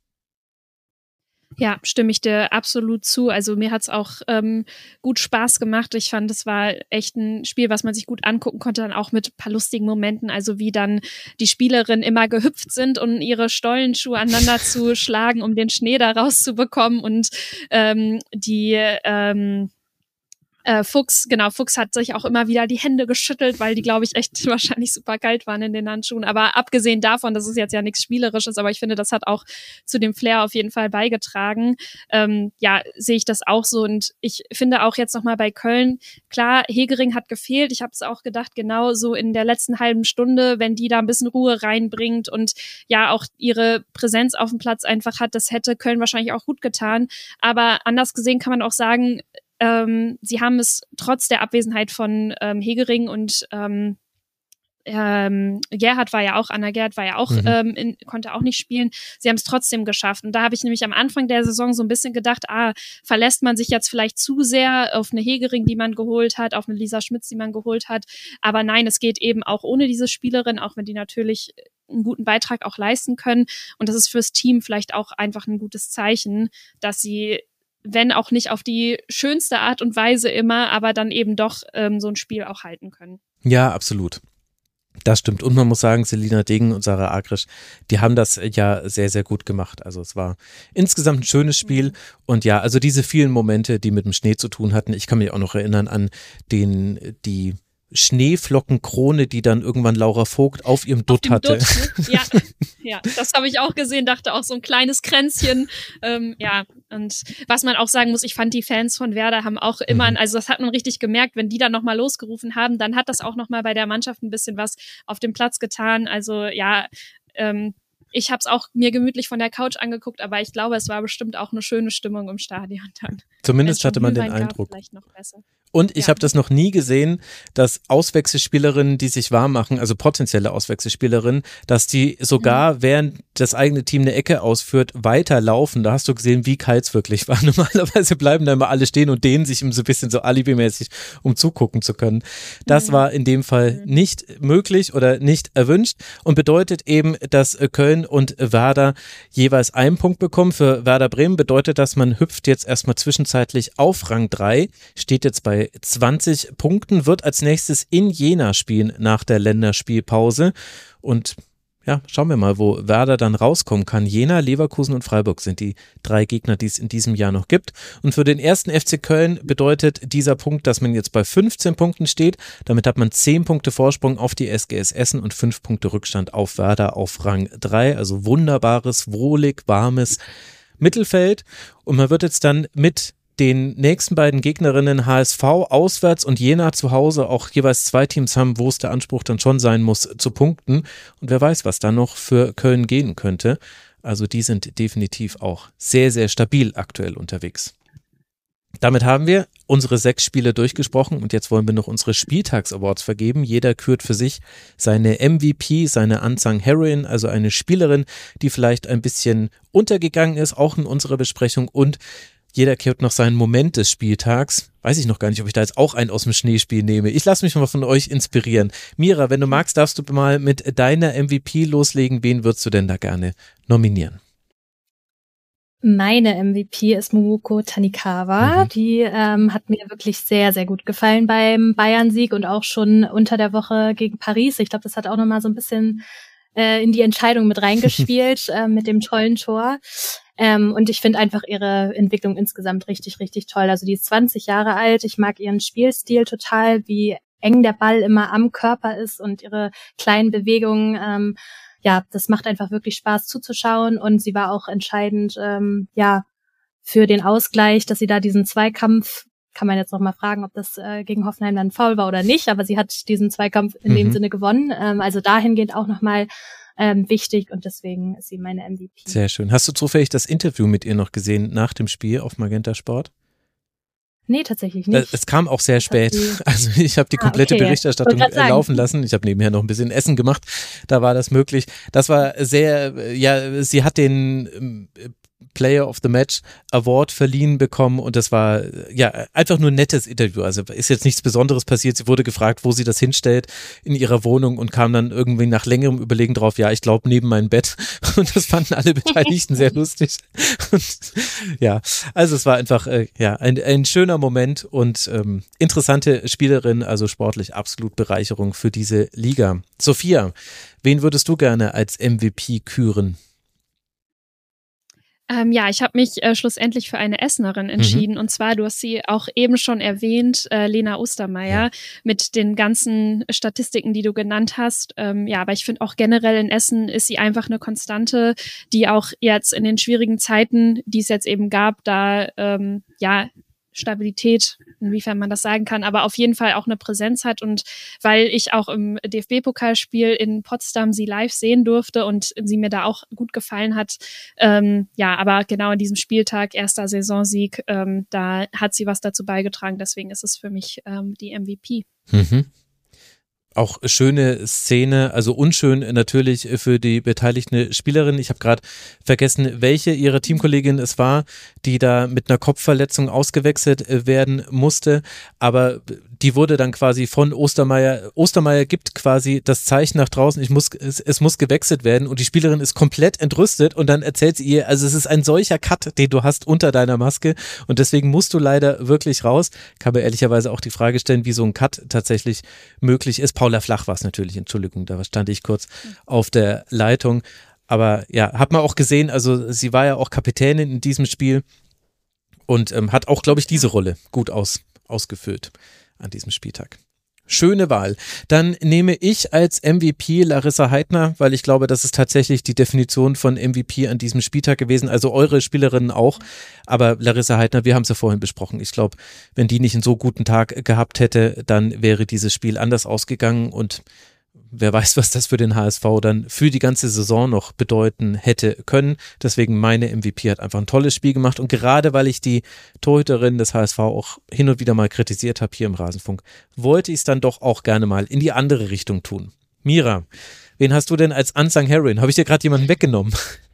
Ja, stimme ich dir absolut zu. Also mir hat's auch ähm, gut Spaß gemacht. Ich fand, es war echt ein Spiel, was man sich gut angucken konnte, dann auch mit ein paar lustigen Momenten, also wie dann die Spielerinnen immer gehüpft sind, um ihre Stollenschuhe aneinander zu schlagen, um den Schnee da rauszubekommen und ähm, die ähm, Äh, Fuchs, genau, Fuchs hat sich auch immer wieder die Hände geschüttelt, weil die, glaube ich, echt wahrscheinlich super kalt waren in den Handschuhen. Aber abgesehen davon, das ist jetzt ja nichts Spielerisches, aber ich finde, das hat auch zu dem Flair auf jeden Fall beigetragen. Ähm, ja, sehe ich das auch so. Und ich finde auch jetzt nochmal bei Köln, klar, Hegering hat gefehlt. Ich habe es auch gedacht, genau so in der letzten halben Stunde, wenn die da ein bisschen Ruhe reinbringt und ja auch ihre Präsenz auf dem Platz einfach hat, das hätte Köln wahrscheinlich auch gut getan. Aber anders gesehen kann man auch sagen, Ähm, sie haben es trotz der Abwesenheit von ähm, Hegering und ähm, ähm, Gerhard war ja auch, Anna Gerhard war ja auch, mhm. ähm, in, konnte auch nicht spielen. Sie haben es trotzdem geschafft. Und da habe ich nämlich am Anfang der Saison so ein bisschen gedacht, ah, verlässt man sich jetzt vielleicht zu sehr auf eine Hegering, die man geholt hat, auf eine Lisa Schmitz, die man geholt hat. Aber nein, es geht eben auch ohne diese Spielerin, auch wenn die natürlich einen guten Beitrag auch leisten können. Und das ist fürs Team vielleicht auch einfach ein gutes Zeichen, dass sie, wenn auch nicht auf die schönste Art und Weise immer, aber dann eben doch ähm, so ein Spiel auch halten können. Ja, absolut. Das stimmt. Und man muss sagen, Selina Degen und Sarah Agrisch, die haben das ja sehr, sehr gut gemacht. Also es war insgesamt ein schönes Spiel. Und ja, also diese vielen Momente, die mit dem Schnee zu tun hatten. Ich kann mich auch noch erinnern an den, die Schneeflockenkrone, die dann irgendwann Laura Vogt auf ihrem Dutt hatte. Dutt, ne? Ja, ja, das habe ich auch gesehen, dachte auch so ein kleines Kränzchen. Ähm, ja, und was man auch sagen muss, ich fand die Fans von Werder haben auch immer, mhm. also das hat man richtig gemerkt, wenn die dann nochmal losgerufen haben, dann hat das auch nochmal bei der Mannschaft ein bisschen was auf dem Platz getan. Also ja, ähm, ich habe es auch mir gemütlich von der Couch angeguckt, aber ich glaube, es war bestimmt auch eine schöne Stimmung im Stadion dann. Zumindest hatte man den Eindruck. Vielleicht noch besser. Und ich ja. habe das noch nie gesehen, dass Auswechselspielerinnen, die sich warm machen, also potenzielle Auswechselspielerinnen, dass die sogar, mhm. während das eigene Team eine Ecke ausführt, weiterlaufen. Da hast du gesehen, wie kalt es wirklich war. Normalerweise bleiben da immer alle stehen und dehnen sich so ein bisschen so alibimäßig, um zugucken zu können. Das mhm. war in dem Fall nicht möglich oder nicht erwünscht und bedeutet eben, dass Köln und Werder jeweils einen Punkt bekommen. Für Werder Bremen bedeutet das, man hüpft jetzt erstmal zwischenzeitlich auf Rang drei, steht jetzt bei zwanzig Punkten, wird als nächstes in Jena spielen nach der Länderspielpause. Und ja, schauen wir mal, wo Werder dann rauskommen kann. Jena, Leverkusen und Freiburg sind die drei Gegner, die es in diesem Jahr noch gibt. Und für den ersten F C Köln bedeutet dieser Punkt, dass man jetzt bei fünfzehn Punkten steht. Damit hat man zehn Punkte Vorsprung auf die S G S Essen und fünf Punkte Rückstand auf Werder auf Rang drei. Also wunderbares, wohlig, warmes Mittelfeld. Und man wird jetzt dann mit den nächsten beiden Gegnerinnen H S V auswärts und Jena zu Hause auch jeweils zwei Teams haben, wo es der Anspruch dann schon sein muss, zu punkten. Und wer weiß, was da noch für Köln gehen könnte. Also die sind definitiv auch sehr, sehr stabil aktuell unterwegs. Damit haben wir unsere sechs Spiele durchgesprochen und jetzt wollen wir noch unsere Spieltags-Awards vergeben. Jeder kürt für sich seine M V P, seine Unsung Heroine, also eine Spielerin, die vielleicht ein bisschen untergegangen ist, auch in unserer Besprechung, und jeder kürt noch seinen Moment des Spieltags. Weiß ich noch gar nicht, ob ich da jetzt auch einen aus dem Schneespiel nehme. Ich lasse mich mal von euch inspirieren. Mira, wenn du magst, darfst du mal mit deiner M V P loslegen. Wen würdest du denn da gerne nominieren? Meine M V P ist Momoko Tanikawa. Mhm. Die ähm, hat mir wirklich sehr, sehr gut gefallen beim Bayern-Sieg und auch schon unter der Woche gegen Paris. Ich glaube, das hat auch nochmal so ein bisschen äh, in die Entscheidung mit reingespielt äh, mit dem tollen Tor. Ähm, und ich finde einfach ihre Entwicklung insgesamt richtig, richtig toll. Also die ist zwanzig Jahre alt. Ich mag ihren Spielstil total, wie eng der Ball immer am Körper ist und ihre kleinen Bewegungen. Ähm, ja, das macht einfach wirklich Spaß zuzuschauen. Und sie war auch entscheidend, ähm, ja, für den Ausgleich, dass sie da diesen Zweikampf, kann man jetzt noch mal fragen, ob das äh, gegen Hoffenheim dann faul war oder nicht, aber sie hat diesen Zweikampf in mhm. dem Sinne gewonnen. Ähm, also dahingehend auch noch mal Ähm, wichtig und deswegen ist sie meine M V P. Sehr schön. Hast du zufällig das Interview mit ihr noch gesehen nach dem Spiel auf Magenta Sport? Nee, tatsächlich nicht. Es kam auch sehr spät. Also ich habe die komplette ah, okay. Berichterstattung laufen lassen. Ich habe nebenher noch ein bisschen Essen gemacht. Da war das möglich. Das war sehr, ja, sie hat den Player of the Match Award verliehen bekommen und das war ja einfach nur ein nettes Interview. Also ist jetzt nichts Besonderes passiert. Sie wurde gefragt, wo sie das hinstellt in ihrer Wohnung und kam dann irgendwie nach längerem Überlegen drauf, ja, ich glaube neben mein Bett. Und das fanden alle Beteiligten sehr lustig. Und, ja, also es war einfach äh, ja ein, ein schöner Moment und ähm, interessante Spielerin, also sportlich absolut Bereicherung für diese Liga. Sophia, wen würdest du gerne als M V P küren? Ähm, ja, ich habe mich äh, schlussendlich für eine Essenerin entschieden. Mhm. Und zwar, du hast sie auch eben schon erwähnt, äh, Lena Ostermeier, ja. mit den ganzen Statistiken, die du genannt hast. Ähm, ja, aber ich finde auch generell in Essen ist sie einfach eine Konstante, die auch jetzt in den schwierigen Zeiten, die es jetzt eben gab, da ähm, ja Stabilität, inwiefern man das sagen kann, aber auf jeden Fall auch eine Präsenz hat und weil ich auch im D F B-Pokalspiel in Potsdam sie live sehen durfte und sie mir da auch gut gefallen hat, ähm, ja, aber genau an diesem Spieltag, erster Saisonsieg, ähm, da hat sie was dazu beigetragen, deswegen ist es für mich ähm, die M V P. Mhm. Auch schöne Szene, also unschön natürlich für die beteiligte Spielerin. Ich habe gerade vergessen, welche ihrer Teamkollegin es war, die da mit einer Kopfverletzung ausgewechselt werden musste, aber die wurde dann quasi von Ostermeier, Ostermeier gibt quasi das Zeichen nach draußen, ich muss, es, es muss gewechselt werden und die Spielerin ist komplett entrüstet und dann erzählt sie ihr, also es ist ein solcher Cut, den du hast unter deiner Maske und deswegen musst du leider wirklich raus. Kann mir ehrlicherweise auch die Frage stellen, wie so ein Cut tatsächlich möglich ist. Paula Flach war es natürlich, Entschuldigung, da stand ich kurz auf der Leitung, aber ja, hat man auch gesehen, also sie war ja auch Kapitänin in diesem Spiel und ähm, hat auch, glaube ich, diese Rolle gut aus, ausgefüllt an diesem Spieltag. Schöne Wahl. Dann nehme ich als M V P Larissa Heidner, weil ich glaube, das ist tatsächlich die Definition von M V P an diesem Spieltag gewesen, also eure Spielerinnen auch, aber Larissa Heidner, wir haben es ja vorhin besprochen, ich glaube, wenn die nicht einen so guten Tag gehabt hätte, dann wäre dieses Spiel anders ausgegangen und wer weiß, was das für den H S V dann für die ganze Saison noch bedeuten hätte können. Deswegen meine M V P hat einfach ein tolles Spiel gemacht und gerade weil ich die Torhüterin des H S V auch hin und wieder mal kritisiert habe hier im Rasenfunk, wollte ich es dann doch auch gerne mal in die andere Richtung tun. Mira, wen hast du denn als Unsung Heroine? Habe ich dir gerade jemanden weggenommen?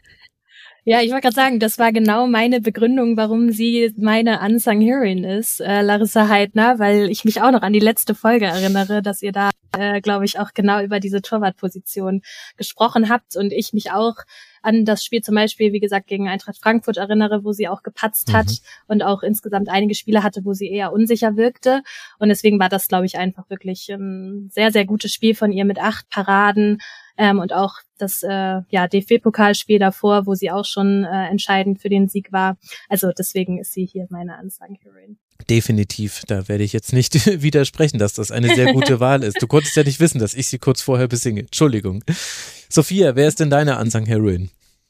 Ja, ich wollte gerade sagen, das war genau meine Begründung, warum sie meine Unsung Heroine ist, äh, Larissa Heidner, weil ich mich auch noch an die letzte Folge erinnere, dass ihr da, äh, glaube ich, auch genau über diese Torwartposition gesprochen habt und ich mich auch an das Spiel zum Beispiel, wie gesagt, gegen Eintracht Frankfurt erinnere, wo sie auch gepatzt mhm. hat und auch insgesamt einige Spiele hatte, wo sie eher unsicher wirkte. Und deswegen war das, glaube ich, einfach wirklich ein sehr, sehr gutes Spiel von ihr mit acht Paraden ähm, und auch das äh, ja D F B-Pokalspiel davor, wo sie auch schon äh, entscheidend für den Sieg war. Also deswegen ist sie hier meine Unsung Heroine. Definitiv, da werde ich jetzt nicht widersprechen, dass das eine sehr gute Wahl ist. Du konntest ja nicht wissen, dass ich sie kurz vorher besinge. Entschuldigung. Sophia, wer ist denn deine Unsung Heroine?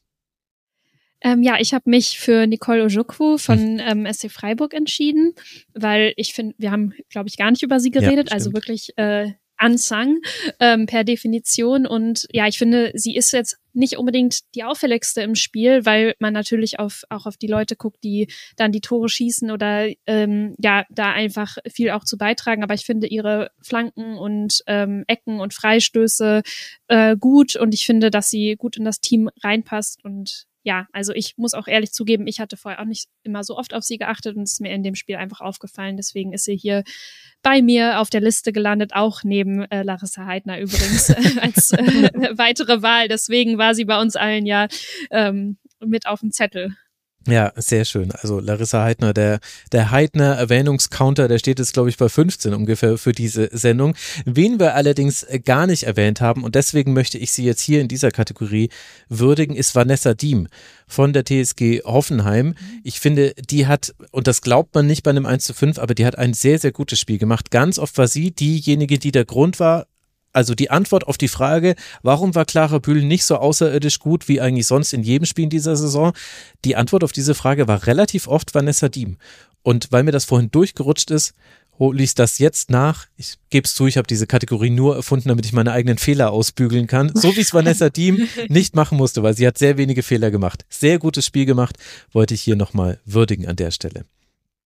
Ähm, ja, ich habe mich für Nicole Ojukwu von ähm, S C Freiburg entschieden, weil ich finde, wir haben, glaube ich, gar nicht über sie geredet, ja, also wirklich äh, unsung ähm, per Definition und ja, ich finde, sie ist jetzt nicht unbedingt die auffälligste im Spiel, weil man natürlich auf, auch auf die Leute guckt, die dann die Tore schießen oder ähm, ja, da einfach viel auch zu beitragen, aber ich finde ihre Flanken und ähm, Ecken und Freistöße äh, gut und ich finde, dass sie gut in das Team reinpasst und ja, also ich muss auch ehrlich zugeben, ich hatte vorher auch nicht immer so oft auf sie geachtet und es ist mir in dem Spiel einfach aufgefallen. Deswegen ist sie hier bei mir auf der Liste gelandet, auch neben äh, Larissa Heidner übrigens äh, als äh, weitere Wahl. Deswegen war sie bei uns allen ja ähm, mit auf dem Zettel. Ja, sehr schön. Also Larissa Heidner, der, der Heidner Erwähnungscounter, der steht jetzt, glaube ich, bei fünfzehn ungefähr für diese Sendung. Wen wir allerdings gar nicht erwähnt haben und deswegen möchte ich sie jetzt hier in dieser Kategorie würdigen, ist Vanessa Diem von der T S G Hoffenheim. Ich finde, die hat, und das glaubt man nicht bei einem eins zu fünf, aber die hat ein sehr, sehr gutes Spiel gemacht. Ganz oft war sie diejenige, die der Grund war, also die Antwort auf die Frage, warum war Clara Bühl nicht so außerirdisch gut wie eigentlich sonst in jedem Spiel in dieser Saison? Die Antwort auf diese Frage war relativ oft Vanessa Diem. Und weil mir das vorhin durchgerutscht ist, hole ich das jetzt nach. Ich gebe es zu, ich habe diese Kategorie nur erfunden, damit ich meine eigenen Fehler ausbügeln kann. So wie es Vanessa Diem nicht machen musste, weil sie hat sehr wenige Fehler gemacht. Sehr gutes Spiel gemacht, wollte ich hier nochmal würdigen an der Stelle.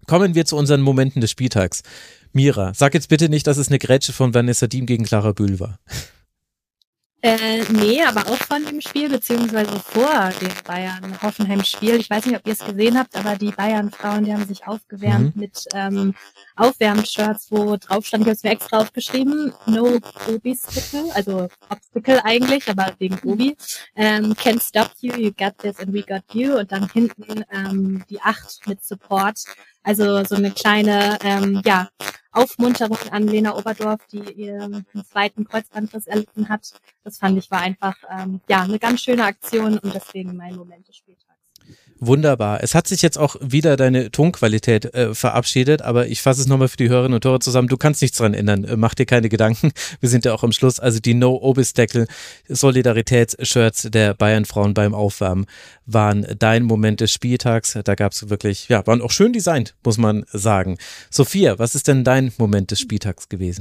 kommen wir zu unseren Momenten des Spieltags. Mira, sag jetzt bitte nicht, dass es eine Grätsche von Vanessa Diem gegen Clara Bühl war. Äh, nee, aber auch von dem Spiel, beziehungsweise vor dem Bayern-Hoffenheim-Spiel. Ich weiß nicht, ob ihr es gesehen habt, aber die Bayern-Frauen, die haben sich aufgewärmt mhm. mit ähm, Aufwärmshirts, wo drauf stand, ich habe es mir extra aufgeschrieben, no Obstacle, also Obstacle eigentlich, aber wegen Obi. Ähm, can't stop you, you got this and we got you. Und dann hinten ähm, die acht mit Support. Also so eine kleine, ähm, ja, Aufmunterung an Lena Oberdorf, die ihren zweiten Kreuzbandriss erlitten hat. Das fand ich war einfach, ähm, ja, eine ganz schöne Aktion und deswegen mein Moment des Spieltags. Wunderbar. Es hat sich jetzt auch wieder deine Tonqualität äh, verabschiedet, aber ich fasse es nochmal für die Hörerinnen und Hörer zusammen. Du kannst nichts dran ändern. Äh, mach dir keine Gedanken. Wir sind ja auch am Schluss. Also die No-Obstacle-Solidaritäts-Shirts der Bayern-Frauen beim Aufwärmen waren dein Moment des Spieltags. Da gab es wirklich, ja, waren auch schön designt, muss man sagen. Sophia, was ist denn dein Moment des Spieltags gewesen?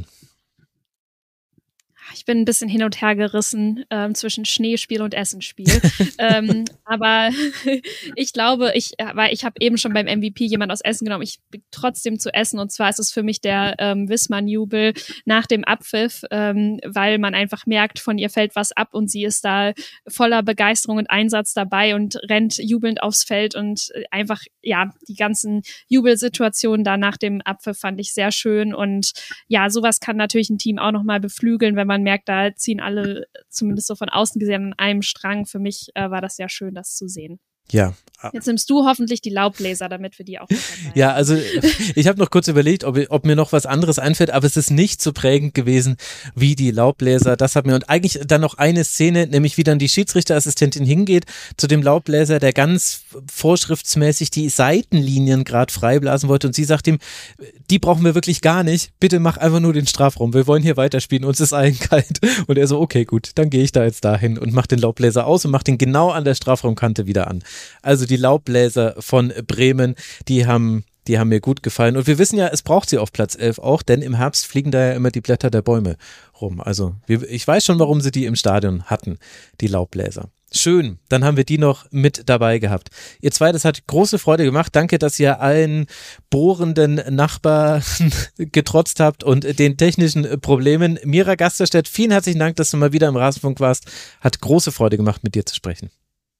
Ich bin ein bisschen hin und her gerissen ähm, zwischen Schneespiel und Essenspiel. ähm, aber ich glaube, ich, weil ich habe eben schon beim M V P jemand aus Essen genommen, ich bin trotzdem zu Essen und zwar ist es für mich der ähm, Wismar-Jubel nach dem Abpfiff, ähm, weil man einfach merkt, von ihr fällt was ab und sie ist da voller Begeisterung und Einsatz dabei und rennt jubelnd aufs Feld und einfach, ja, die ganzen Jubelsituationen da nach dem Abpfiff fand ich sehr schön und ja, sowas kann natürlich ein Team auch nochmal beflügeln, wenn man merkt, da ziehen alle zumindest so von außen gesehen an einem Strang. Für mich äh, war das sehr schön, das zu sehen. Ja. Jetzt nimmst du hoffentlich die Laubbläser, damit wir die auch mit dabei haben. Ja, also ich habe noch kurz überlegt, ob, ob mir noch was anderes einfällt, aber es ist nicht so prägend gewesen wie die Laubbläser. Das hat mir und eigentlich dann noch eine Szene, nämlich wie dann die Schiedsrichterassistentin hingeht zu dem Laubbläser, der ganz vorschriftsmäßig die Seitenlinien gerade freiblasen wollte und sie sagt ihm, die brauchen wir wirklich gar nicht, bitte mach einfach nur den Strafraum, wir wollen hier weiterspielen, uns ist allen kalt. Und er so, okay, gut, dann gehe ich da jetzt dahin und mach den Laubbläser aus und mach den genau an der Strafraumkante wieder an. Also die Laubbläser von Bremen, die haben, die haben mir gut gefallen. Und wir wissen ja, es braucht sie auf Platz elf auch, denn im Herbst fliegen da ja immer die Blätter der Bäume rum. Also ich weiß schon, warum sie die im Stadion hatten, die Laubbläser. Schön, dann haben wir die noch mit dabei gehabt. Ihr zwei, das hat große Freude gemacht. Danke, dass ihr allen bohrenden Nachbarn getrotzt habt und den technischen Problemen. Mira Gasterstedt, vielen herzlichen Dank, dass du mal wieder im Rasenfunk warst. Hat große Freude gemacht, mit dir zu sprechen.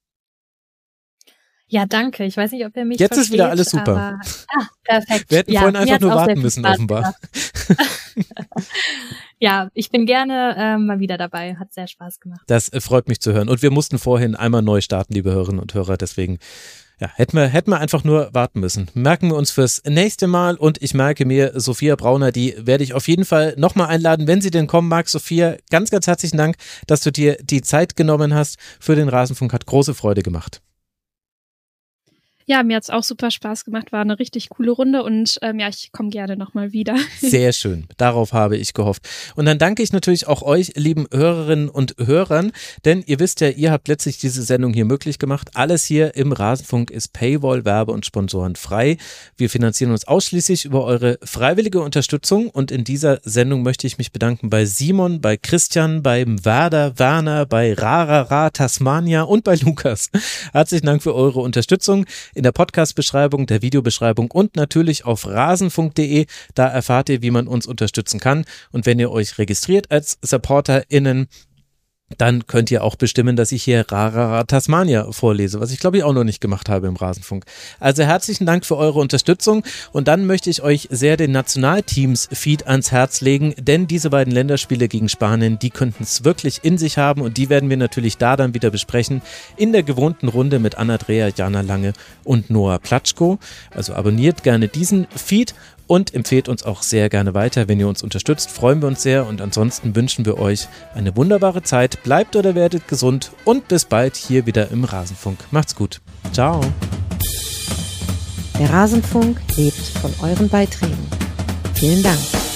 Ja, danke. Ich weiß nicht, ob ihr mich Jetzt versteht, ist wieder alles super. Aber, ah, perfekt. Wir hätten ja, vorhin einfach nur warten müssen, offenbar. Ja, ich bin gerne äh, mal wieder dabei. Hat sehr Spaß gemacht. Das äh, freut mich zu hören. Und wir mussten vorhin einmal neu starten, liebe Hörerinnen und Hörer. Deswegen ja, hätten wir, hätten wir einfach nur warten müssen. Merken wir uns fürs nächste Mal. Und ich merke mir, Sophia Brauner, die werde ich auf jeden Fall nochmal einladen, wenn sie denn kommen mag. Sophia, ganz, ganz herzlichen Dank, dass du dir die Zeit genommen hast für den Rasenfunk. Hat große Freude gemacht. Ja, mir hat's auch super Spaß gemacht, war eine richtig coole Runde und ähm, ja, ich komme gerne nochmal wieder. Sehr schön, darauf habe ich gehofft. Und dann danke ich natürlich auch euch, lieben Hörerinnen und Hörern, denn ihr wisst ja, ihr habt letztlich diese Sendung hier möglich gemacht. Alles hier im Rasenfunk ist Paywall, Werbe- und Sponsoren frei. Wir finanzieren uns ausschließlich über eure freiwillige Unterstützung und in dieser Sendung möchte ich mich bedanken bei Simon, bei Christian, beim Werder, Werner, bei Rarara, Tasmania und bei Lukas. Herzlichen Dank für eure Unterstützung. In der Podcast-Beschreibung, der Videobeschreibung und natürlich auf rasenfunk punkt de. Da erfahrt ihr, wie man uns unterstützen kann. Und wenn ihr euch registriert als SupporterInnen, dann könnt ihr auch bestimmen, dass ich hier Rarara Tasmania vorlese, was ich glaube ich auch noch nicht gemacht habe im Rasenfunk. Also herzlichen Dank für eure Unterstützung und dann möchte ich euch sehr den Nationalteams-Feed ans Herz legen, denn diese beiden Länderspiele gegen Spanien, die könnten es wirklich in sich haben und die werden wir natürlich da dann wieder besprechen in der gewohnten Runde mit Anna-Drea, Jana Lange und Noah Platschko. Also abonniert gerne diesen Feed und empfehlt uns auch sehr gerne weiter. Wenn ihr uns unterstützt, freuen wir uns sehr und ansonsten wünschen wir euch eine wunderbare Zeit. Bleibt oder werdet gesund und bis bald hier wieder im Rasenfunk. Macht's gut. Ciao. Der Rasenfunk lebt von euren Beiträgen. Vielen Dank.